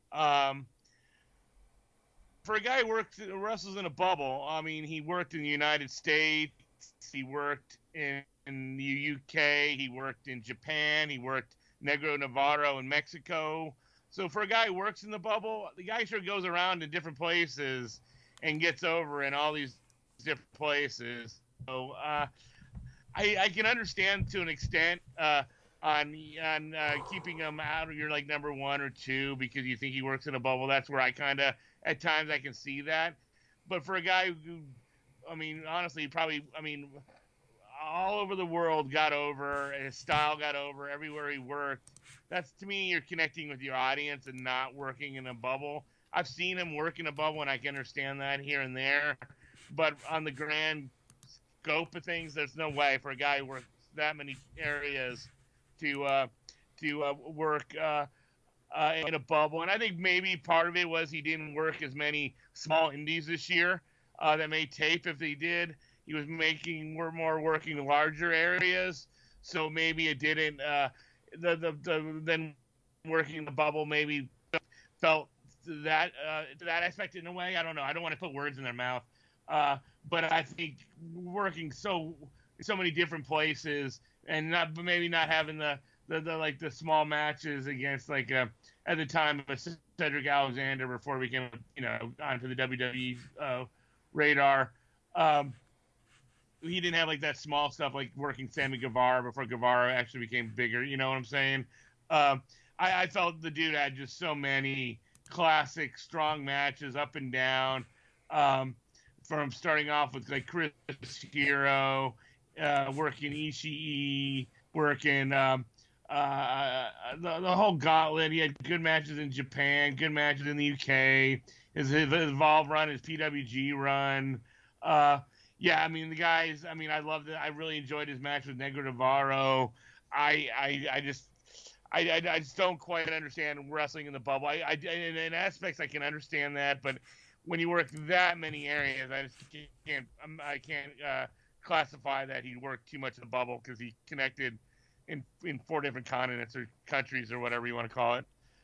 For a guy who wrestles in a bubble, he worked in the United States, he worked in the UK, he worked in Japan, he worked Negro Navarro in Mexico. So for a guy who works in the bubble, the guy sure goes around to different places and gets over in all these different places. So I can understand to an extent on keeping him out of your number 1 or 2 because you think he works in a bubble. That's where I kind of at times I can see that. But for a guy who, honestly, probably, all over the world got over, and his style got over everywhere he worked. That's, to me, you're connecting with your audience and not working in a bubble. I've seen him work in a bubble, and I can understand that here and there. But on the grand scope of things, there's no way for a guy who works that many areas to work in a bubble. And I think maybe part of it was he didn't work as many small indies this year that made tape. If they did, he was more working larger areas. So maybe it didn't. Then working in the bubble maybe felt that aspect in a way. I don't know. I don't want to put words in their mouth. But I think working so many different places and maybe not having the small matches against at the time of Cedric Alexander before he became onto the WWE radar. He didn't have that small stuff like working Sammy Guevara before Guevara actually became bigger. You know what I'm saying? I felt the dude had just so many classic strong matches up and down. From starting off with Chris Hero, working Ishii, working the whole gauntlet. He had good matches in Japan, good matches in the UK. His Evolve run, his PWG run. Yeah, I mean the guys. I mean, I loved it. I really enjoyed his match with Negro Navarro. I just don't quite understand wrestling in the bubble. In aspects I can understand that, but when you work that many areas, I just can't. I can't classify that he worked too much in the bubble because he connected in 4 different continents or countries or whatever you want to call it.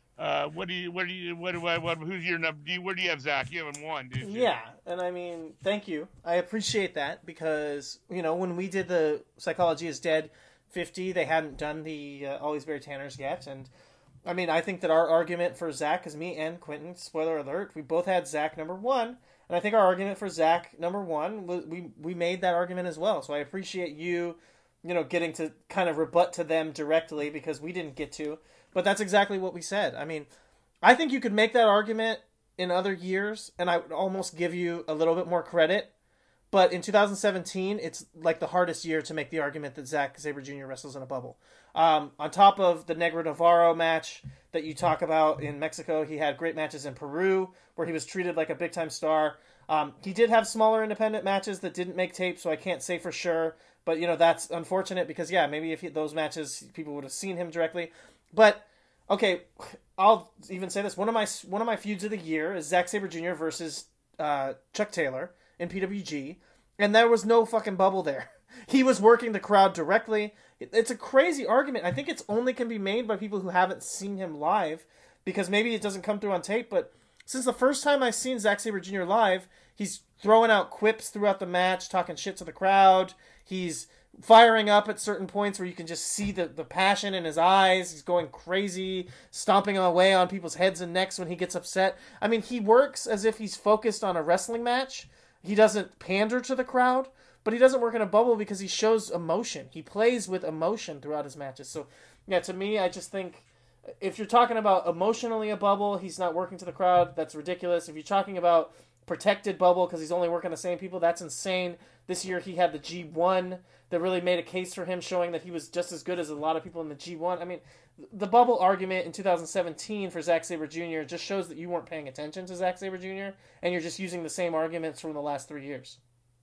Who's your number? Where do you have Zach? You have him 1, didn't you? Yeah, and I mean, thank you. I appreciate that because, when we did the Psychology is Dead 50, they hadn't done the Always Barry Tanners yet, and I mean, I think that our argument for Zach, because me and Quentin, spoiler alert, we both had Zach number 1, and I think our argument for Zach number 1, we made that argument as well, so I appreciate you, getting to kind of rebut to them directly because we didn't get to. But that's exactly what we said. I mean, I think you could make that argument in other years, and I would almost give you a little bit more credit. But in 2017, it's like the hardest year to make the argument that Zack Sabre Jr. wrestles in a bubble. On top of the Negro Navarro match that you talk about in Mexico, he had great matches in Peru where he was treated like a big-time star. He did have smaller independent matches that didn't make tape, so I can't say for sure. But, that's unfortunate because, yeah, maybe if those matches, people would have seen him directly. But, okay, I'll even say this. One of my feuds of the year is Zack Sabre Jr. versus Chuck Taylor in PWG, and there was no fucking bubble there. He was working the crowd directly. It's a crazy argument. I think it's only can be made by people who haven't seen him live, because maybe it doesn't come through on tape, but since the first time I've seen Zack Sabre Jr. live, he's throwing out quips throughout the match, talking shit to the crowd. He's firing up at certain points where you can just see the passion in his eyes. He's going crazy, stomping away on people's heads and necks when he gets upset. I mean, he works as if he's focused on a wrestling match. He doesn't pander to the crowd, but he doesn't work in a bubble because he shows emotion. He plays with emotion throughout his matches. So, yeah, to me, I just think if you're talking about emotionally a bubble, he's not working to the crowd. That's ridiculous. If you're talking about protected bubble because he's only working the same people, that's insane. This year he had the G1 that really made a case for him, showing that he was just as good as a lot of people in the G1. I mean, the bubble argument in 2017 for Zack Sabre Jr. just shows that you weren't paying attention to Zack Sabre Jr. and you're just using the same arguments from the last 3 years.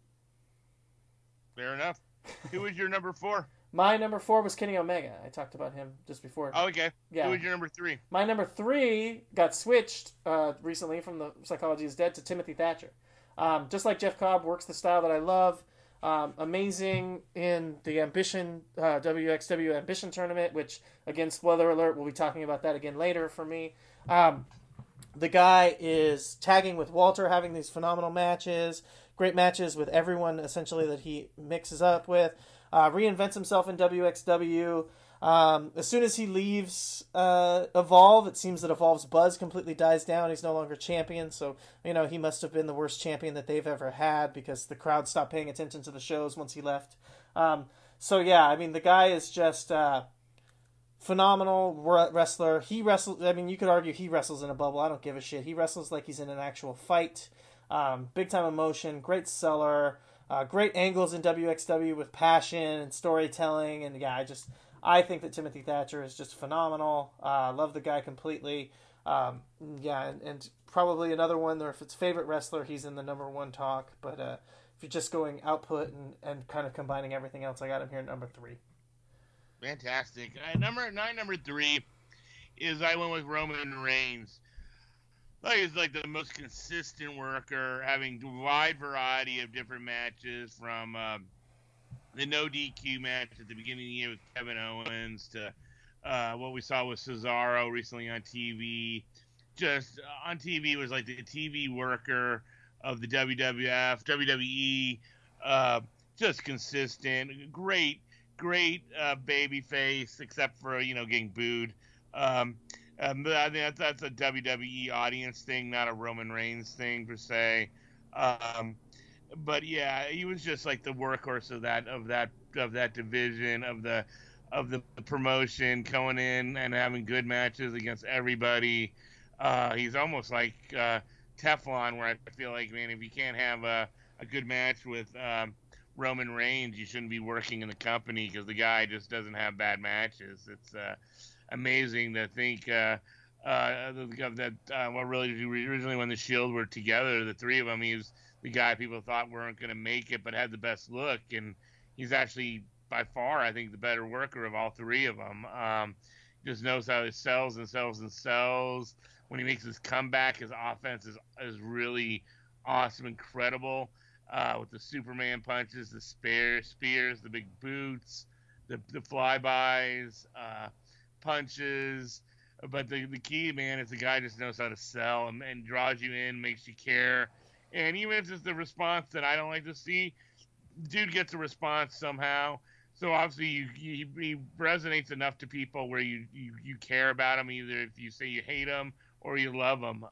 Fair enough. Who was your number 4? My number 4 was Kenny Omega. I talked about him just before. Oh, okay. Yeah. Who was your number 3? My number 3 got switched recently from the Psychology is Dead to Timothy Thatcher. Just like Jeff Cobb, works the style that I love. Amazing in the Ambition, WXW Ambition tournament, which, again, spoiler alert, we'll be talking about that again later for me. The guy is tagging with Walter, having these phenomenal matches, great matches with everyone, essentially, that he mixes up with. Reinvents himself in WXW. As soon as he leaves Evolve, it seems that Evolve's buzz completely dies down. He's no longer champion, so he must have been the worst champion that they've ever had because the crowd stopped paying attention to the shows once he left. So yeah, I mean, the guy is just phenomenal wrestler. He wrestles. I mean, you could argue he wrestles in a bubble. I don't give a shit. He wrestles like he's in an actual fight. Big time emotion. Great seller. Great angles in WXW with passion and storytelling. And yeah, I think that Timothy Thatcher is just phenomenal. Love the guy completely. And probably another one, or if it's favorite wrestler, he's in the number 1 talk. But if you're just going output and kind of combining everything else, I got him here at number 3. Fantastic. Number 3 is I went with Roman Reigns. He's like the most consistent worker, having a wide variety of different matches, from the no DQ match at the beginning of the year with Kevin Owens to what we saw with Cesaro recently on TV. Just on TV was like the TV worker of the WWF, WWE. Just consistent, great baby face, except for getting booed. I think that's a WWE audience thing, not a Roman Reigns thing per se. But yeah, he was just like the workhorse of that division, of the promotion, going in and having good matches against everybody. He's almost like Teflon, where I feel like, man, if you can't have a good match with Roman Reigns, you shouldn't be working in the company because the guy just doesn't have bad matches. It's amazing to think that originally when the Shield were together, the three of them, he was the guy people thought weren't going to make it, but had the best look, and he's actually by far, I think, the better worker of all three of them. Just knows how he sells and sells and sells. When he makes his comeback, his offense is really awesome, incredible. With the Superman punches, the spears, the big boots, the flybys, punches. But the key, man, is the guy just knows how to sell and draws you in, makes you care. And even if it's the response that I don't like to see, dude gets a response somehow. So obviously he resonates enough to people where you care about him, either if you say you hate him or you love him.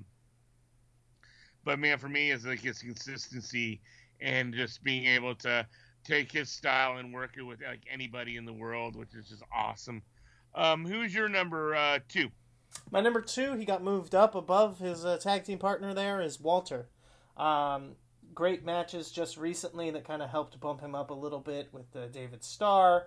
But man, for me, it's like his consistency and just being able to take his style and work it with like anybody in the world, which is just awesome. Who's your number 2? My number 2, he got moved up above his tag team partner there, is Walter. Great matches just recently that kind of helped bump him up a little bit with David Starr,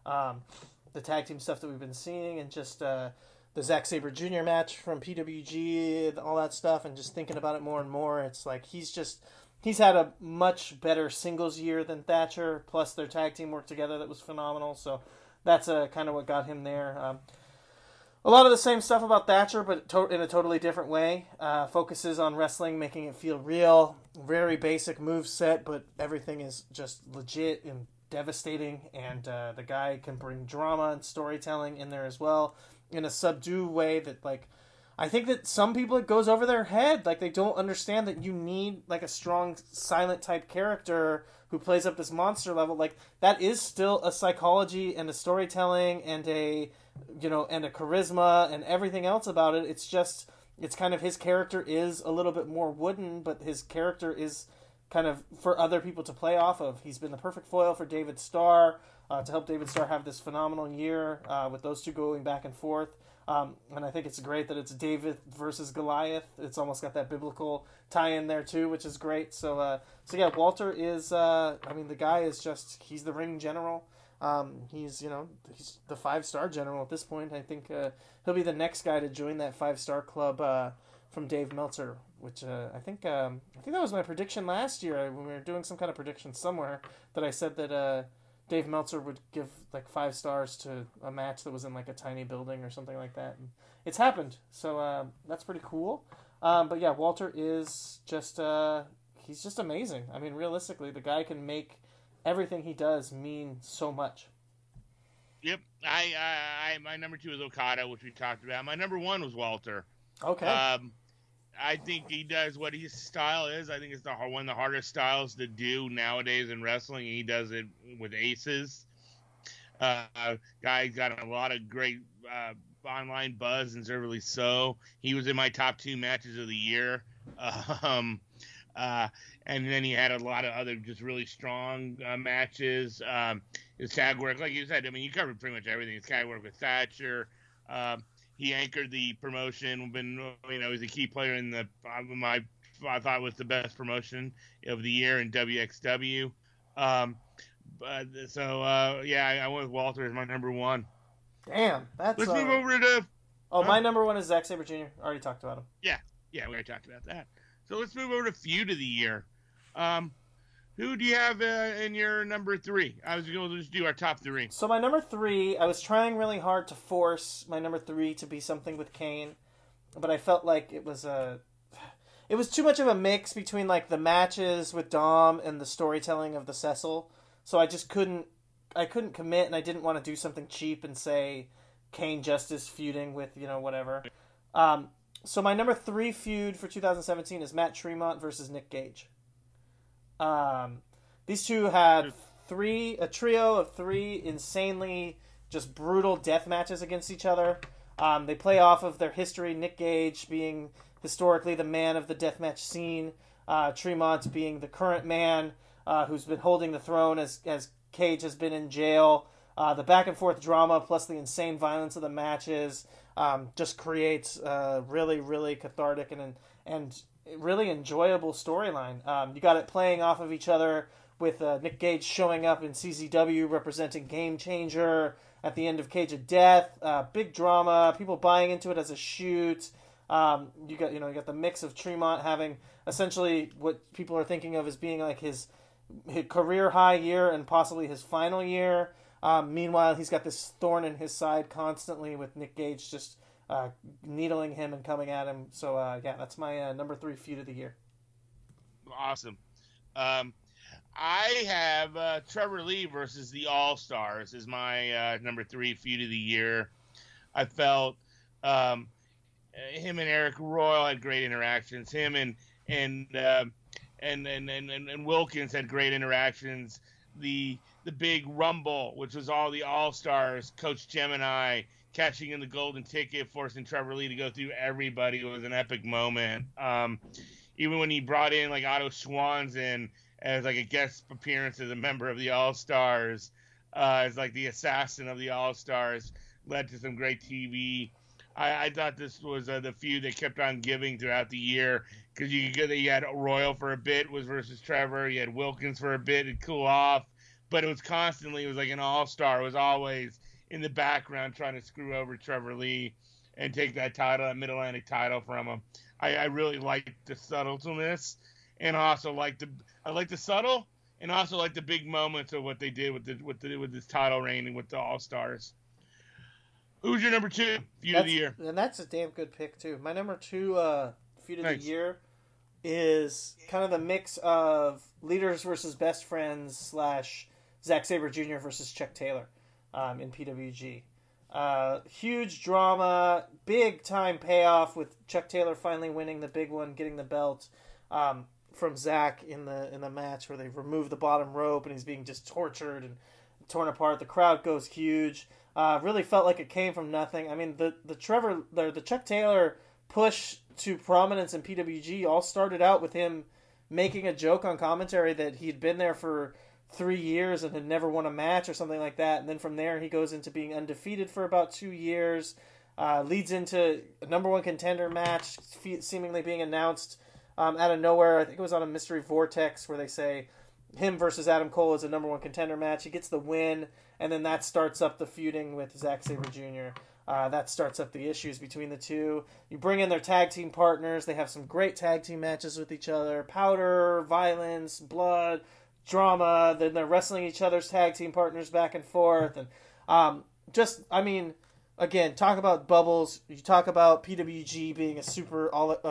the tag team stuff that we've been seeing, and just the Zack Sabre Jr. match from PWG, all that stuff, and just thinking about it more and more, it's like he's had a much better singles year than Thatcher, plus their tag team work together that was phenomenal, so that's kind of what got him there. A lot of the same stuff about Thatcher, but in a totally different way. Focuses on wrestling, making it feel real. Very basic move set, but everything is just legit and devastating, and the guy can bring drama and storytelling in there as well, in a subdued way that, like, I think that some people it goes over their head. Like, they don't understand that you need, like, a strong, silent type character who plays up this monster level. Like, that is still a psychology and a storytelling and a charisma and everything else about it. It's just, it's kind of, his character is a little bit more wooden, but his character is kind of for other people to play off of. He's been the perfect foil for David Starr, to help David Starr have this phenomenal year, with those two going back and forth. And I think it's great that it's David versus Goliath. It's almost got that biblical tie-in there too, which is great. So yeah, Walter is, the guy is just, he's the ring general. He's the 5-star general at this point. I think he'll be the next guy to join that 5-star club from Dave Meltzer, which I think that was my prediction last year when we were doing some kind of prediction somewhere, that I said that Dave Meltzer would give like 5 stars to a match that was in like a tiny building or something like that. And it's happened, so that's pretty cool. But yeah, Walter is just he's just amazing. I mean, realistically, the guy can make everything he does mean so much. Yep, I my number 2 is Okada, which we talked about. My number 1 was Walter. Okay. I think he does what his style is. I think it's one of the hardest styles to do nowadays in wrestling. He does it with aces. Guy's got a lot of great online buzz, and deservedly so. He was in my top 2 matches of the year. And then he had a lot of other just really strong matches. His tag work, like you said, I mean, you covered pretty much everything. His tag work with Thatcher. He anchored the promotion. He's a key player in I thought was the best promotion of the year in WXW. I went with Walter as my number 1. Damn, that's. Let's move over to. My number 1 is Zack Sabre Jr. Already talked about him. Yeah, we already talked about that. So let's move over to feud of the year. Who do you have in your number 3? I was going to just do our top 3. So my number 3, I was trying really hard to force my number 3 to be something with Kane, but I felt like it was too much of a mix between like the matches with Dom and the storytelling of the Cecil. So I just couldn't commit, and I didn't want to do something cheap and say Kane Justice feuding with, whatever. So my number 3 feud for 2017 is Matt Tremont versus Nick Gage. These two had a trio of 3 insanely just brutal death matches against each other. They play off of their history, Nick Gage being historically the man of the deathmatch scene, Tremont being the current man who's been holding the throne as Cage has been in jail. The back and forth drama plus the insane violence of the matches just creates really, really cathartic and really enjoyable storyline. You got it playing off of each other with Nick Gage showing up in CZW representing Game Changer at the end of Cage of Death. Big drama, people buying into it as a shoot. You got the mix of Tremont having essentially what people are thinking of as being like his career high year and possibly his final year. Meanwhile, he's got this thorn in his side constantly with Nick Gage just needling him and coming at him. So, that's my number 3 feud of the year. Awesome. I have Trevor Lee versus the All-Stars is my number 3 feud of the year. I felt him and Eric Royal had great interactions. Him and Wilkins had great interactions. The big Rumble, which was all the All-Stars, Coach Gemini catching in the golden ticket, forcing Trevor Lee to go through everybody, was an epic moment. Even when he brought in like Otto Swanson as like a guest appearance as a member of the All-Stars, as like the assassin of the All-Stars, led to some great TV. I thought this was the feud that kept on giving throughout the year, because you had Royal for a bit was versus Trevor, you had Wilkins for a bit and cool off, but it was like an All-Star. It was always in the background trying to screw over Trevor Lee and take that Mid-Atlantic title from him. I really liked the subtleness, and also like the subtle, and also like the big moments of what they did with this title reign and with the All-Stars. Who's your number 2 feud of the year? And that's a damn good pick too. My number 2 feud of the year is kind of the mix of Leaders versus Best Friends / Zack Sabre Jr. versus Chuck Taylor in PWG. Huge drama, big time payoff with Chuck Taylor finally winning the big one, getting the belt from Zack in the match where they remove the bottom rope and he's being just tortured and torn apart. The crowd goes huge. Really felt like it came from nothing. I mean, the Chuck Taylor push to prominence in PWG all started out with him making a joke on commentary that he'd been there for 3 years and had never won a match or something like that. And then from there, he goes into being undefeated for about 2 years, leads into a number 1 contender match seemingly being announced out of nowhere. I think it was on a Mystery Vortex where they say him versus Adam Cole is a number 1 contender match. He gets the win, and then that starts up the feuding with Zack Sabre Jr. That starts up the issues between the two. You bring in their tag team partners. They have some great tag team matches with each other. Powder, violence, blood, drama. Then they're wrestling each other's tag team partners back and forth. And again, talk about bubbles. You talk about PWG being a super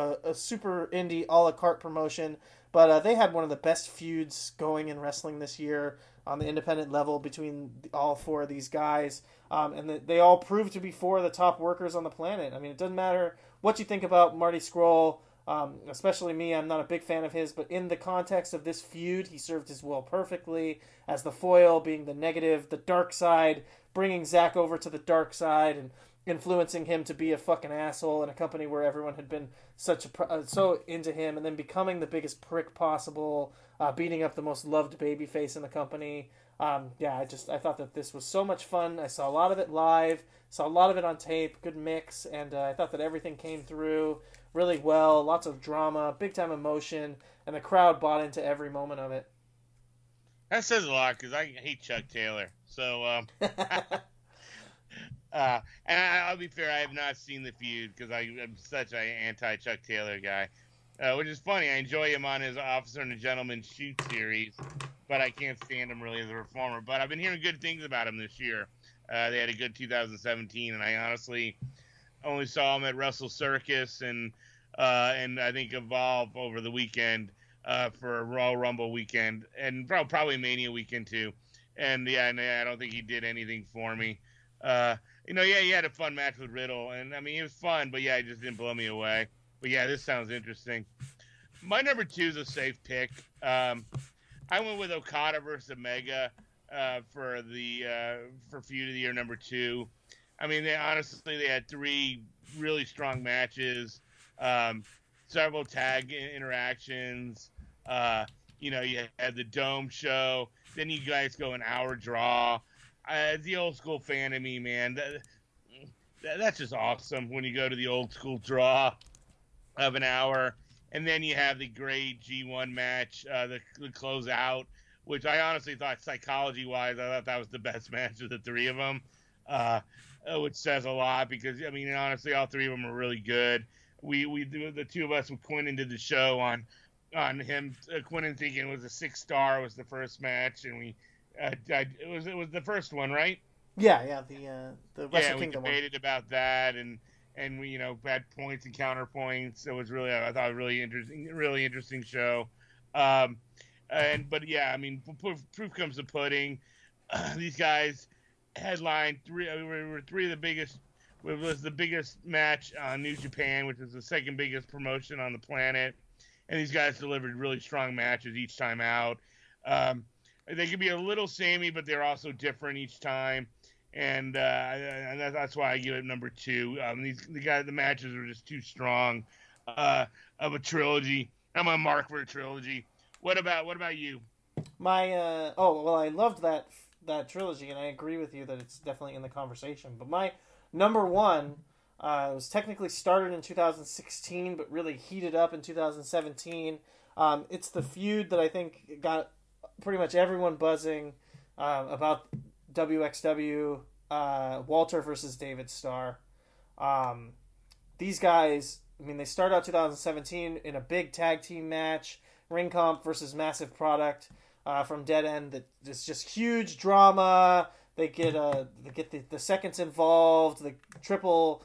indie a la carte promotion. But they had one of the best feuds going in wrestling this year on the independent level between all 4 of these guys. And they all proved to be 4 of the top workers on the planet. I mean, it doesn't matter what you think about Marty Scurll, especially me. I'm not a big fan of his, but in the context of this feud, he served his role perfectly as the foil, being the negative, the dark side, bringing Zack over to the dark side and influencing him to be a fucking asshole in a company where everyone had been so into him, and then becoming the biggest prick possible, beating up the most loved babyface in the company. I thought that this was so much fun. I saw a lot of it live, saw a lot of it on tape, good mix, and I thought that everything came through really well. Lots of drama, big time emotion, and the crowd bought into every moment of it. That says a lot, because I hate Chuck Taylor. So, and I'll be fair, I have not seen the feud because I'm such an anti-Chuck Taylor guy, which is funny. I enjoy him on his Officer and a Gentleman shoot series, but I can't stand him really as a performer. But I've been hearing good things about him this year. They had a good 2017, and I honestly only saw him at Wrestle Circus and I think Evolve over the weekend for a Royal Rumble weekend, and probably Mania weekend too. And I don't think he did anything for me. He had a fun match with Riddle, and I mean, it was fun, but it just didn't blow me away. But this sounds interesting. My number 2 is a safe pick. I went with Okada versus Omega for feud of the year number 2. I mean, they had 3 really strong matches, several tag interactions. You had the Dome show. Then you guys go an hour draw. The old school fan of me, man, that's just awesome when you go to the old school draw of an hour. And then you have the great G1 match, the closeout which I honestly thought psychology-wise, I thought that was the best match of the three of them, which says a lot because, I mean, honestly, all three of them were really good. The two of us with Quinton did the show on him. Quinton thinking it was a 6-star was the first match, and it was the first one, right? Yeah, the Wrestle we Kingdom one. debated about that, and we had points and counterpoints. It was really, I thought, a really interesting show. But yeah, I mean, proof comes to pudding. These guys headlined three of the biggest. It was the biggest match on New Japan, which is the second biggest promotion on the planet. And these guys delivered really strong matches each time out. They could be a little samey, but they're also different each time. And that's why I give it number 2. The matches are just too strong of a trilogy. I'm a mark for a trilogy. What about you? I loved that trilogy, and I agree with you that it's definitely in the conversation. But my number 1 was technically started in 2016, but really heated up in 2017. It's the feud that I think got pretty much everyone buzzing about WXW, Walter versus David Starr. These guys, I mean, they start out 2017 in a big tag team match, Ring Comp versus Massive Product from Dead End. That is just huge drama. They get the seconds involved, the triple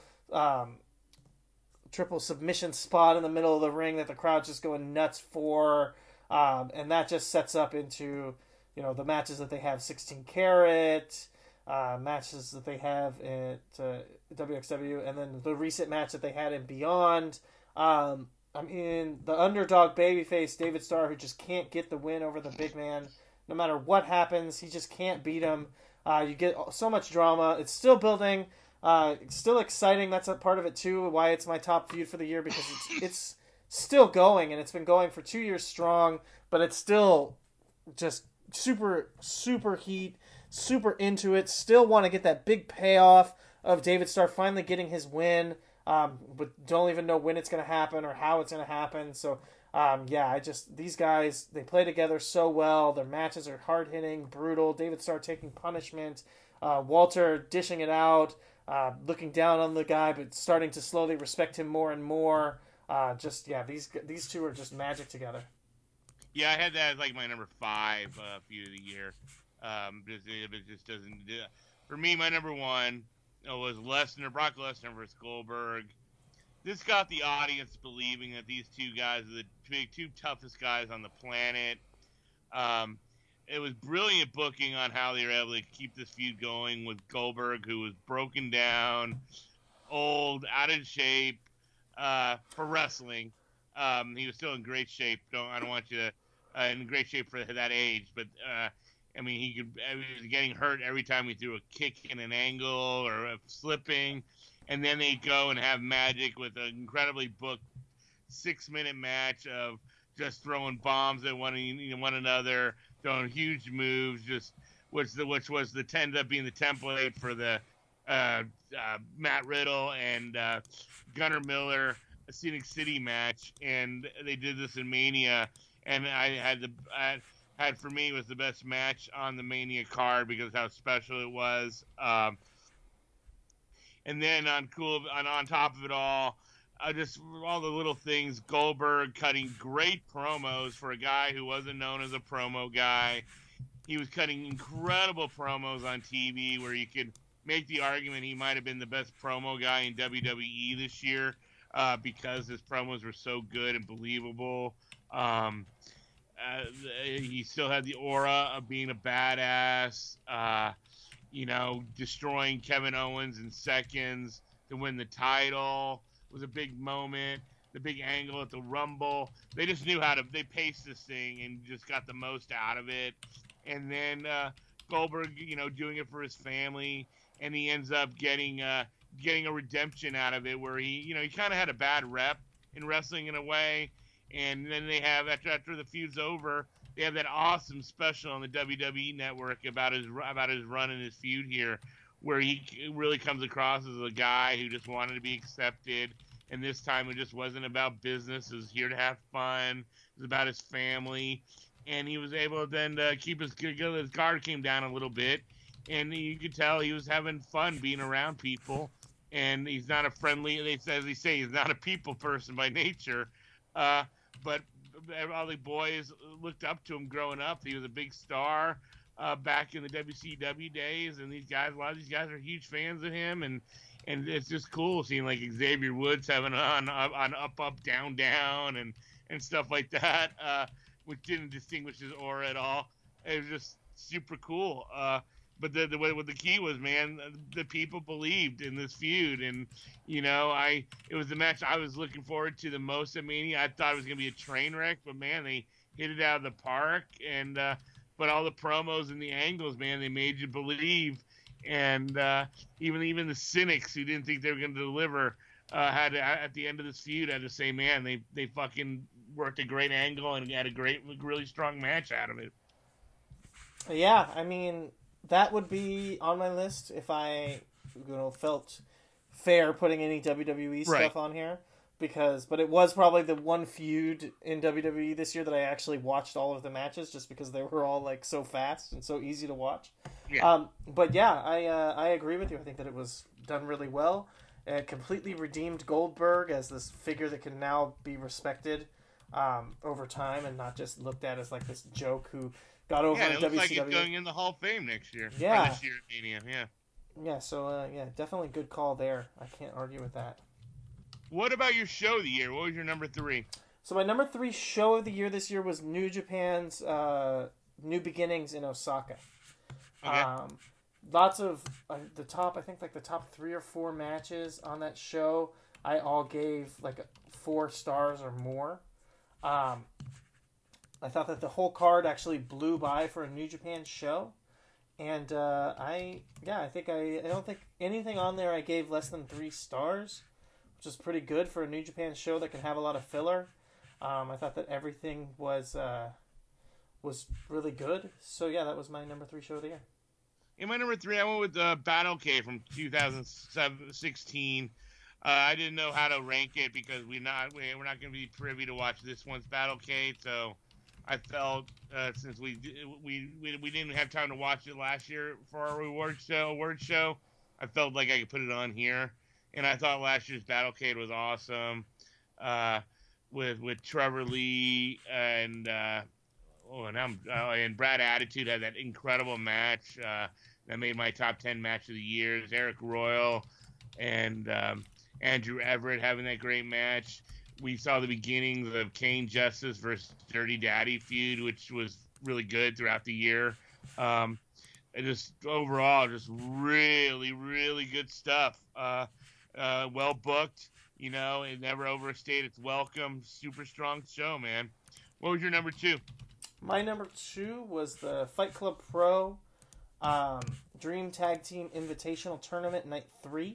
submission spot in the middle of the ring that the crowd's just going nuts for, and that just sets up into the matches that they have 16 Carat, matches that they have at WXW, and then the recent match that they had in Beyond. I mean, the underdog babyface David Starr, who just can't get the win over the big man. No matter what happens, he just can't beat him. You get so much drama. It's still building. It's still exciting. That's a part of it too. Why it's my top feud for the year, because it's still going, and it's been going for 2 years strong. But it's still just super heat, super into it. Still want to get that big payoff of David Starr finally getting his win. But don't even know when it's going to happen or how it's going to happen. So, these guys, they play together so well. Their matches are hard-hitting, brutal. David Starr taking punishment. Walter dishing it out, looking down on the guy, but starting to slowly respect him more and more. These two are just magic together. Yeah, I had that as like my number 5 feud of the year. It just doesn't do it. For me, my number 1 was Brock Lesnar versus Goldberg. This got the audience believing that these two guys are the two toughest guys on the planet. It was brilliant booking on how they were able to keep this feud going with Goldberg, who was broken down, old, out of shape for wrestling. He was still in great shape. I don't want you to in great shape for that age, but I mean, he was getting hurt every time he threw a kick in an angle or slipping. And then they go and have magic with an incredibly booked 6-minute match of just throwing bombs at one another, throwing huge moves, which ended up being the template for the Matt Riddle and Gunnar Miller Scenic City match. And they did this in Mania, and for me, it was the best match on the Mania card because of how special it was. And then on top of it all, just all the little things, Goldberg cutting great promos for a guy who wasn't known as a promo guy. He was cutting incredible promos on TV where you could make the argument he might have been the best promo guy in WWE this year because his promos were so good and believable. He still had the aura of being a badass, destroying Kevin Owens in seconds to win the title was a big moment. The big angle at the Rumble. They just knew they paced this thing and just got the most out of it. And then Goldberg, doing it for his family, and he ends up getting a redemption out of it where he kind of had a bad rep in wrestling in a way. And then they have, after the feud's over, they have that awesome special on the WWE Network about his run in his feud here, where he really comes across as a guy who just wanted to be accepted. And this time it just wasn't about business. It was here to have fun. It was about his family. and he was able then to keep his guard came down a little bit, and you could tell he was having fun being around people. And he's not a friendly, as they say, he's not a people person by nature. But all the boys looked up to him growing up. He was a big star back in the WCW days, and a lot of these guys are huge fans of him, and it's just cool seeing like Xavier Woods having on up, down, and stuff like that, which didn't distinguish his aura at all. It was just super cool. But the key was, man, the people believed in this feud, and it was the match I was looking forward to the most at Mania. I thought it was gonna be a train wreck, but man, they hit it out of the park, and but all the promos and the angles, man, they made you believe, and even the cynics who didn't think they were gonna deliver had at the end of this feud had to say, man, they fucking worked a great angle and had a really strong match out of it. Yeah, I mean, that would be on my list if I, felt fair putting any WWE stuff on here, but it was probably the one feud in WWE this year that I actually watched all of the matches, just because they were all like so fast and so easy to watch. Yeah. But yeah, I agree with you. I think that it was done really well. It completely redeemed Goldberg as this figure that can now be respected over time and not just looked at as like this joke who got over in WCW. It looks like it's going in the Hall of Fame next year. Yeah. Or this year at Mania, yeah. Yeah, so, definitely good call there. I can't argue with that. What about your show of the year? What was your number 3? So my number 3 show of the year this year was New Japan's New Beginnings in Osaka. Okay. Lots of the top 3 or 4 matches on that show, I all gave like 4 stars or more. I thought that the whole card actually blew by for a New Japan show, and I don't think anything on there I gave less than 3 stars, which is pretty good for a New Japan show that can have a lot of filler. I thought that everything was really good. So yeah, that was my number 3 show of the year. In my number 3, I went with Battlecade from 2016. I didn't know how to rank it because we're not going to be privy to watch this one's Battlecade, so I felt since we didn't have time to watch it last year for our award show, I felt like I could put it on here, and I thought last year's Battlecade was awesome, with Trevor Lee and Brad Attitude had that incredible match that made my top 10 match of the year. Eric Royal and Andrew Everett having that great match. We saw the beginnings of Kane Justice versus Dirty Daddy feud, which was really good throughout the year. And just overall, just really, really good stuff. Well booked, it never overstayed its welcome. Super strong show, man. What was your number 2? My number 2 was the Fight Club Pro Dream Tag Team Invitational Tournament Night 3.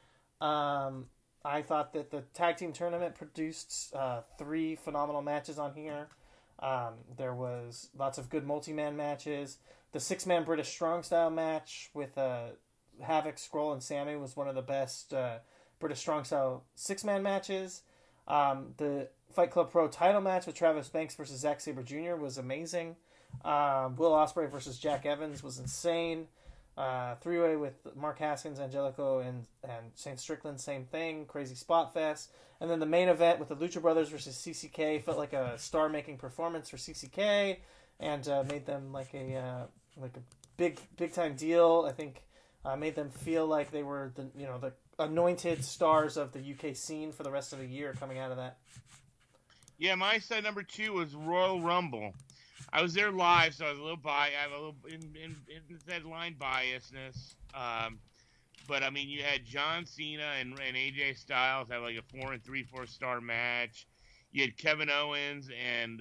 I thought that the tag team tournament produced 3 phenomenal matches on here. There was lots of good multi-man matches. The 6-man British Strong Style match with Havoc, Skrull, and Sammy was one of the best British Strong Style 6-man matches. The Fight Club Pro title match with Travis Banks versus Zack Sabre Jr. was amazing. Will Ospreay versus Jack Evans was insane. 3-way with Mark Haskins, Angelico, and Shane Strickland, same thing. Crazy Spot Fest. And then the main event with the Lucha Brothers versus CCK felt like a star-making performance for CCK, and made them like a big time deal. I think made them feel like they were the anointed stars of the UK scene for the rest of the year coming out of that. Yeah, my side number 2 was Royal Rumble. I was there live, so I was a little I have a little line biasness. But I mean, you had John Cena and AJ Styles have like a 4 and 3/4 star match. You had Kevin Owens and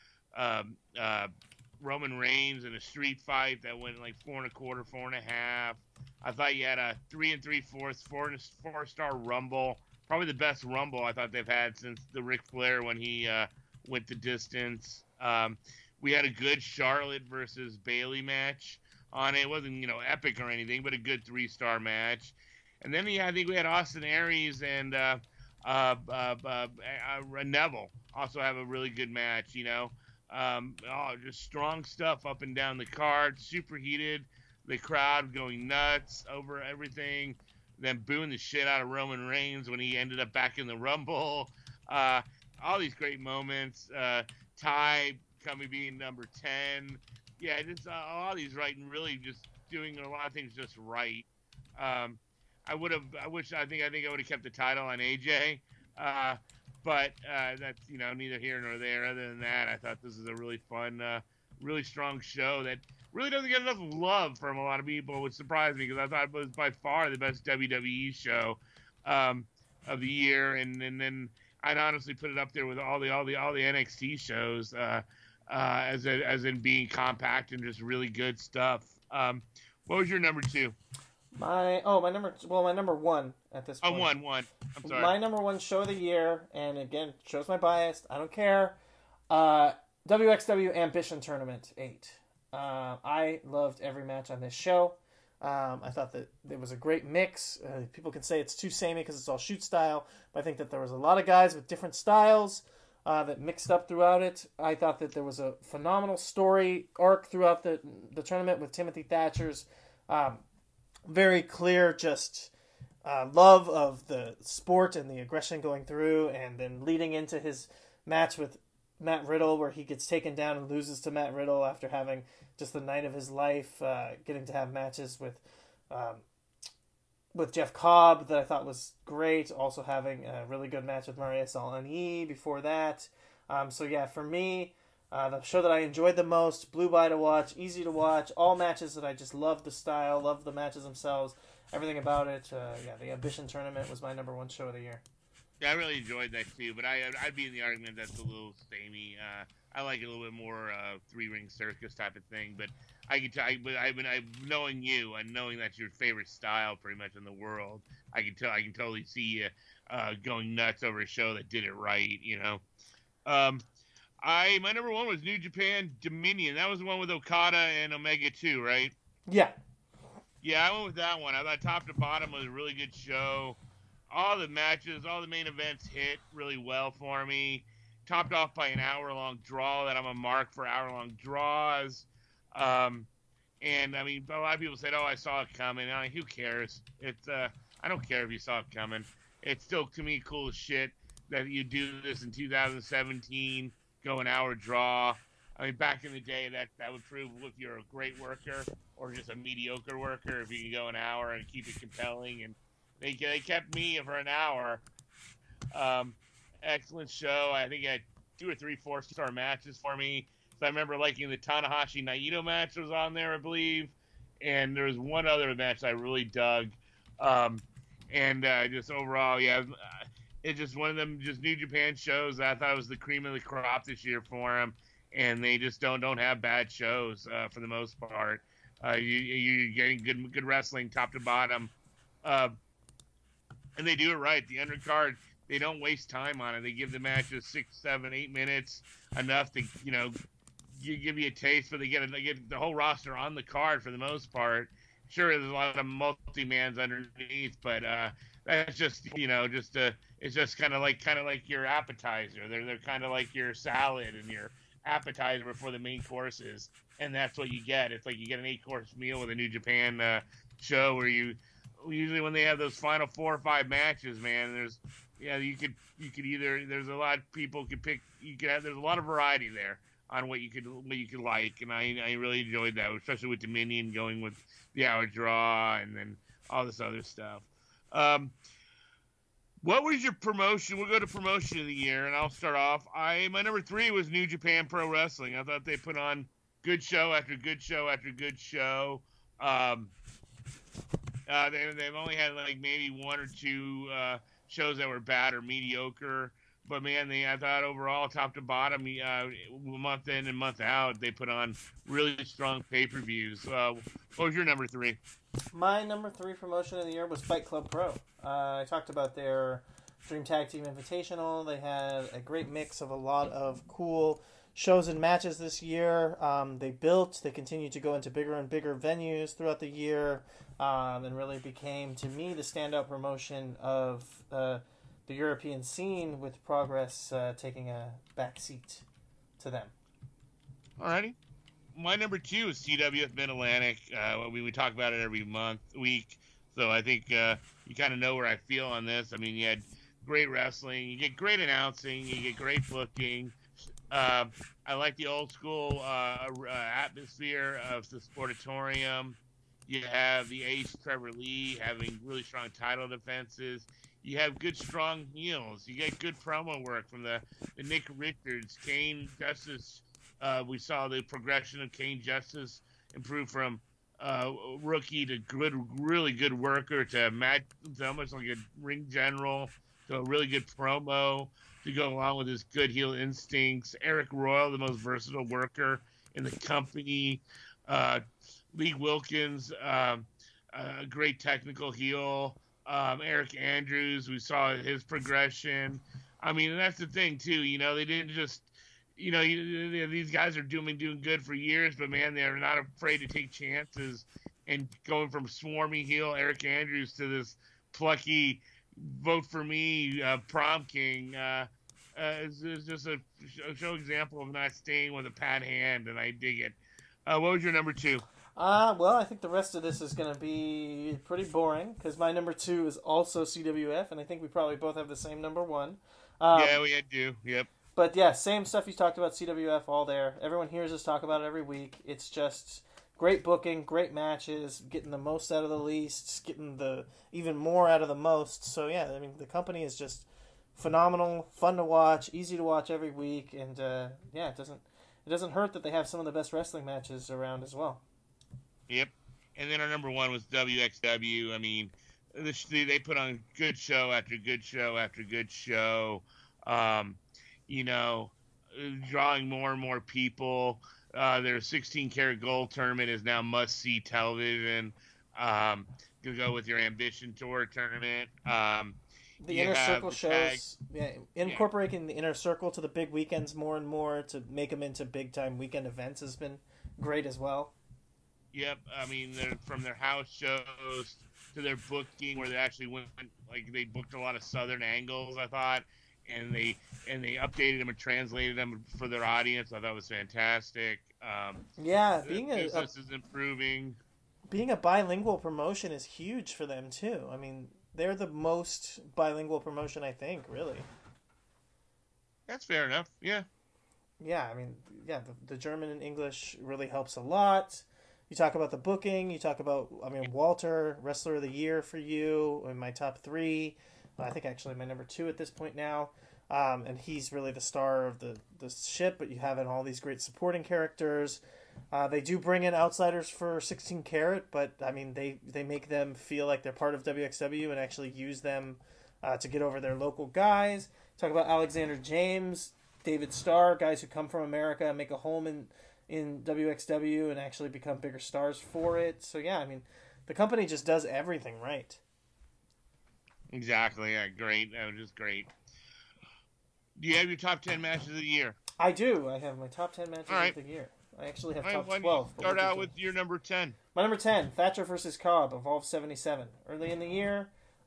Roman Reigns in a street fight that went like 4 1/4, 4 1/2. I thought you had a 3 3/4 4-star Rumble. Probably the best Rumble I thought they've had since the Ric Flair when he went the distance. We had a good Charlotte versus Bayley match on it. It wasn't, epic or anything, but a good 3-star match. And then I think we had Austin Aries and Neville also have a really good match, Just strong stuff up and down the card, super heated. The crowd going nuts over everything. Then booing the shit out of Roman Reigns when he ended up back in the Rumble. All these great moments. Ty coming being number 10. Yeah, just all these right and really just doing a lot of things just right. I think I would have kept the title on AJ. But that's neither here nor there. Other than that, I thought this is a really fun, really strong show that really doesn't get enough love from a lot of people, which surprised me because I thought it was by far the best WWE show of the year, and then I'd honestly put it up there with all the NXT shows as in being compact and just really good stuff. What was your number 2? My number 1 at this point. One. I'm sorry. My number 1 show of the year, and again, shows my bias. I don't care. WXW Ambition Tournament 8. I loved every match on this show. I thought that it was a great mix. People can say it's too samey because it's all shoot style, but I think that there was a lot of guys with different styles that mixed up throughout it. I thought that there was a phenomenal story arc throughout the tournament with Timothy Thatcher's very clear just love of the sport and the aggression going through, and then leading into his match with Matt Riddle where he gets taken down and loses to Matt Riddle after having just the night of his life, getting to have matches with Jeff Cobb that I thought was great, also having a really good match with Maria Salani before that. So yeah, for me, the show that I enjoyed the most, blew by to watch, easy to watch, all matches that I just loved the style, loved the matches themselves, everything about it. The Ambition Tournament was my number 1 show of the year. Yeah, I really enjoyed that too, but I'd be in the argument that's a little samey. I like it a little bit more 3-ring circus type of thing, but I can tell. Knowing you and knowing that's your favorite style pretty much in the world, I can totally see you going nuts over a show that did it right. My number 1 was New Japan Dominion. That was the one with Okada and Omega 2, right? Yeah. Yeah, I went with that one. I thought top to bottom was a really good show. All the matches, all the main events hit really well for me. Topped off by an hour-long draw that I'm a mark for hour-long draws. And, I mean, a lot of people said, I saw it coming. Who cares? I don't care if you saw it coming. It's still, to me, cool as shit that you do this in 2017, go an hour draw. I mean, back in the day, that would prove if you're a great worker or just a mediocre worker, if you can go an hour and keep it compelling. And they kept me for an hour. Excellent show. I think I had 2 or 3 4-star matches for me. So I remember liking the Tanahashi Naito match was on there, I believe. And there was one other match I really dug. Just overall, yeah, it's just one of them just New Japan shows. I thought it was the cream of the crop this year for them. And they just don't have bad shows for the most part. You're getting good wrestling top to bottom. And they do it right. The undercard, they don't waste time on it. They give the matches 6, 7, 8 minutes, enough to give you a taste. But they get the whole roster on the card for the most part. Sure, there's a lot of multi-mans underneath, but that's just it's just kind of like your appetizer. They're kind of like your salad and your appetizer before the main courses, and that's what you get. It's like you get an 8-course meal with a New Japan show where you usually when they have those final 4 or 5 matches, man, you could either there's a lot of people could pick there's a lot of variety there on what you could like, and I really enjoyed that, especially with Dominion going with the hour draw and then all this other stuff. What was your promotion? We'll go to promotion of the year, and I'll start off. My number 3 was New Japan Pro Wrestling. I thought they put on good show after good show after good show. They've only had like maybe 1 or 2 shows that were bad or mediocre. But, man, I thought overall, top to bottom, month in and month out, they put on really strong pay-per-views. What was your number 3? My number 3 promotion of the year was Fight Club Pro. I talked about their Dream Tag Team Invitational. They had a great mix of a lot of cool shows and matches this year. They continue to go into bigger and bigger venues throughout the year, and really became, to me, the standout promotion of the European scene, with Progress taking a back seat to them. Alrighty. My number 2 is CWF Mid-Atlantic. We talk about it every week. So I think you kind of know where I feel on this. I mean, you had great wrestling. You get great announcing. You get great booking. I like the old school atmosphere of the Sportatorium. You have the ace Trevor Lee having really strong title defenses. You have good, strong heels. You get good promo work from the Nick Richards, Kane Justice. We saw the progression of Kane Justice improve from rookie to really good worker to almost like a ring general to a really good promo to go along with his good heel instincts. Eric Royal, the most versatile worker in the company. Lee Wilkins, a great technical heel. Eric Andrews, we saw his progression. I mean, and that's the thing too. They didn't just, these guys are doing good for years, but man, they're not afraid to take chances. And going from swarmy heel Eric Andrews to this plucky vote for me prom king is just a show example of not staying with a pat hand, and I dig it. What was your number 2? Well, I think the rest of this is going to be pretty boring because my number 2 is also CWF, and I think we probably both have the same number 1. Yeah, we do. Yep. But yeah, same stuff you talked about, CWF, all there. Everyone hears us talk about it every week. It's just great booking, great matches, getting the most out of the least, getting the even more out of the most. So yeah, I mean, the company is just phenomenal, fun to watch, easy to watch every week, and yeah, it doesn't hurt that they have some of the best wrestling matches around as well. Yep. And then our number 1 was WXW. I mean, they put on good show after good show after good show. Drawing more and more people. Their 16-karat gold tournament is now must-see television. You go with your Ambition Tour tournament. The Inner Circle shows, incorporating the Inner Circle to the big weekends more and more to make them into big-time weekend events has been great as well. Yep, I mean, they're from their house shows to their booking, where they actually went, like, they booked a lot of Southern angles, I thought, and they updated them and translated them for their audience. I thought it was fantastic. Being business is improving. Being a bilingual promotion is huge for them too. I mean, they're the most bilingual promotion, I think, really. That's fair enough. Yeah. Yeah, I mean, the German and English really helps a lot. You talk about the booking. You talk about, Walter, Wrestler of the Year for you, in my top 3. I think actually my number 2 at this point now. And he's really the star of the ship, but you have in all these great supporting characters. They do bring in outsiders for 16 Karat, but I mean, they make them feel like they're part of WXW and actually use them to get over their local guys. Talk about Alexander James, David Starr, guys who come from America and make a home in WXW and actually become bigger stars for it. So yeah, I mean, the company just does everything right. Exactly. Yeah, great. That was just great. Do you have your top 10 matches of the year? I do. I have my top 10 matches of the year. I actually have top 12. Start out with your number 10. My number 10, Thatcher versus Cobb, Evolve 77. Early in the year.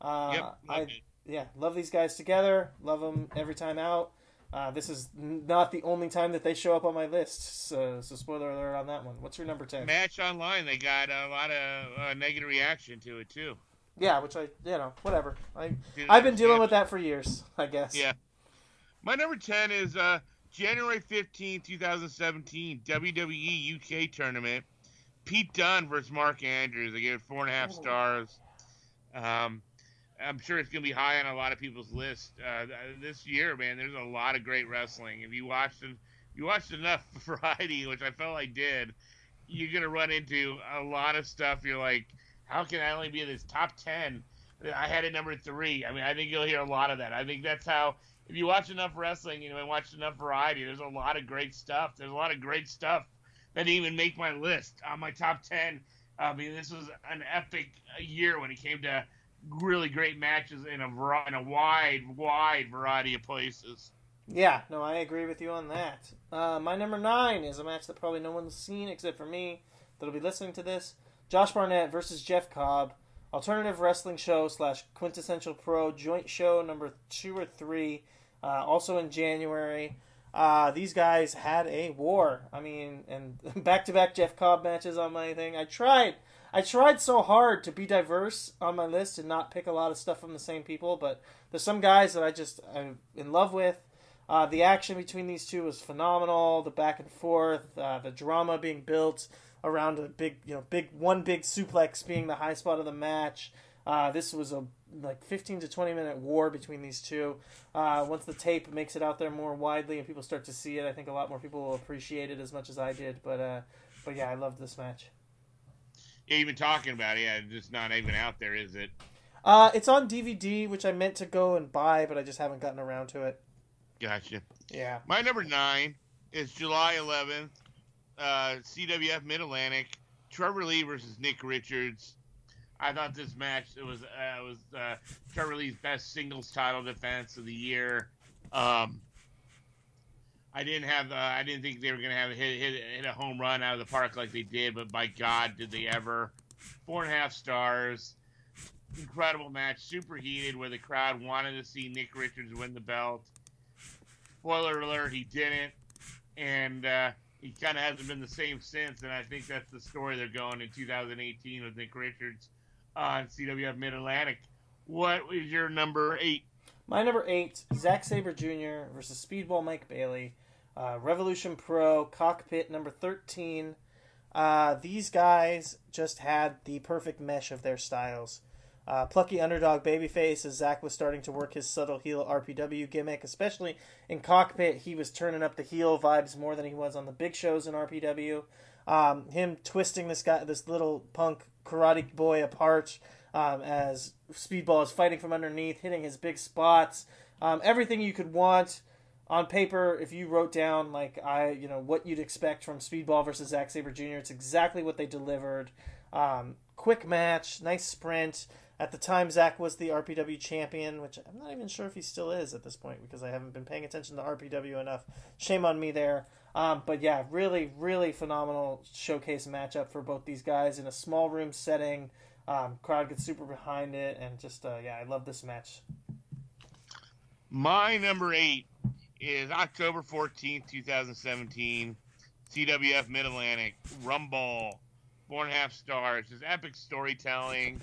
Love these guys together. Love them every time out. This is not the only time that they show up on my list, so spoiler alert on that one. What's your number 10? Match Online, they got a lot of negative reaction to it, too. Yeah, which whatever. I've been dealing with that for years, I guess. Yeah. My number 10 is January 15, 2017, WWE UK tournament. Pete Dunne versus Mark Andrews. I gave it 4.5 stars. I'm sure it's going to be high on a lot of people's list. This year, man, there's a lot of great wrestling. If you watched enough variety, which I felt I did, you're going to run into a lot of stuff. You're like, how can I only be in this top 10? I had it number 3. I mean, I think you'll hear a lot of that. I think that's how, if you watch enough wrestling, and watch enough variety, there's a lot of great stuff. There's a lot of great stuff that didn't even make my list on my top 10. I mean, this was an epic year when it came to really great matches in a wide variety of places. Yeah, no, I agree with you on that. My number 9 is a match that probably no one's seen except for me that'll be listening to this. Josh Barnett versus Jeff Cobb, alternative wrestling show / quintessential pro joint show number 2 or 3, also in January. These guys had a war. I mean, and back-to-back Jeff Cobb matches on my thing. I tried so hard to be diverse on my list and not pick a lot of stuff from the same people, but there's some guys that I'm in love with. The action between these two was phenomenal. The back and forth, the drama being built around a big suplex being the high spot of the match. This was a 15 to 20 minute war between these two. Once the tape makes it out there more widely and people start to see it, I think a lot more people will appreciate it as much as I did. But yeah, I loved this match. Yeah, you've been talking about it. Yeah, just not even out there, is it? It's on DVD, which I meant to go and buy, but I just haven't gotten around to it. Gotcha. Yeah. My number 9 is July 11th, CWF Mid-Atlantic, Trevor Lee versus Nick Richards. I thought this match was Trevor Lee's best singles title defense of the year. I didn't think they were gonna have hit a home run out of the park like they did, but by God, did they ever! 4.5 stars. Incredible match, super heated, where the crowd wanted to see Nick Richards win the belt. Spoiler alert, he didn't, and he kind of hasn't been the same since. And I think that's the story they're going in 2018 with Nick Richards on CWF Mid-Atlantic. What is your number 8? My number 8, Zack Sabre Jr. versus Speedball Mike Bailey. Revolution Pro, Cockpit, number 13. These guys just had the perfect mesh of their styles. Plucky underdog babyface as Zack was starting to work his subtle heel RPW gimmick, especially in Cockpit. He was turning up the heel vibes more than he was on the big shows in RPW. Him twisting this little punk karate boy apart as Speedball is fighting from underneath, hitting his big spots. Everything you could want on paper. If you wrote down what you'd expect from Speedball versus Zack Sabre Jr., it's exactly what they delivered. Quick match, nice sprint. At the time, Zack was the RPW champion, which I'm not even sure if he still is at this point because I haven't been paying attention to RPW enough. Shame on me there. But yeah, really, really phenomenal showcase matchup for both these guys in a small room setting. Crowd gets super behind it, and just, I love this match. My number 8 is October 14th, 2017, CWF Mid-Atlantic, Rumble, 4.5 stars. Just epic storytelling.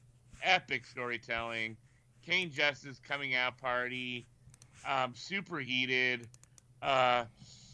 Kane Justice coming out party, super heated. All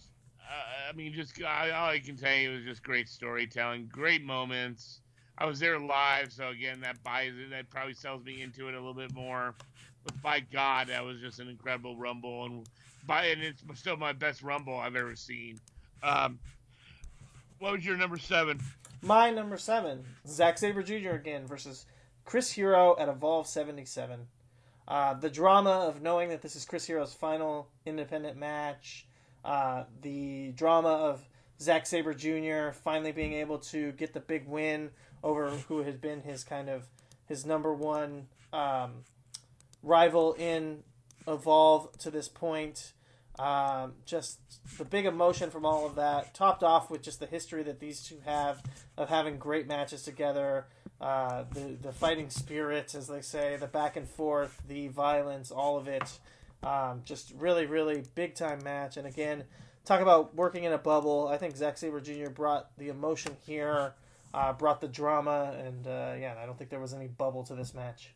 I can tell you was just great storytelling, great moments. I was there live, so again, that probably sells me into it a little bit more. But by God, that was just an incredible Rumble, and it's still my best Rumble I've ever seen. What was your number 7? My number 7, Zack Sabre Jr. again versus Chris Hero at Evolve 77. The drama of knowing that this is Chris Hero's final independent match. The drama of Zack Sabre Jr. finally being able to get the big win over who had been his number one rival in Evolve to this point. Just the big emotion from all of that, topped off with just the history that these two have of having great matches together. The fighting spirit, as they say, the back and forth, the violence, all of it. Just really, really big time match. And again, talk about working in a bubble. I think Zack Sabre Jr. brought the emotion here, brought the drama, and I don't think there was any bubble to this match.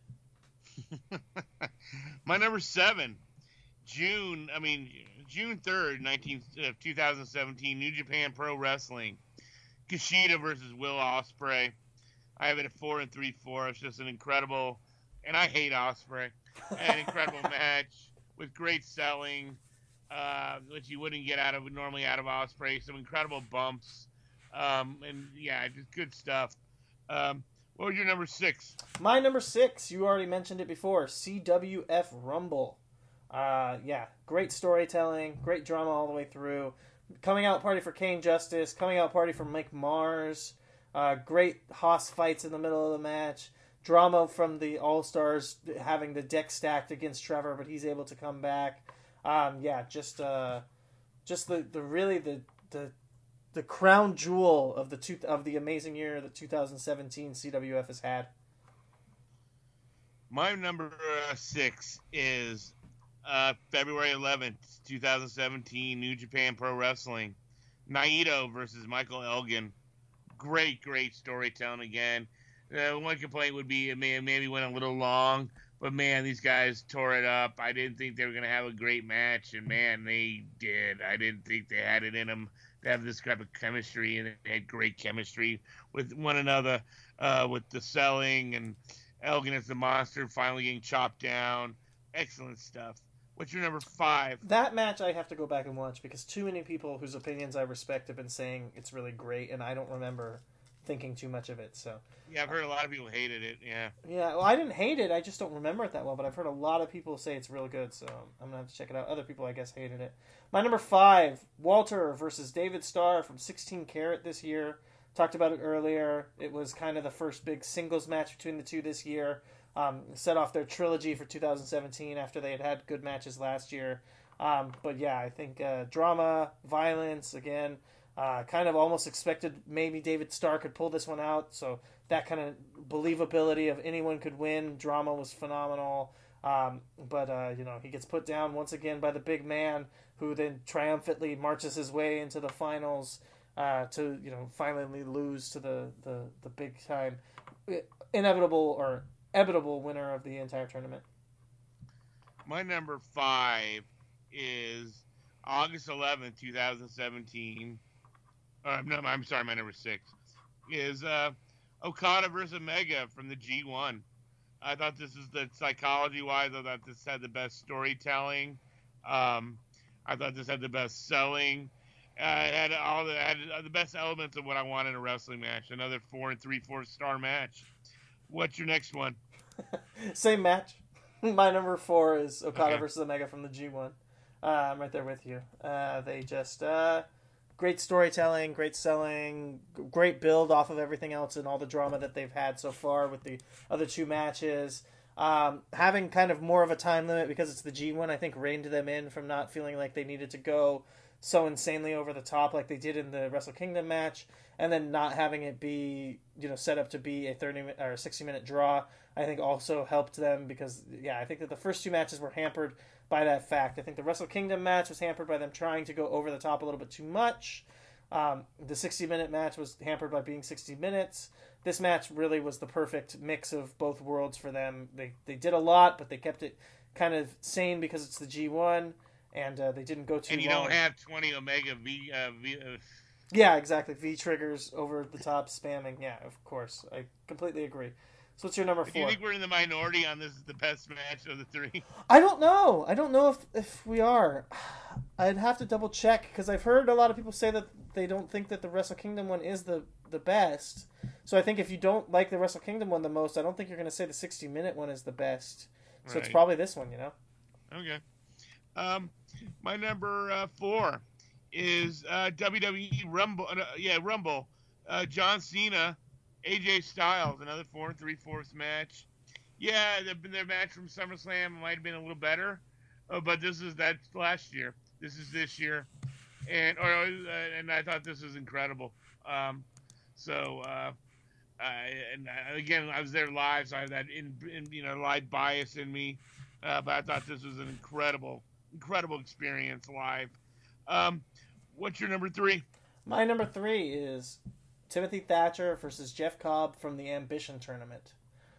My number 7, June 3rd, 2017, New Japan Pro Wrestling, Kushida versus Will Ospreay. I have it at 4 3/4. It's just an incredible, and I hate Ospreay, an incredible match with great selling, which you wouldn't get normally out of Ospreay. Some incredible bumps, just good stuff. What was your number 6? My number 6, you already mentioned it before, CWF Rumble. Great storytelling, great drama all the way through. Coming out party for Kane Justice, coming out party for Mike Mars. Great Haas fights in the middle of the match. Drama from the All-Stars having the deck stacked against Trevor, but he's able to come back. Just the crown jewel of the amazing year that 2017 CWF has had. My number 6 is February 11th, 2017, New Japan Pro Wrestling. Naito versus Michael Elgin. Great storytelling again. One complaint would be it maybe went a little long, but man, these guys tore it up. I didn't think they were going to have a great match, and man, they did. I didn't think they had it in them to have this type of chemistry, and they had great chemistry with one another, with the selling, and Elgin as the monster finally getting chopped down. Excellent stuff. What's your number 5? That match I have to go back and watch because too many people whose opinions I respect have been saying it's really great, and I don't remember thinking too much of it. So yeah, I've heard a lot of people hated it. Yeah. Well, I didn't hate it. I just don't remember it that well. But I've heard a lot of people say it's real good, so I'm gonna have to check it out. Other people, I guess, hated it. My number 5, Walter versus David Starr from 16 Carat this year. Talked about it earlier. It was kind of the first big singles match between the two this year. Set off their trilogy for 2017 after they had good matches last year. But yeah, I think drama, violence, again, kind of almost expected maybe David Starr could pull this one out. So that kind of believability of anyone could win. Drama was phenomenal. But he gets put down once again by the big man, who then triumphantly marches his way into the finals to finally lose to the big time inevitable winner of the entire tournament. My number 5 is August 11th, 2017. No, I'm sorry, my number 6 is Okada versus Omega from the G1. I thought this is the psychology-wise. I thought this had the best storytelling. I thought this had the best selling. It had the best elements of what I want in a wrestling match. Another 4 3/4 star match. What's your next one? Same match. My number 4 is Okada versus Omega from the G1. I'm right there with you. They just great storytelling, great selling, great build off of everything else and all the drama that they've had so far with the other 2 matches. Having kind of more of a time limit because it's the G1, I think reined them in from not feeling like they needed to go so insanely over the top like they did in the Wrestle Kingdom match, and then not having it be set up to be a 30 or 60-minute draw, I think also helped them because I think that the first 2 matches were hampered by that fact. I think the Wrestle Kingdom match was hampered by them trying to go over the top a little bit too much. The 60-minute match was hampered by being 60 minutes. This match really was the perfect mix of both worlds for them. They did a lot, but they kept it kind of sane because it's the G1, and they didn't go too long. And you don't have 20 Omega V. Yeah, exactly. V triggers over the top spamming. Yeah, of course. I completely agree. So what's your number 4? Do you think we're in the minority on this is the best match of the 3? I don't know. I don't know if we are. I'd have to double check because I've heard a lot of people say that they don't think that the Wrestle Kingdom one is the best. So I think if you don't like the Wrestle Kingdom one the most, I don't think you're going to say the 60-minute one is the best. So It's probably this one, Okay. My number 4 is WWE Rumble. Rumble. John Cena, AJ Styles, another 4 3/4 match. Yeah, their match from SummerSlam might have been a little better, but that's last year. This is this year, and I thought this was incredible. Again, I was there live, so I have that live bias in me, but I thought this was an incredible experience live. What's your number 3? My number 3 is Timothy Thatcher versus Jeff Cobb from the Ambition tournament.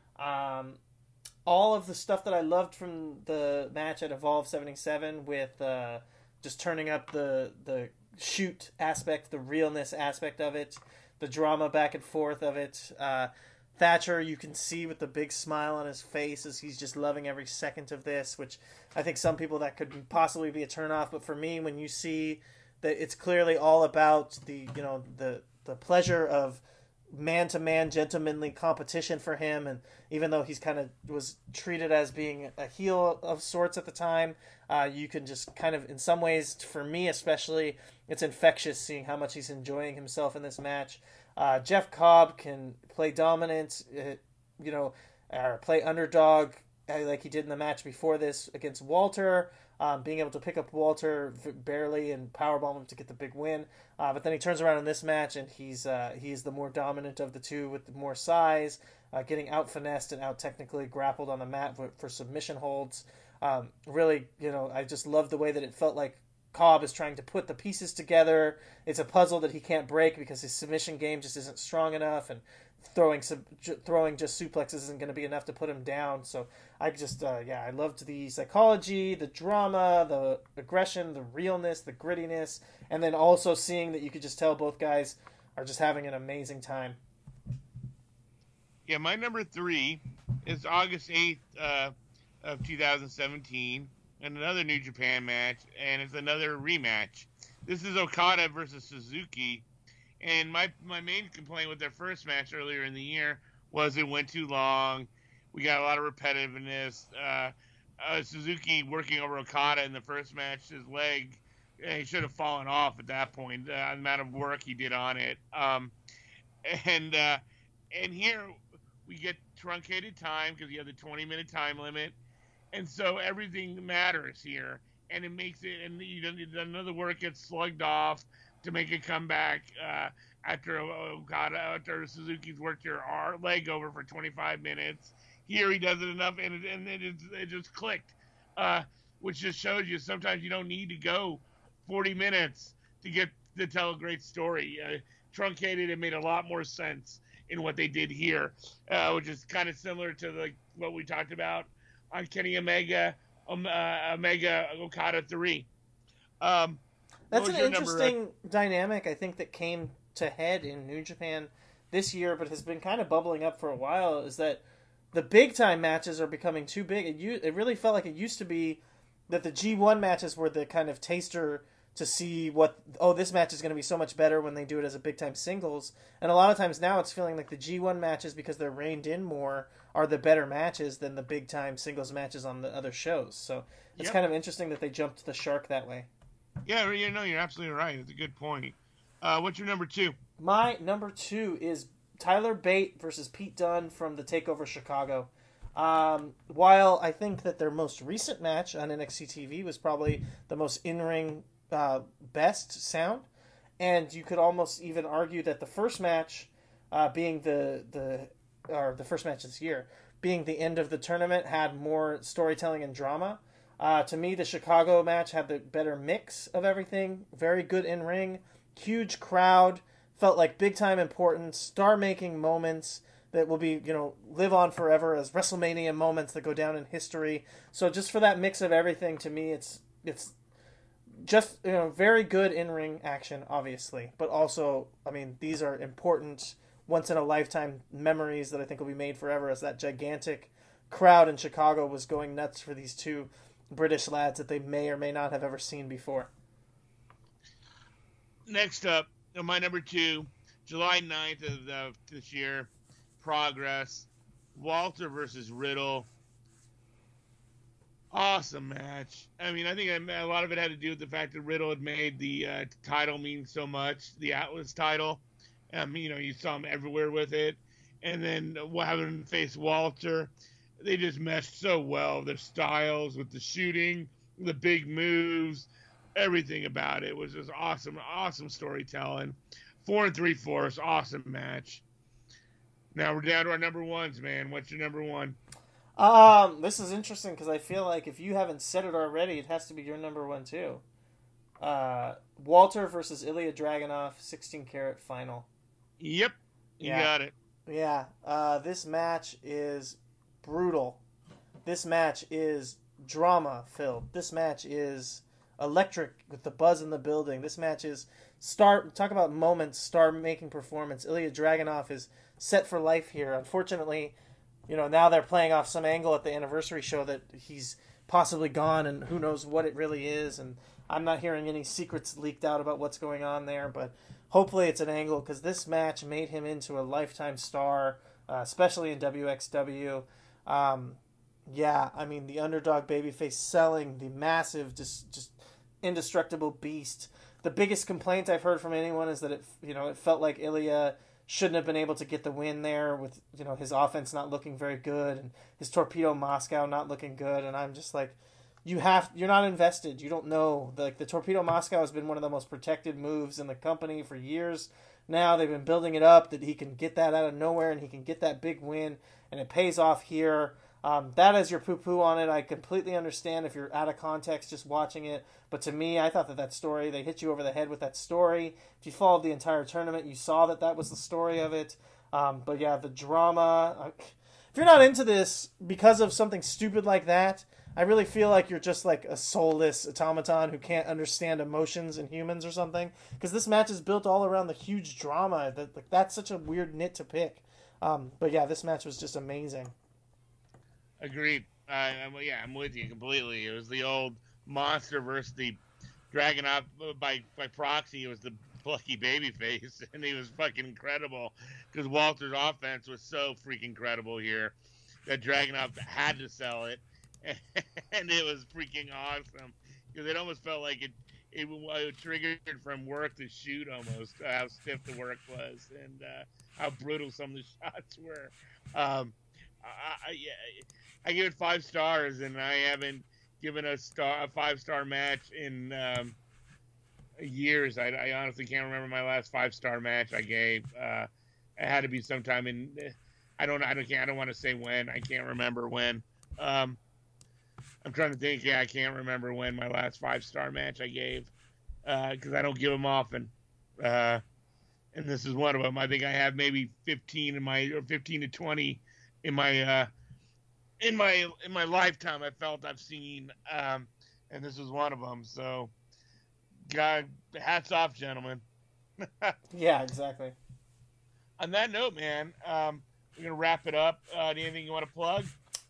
All of the stuff that I loved from the match at Evolve 77 with just turning up the shoot aspect, the realness aspect of it, the drama back and forth of it. Thatcher, you can see with the big smile on his face as he's just loving every second of this, which I think some people that could possibly be a turnoff. But for me, when you see that it's clearly all about the pleasure of man-to-man gentlemanly competition for him, and even though he's kind of was treated as being a heel of sorts at the time, you can just kind of, in some ways, for me especially, it's infectious seeing how much he's enjoying himself in this match. Jeff Cobb can play dominant, or play underdog like he did in the match before this against Walter, being able to pick up Walter barely and powerbomb him to get the big win. But then he turns around in this match and he's the more dominant of the two with more size, getting out finessed and out technically grappled on the mat for submission holds. Really, I just love the way that it felt like Cobb is trying to put the pieces together. It's a puzzle that he can't break because his submission game just isn't strong enough, and throwing just suplexes isn't going to be enough to put him down. So I just, I loved the psychology, the drama, the aggression, the realness, the grittiness, and then also seeing that you could just tell both guys are just having an amazing time. Yeah, my number 3 is August 8th of 2017, and another New Japan match, and it's another rematch. This is Okada versus Suzuki, and my main complaint with their first match earlier in the year was it went too long. We got a lot of repetitiveness. Suzuki working over Okada in the first match, his leg, he should have fallen off at that point. The amount of work he did on it, and here we get truncated time because you have the 20-minute time limit. And so everything matters here, and it makes it. And none of the work gets slugged off to make a comeback after Suzuki's worked your leg over for 25 minutes. Here he does it enough, and it just clicked, which just shows you sometimes you don't need to go 40 minutes to tell a great story. Truncated, it made a lot more sense in what they did here, which is kind of similar to what we talked about on Kenny Omega Okada 3. That's an interesting dynamic, I think, that came to head in New Japan this year, but has been kind of bubbling up for a while, is that the big-time matches are becoming too big. It really felt like it used to be that the G1 matches were the kind of taster to see this match is going to be so much better when they do it as a big-time singles. And a lot of times now it's feeling like the G1 matches, because they're reined in more, are the better matches than the big-time singles matches on the other shows. So it's kind of interesting that they jumped the shark that way. Yeah, you're absolutely right. It's a good point. What's your number 2? My number 2 is Tyler Bate versus Pete Dunne from the TakeOver Chicago. While I think that their most recent match on NXT TV was probably the most in-ring best sound, and you could almost even argue that the first match, being the first match this year, being the end of the tournament, had more storytelling and drama. To me, the Chicago match had the better mix of everything. Very good in ring, huge crowd, felt like big time importance, star making moments that will be, live on forever as WrestleMania moments that go down in history. So just for that mix of everything, to me, it's just, very good in-ring action, obviously. But also, these are important, once-in-a-lifetime memories that I think will be made forever, as that gigantic crowd in Chicago was going nuts for these two British lads that they may or may not have ever seen before. Next up, my number 2, July 9th of this year, Progress, Walter versus Riddle. Awesome match. I think a lot of it had to do with the fact that Riddle had made the title mean so much, the Atlas title. You saw him everywhere with it. And then having him face Walter, they just meshed so well. Their styles with the shooting, the big moves, everything about it was just awesome. Awesome storytelling. 4 3/4, awesome match. Now we're down to our number 1s, man. What's your number 1? This is interesting because I feel like if you haven't said it already, it has to be your number 1 too. Walter versus Ilya Dragunov, 16 karat final. Yep, you got it. Yeah, this match is brutal. This match is drama filled. This match is electric with the buzz in the building. This match is talk about moments, star-making performance. Ilya Dragunov is set for life here. Unfortunately, now they're playing off some angle at the anniversary show that he's possibly gone, and who knows what it really is. And I'm not hearing any secrets leaked out about what's going on there, but hopefully it's an angle, because this match made him into a lifetime star, especially in WXW. The underdog babyface selling the massive, just indestructible beast. The biggest complaint I've heard from anyone is that it felt like Ilya shouldn't have been able to get the win there with, his offense not looking very good and his Torpedo Moscow not looking good. And I'm just like, you're not invested. You don't know. The Torpedo Moscow has been one of the most protected moves in the company for years. Now they've been building it up that he can get that out of nowhere and he can get that big win, and it pays off here. That is your poo-poo on it. I completely understand if you're out of context just watching it. But to me, I thought that story, they hit you over the head with that story. If you followed the entire tournament, you saw that was the story of it. But yeah, the drama. If you're not into this because of something stupid like that, I really feel like you're just like a soulless automaton who can't understand emotions in humans or something. Because this match is built all around the huge drama. That's such a weird nit to pick. But yeah, this match was just amazing. Agreed. I'm with you completely. It was the old monster versus the Dragunov by proxy. It was the plucky babyface, and he was fucking incredible because Walter's offense was so freaking incredible here that Dragunov had to sell it, and it was freaking awesome because it almost felt like it triggered from work to shoot almost, how stiff the work was and how brutal some of the shots were. I give it 5 stars, and I haven't given a 5-star match in years. I honestly can't remember my last 5-star match I gave. It had to be sometime in. I don't want to say when. I can't remember when. I'm trying to think. Yeah, I can't remember when my last 5-star match I gave because I don't give them often. And this is one of them. I think I have maybe 15 to 20 in my. In my lifetime, I felt I've seen, and this was one of them. So, God, hats off, gentlemen. Yeah, exactly. On that note, man, we're gonna wrap it up. Anything you want to plug?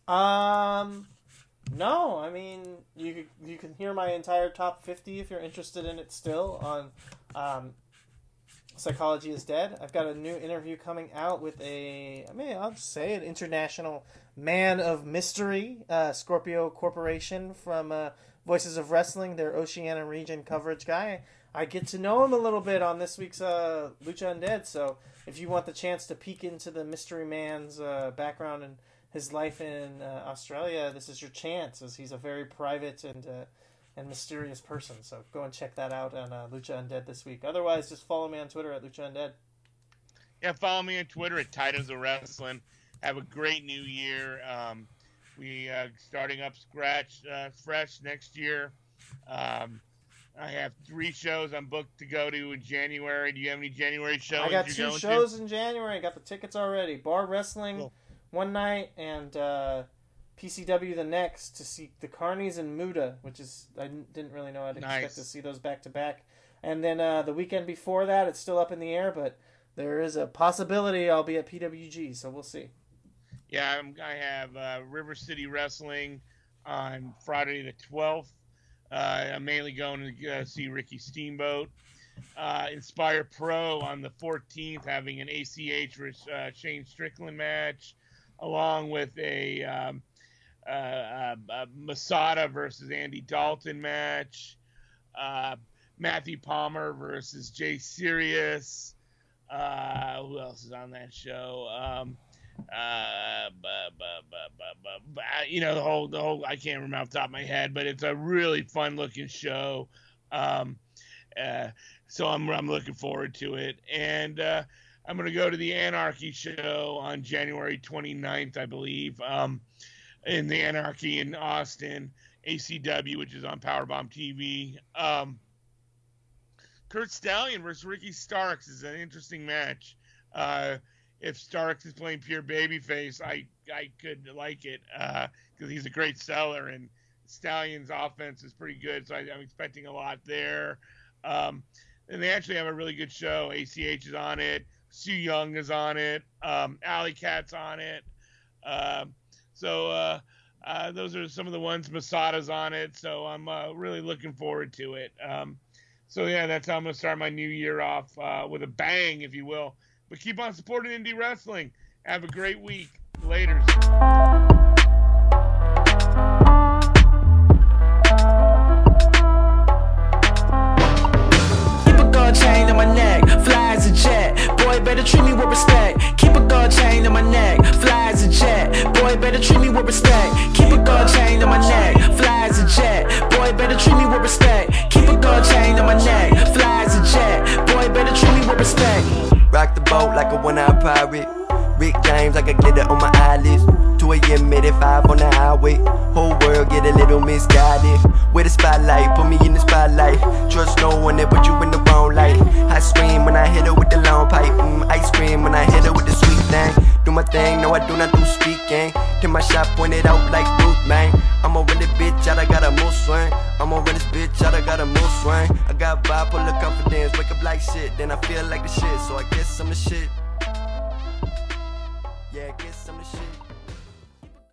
No. I mean, you can hear my entire top 50 if you're interested in it still on Psychology is Dead. I've got a new interview coming out with I'll just say an international man of mystery, Scorpio Corporation from Voices of Wrestling, their Oceania region coverage guy. I get to know him a little bit on this week's Lucha Undead, so if you want the chance to peek into the mystery man's background and his life in Australia, this is your chance, as he's a very private and mysterious person. So go and check that out on Lucha Undead this week. Otherwise, just follow me on Twitter at Lucha Undead. Yeah, follow me on Twitter at Titans of Wrestling. Have a great new year. We starting up fresh next year. I have 3 shows I'm booked to go to in January. Do you have any January shows? I got 2 shows in January. I got the tickets already. Bar Wrestling one night and PCW the next to see the Carnies and Muda, which is I didn't really know I'd expect to see those back to back. And then the weekend before that, it's still up in the air, but there is a possibility I'll be at PWG, so we'll see. Yeah, I have River City Wrestling on Friday the 12th. I'm mainly going to see Ricky Steamboat. Inspire Pro on the 14th, having an ACH versus Shane Strickland match, along with a Masada versus Andy Dalton match. Matthew Palmer versus Jay Sirius. Who else is on that show? The whole I can't remember off the top of my head, but it's a really fun looking show. So I'm looking forward to it. And I'm going to go to the Anarchy show on January 29th, I believe, in the Anarchy in Austin, ACW, which is on Powerbomb TV. Kurt Stallion versus Ricky Starks is an interesting match. If Starks is playing pure babyface, I could like it because he's a great seller, and Stallion's offense is pretty good, so I'm expecting a lot there. And they actually have a really good show. ACH is on it. Sue Young is on it. Alley Cat's on it. So those are some of the ones. Masada's on it, so I'm really looking forward to it. So yeah, that's how I'm going to start my new year off with a bang, if you will. But keep on supporting indie wrestling. Have a great week. Laters. Keep a gold chain on my neck, fly as a jet. Boy, better treat me with respect. Keep a gold chain on my neck, fly as a jet. Boy, better treat me with respect. Keep a gold chain on my neck, fly as a jet. Boy, better treat me with respect. Keep a gold chain on my neck, fly as a jet. Boy, better treat me with respect. Rock the boat like a one-eyed pirate. Rick James like a glitter on my eyelids. 2 2 a.m. 85 on the highway. Whole world get a little misguided. With the spotlight, put me in the spotlight. Trust no one that put you in the wrong light. I scream when I hit her with the long pipe. Ice cream when I hit her with the sweet thing. Do my thing, no I do not do speaking. Till my shot pointed out like Ruth, man. I'ma run this bitch out, I got a mood swing. I'ma run this bitch out, I got a mood swing. I got bipolar confidence, wake up like shit. Then I feel like the shit, so I guess I'm the shit. Yeah, I guess I'm the shit.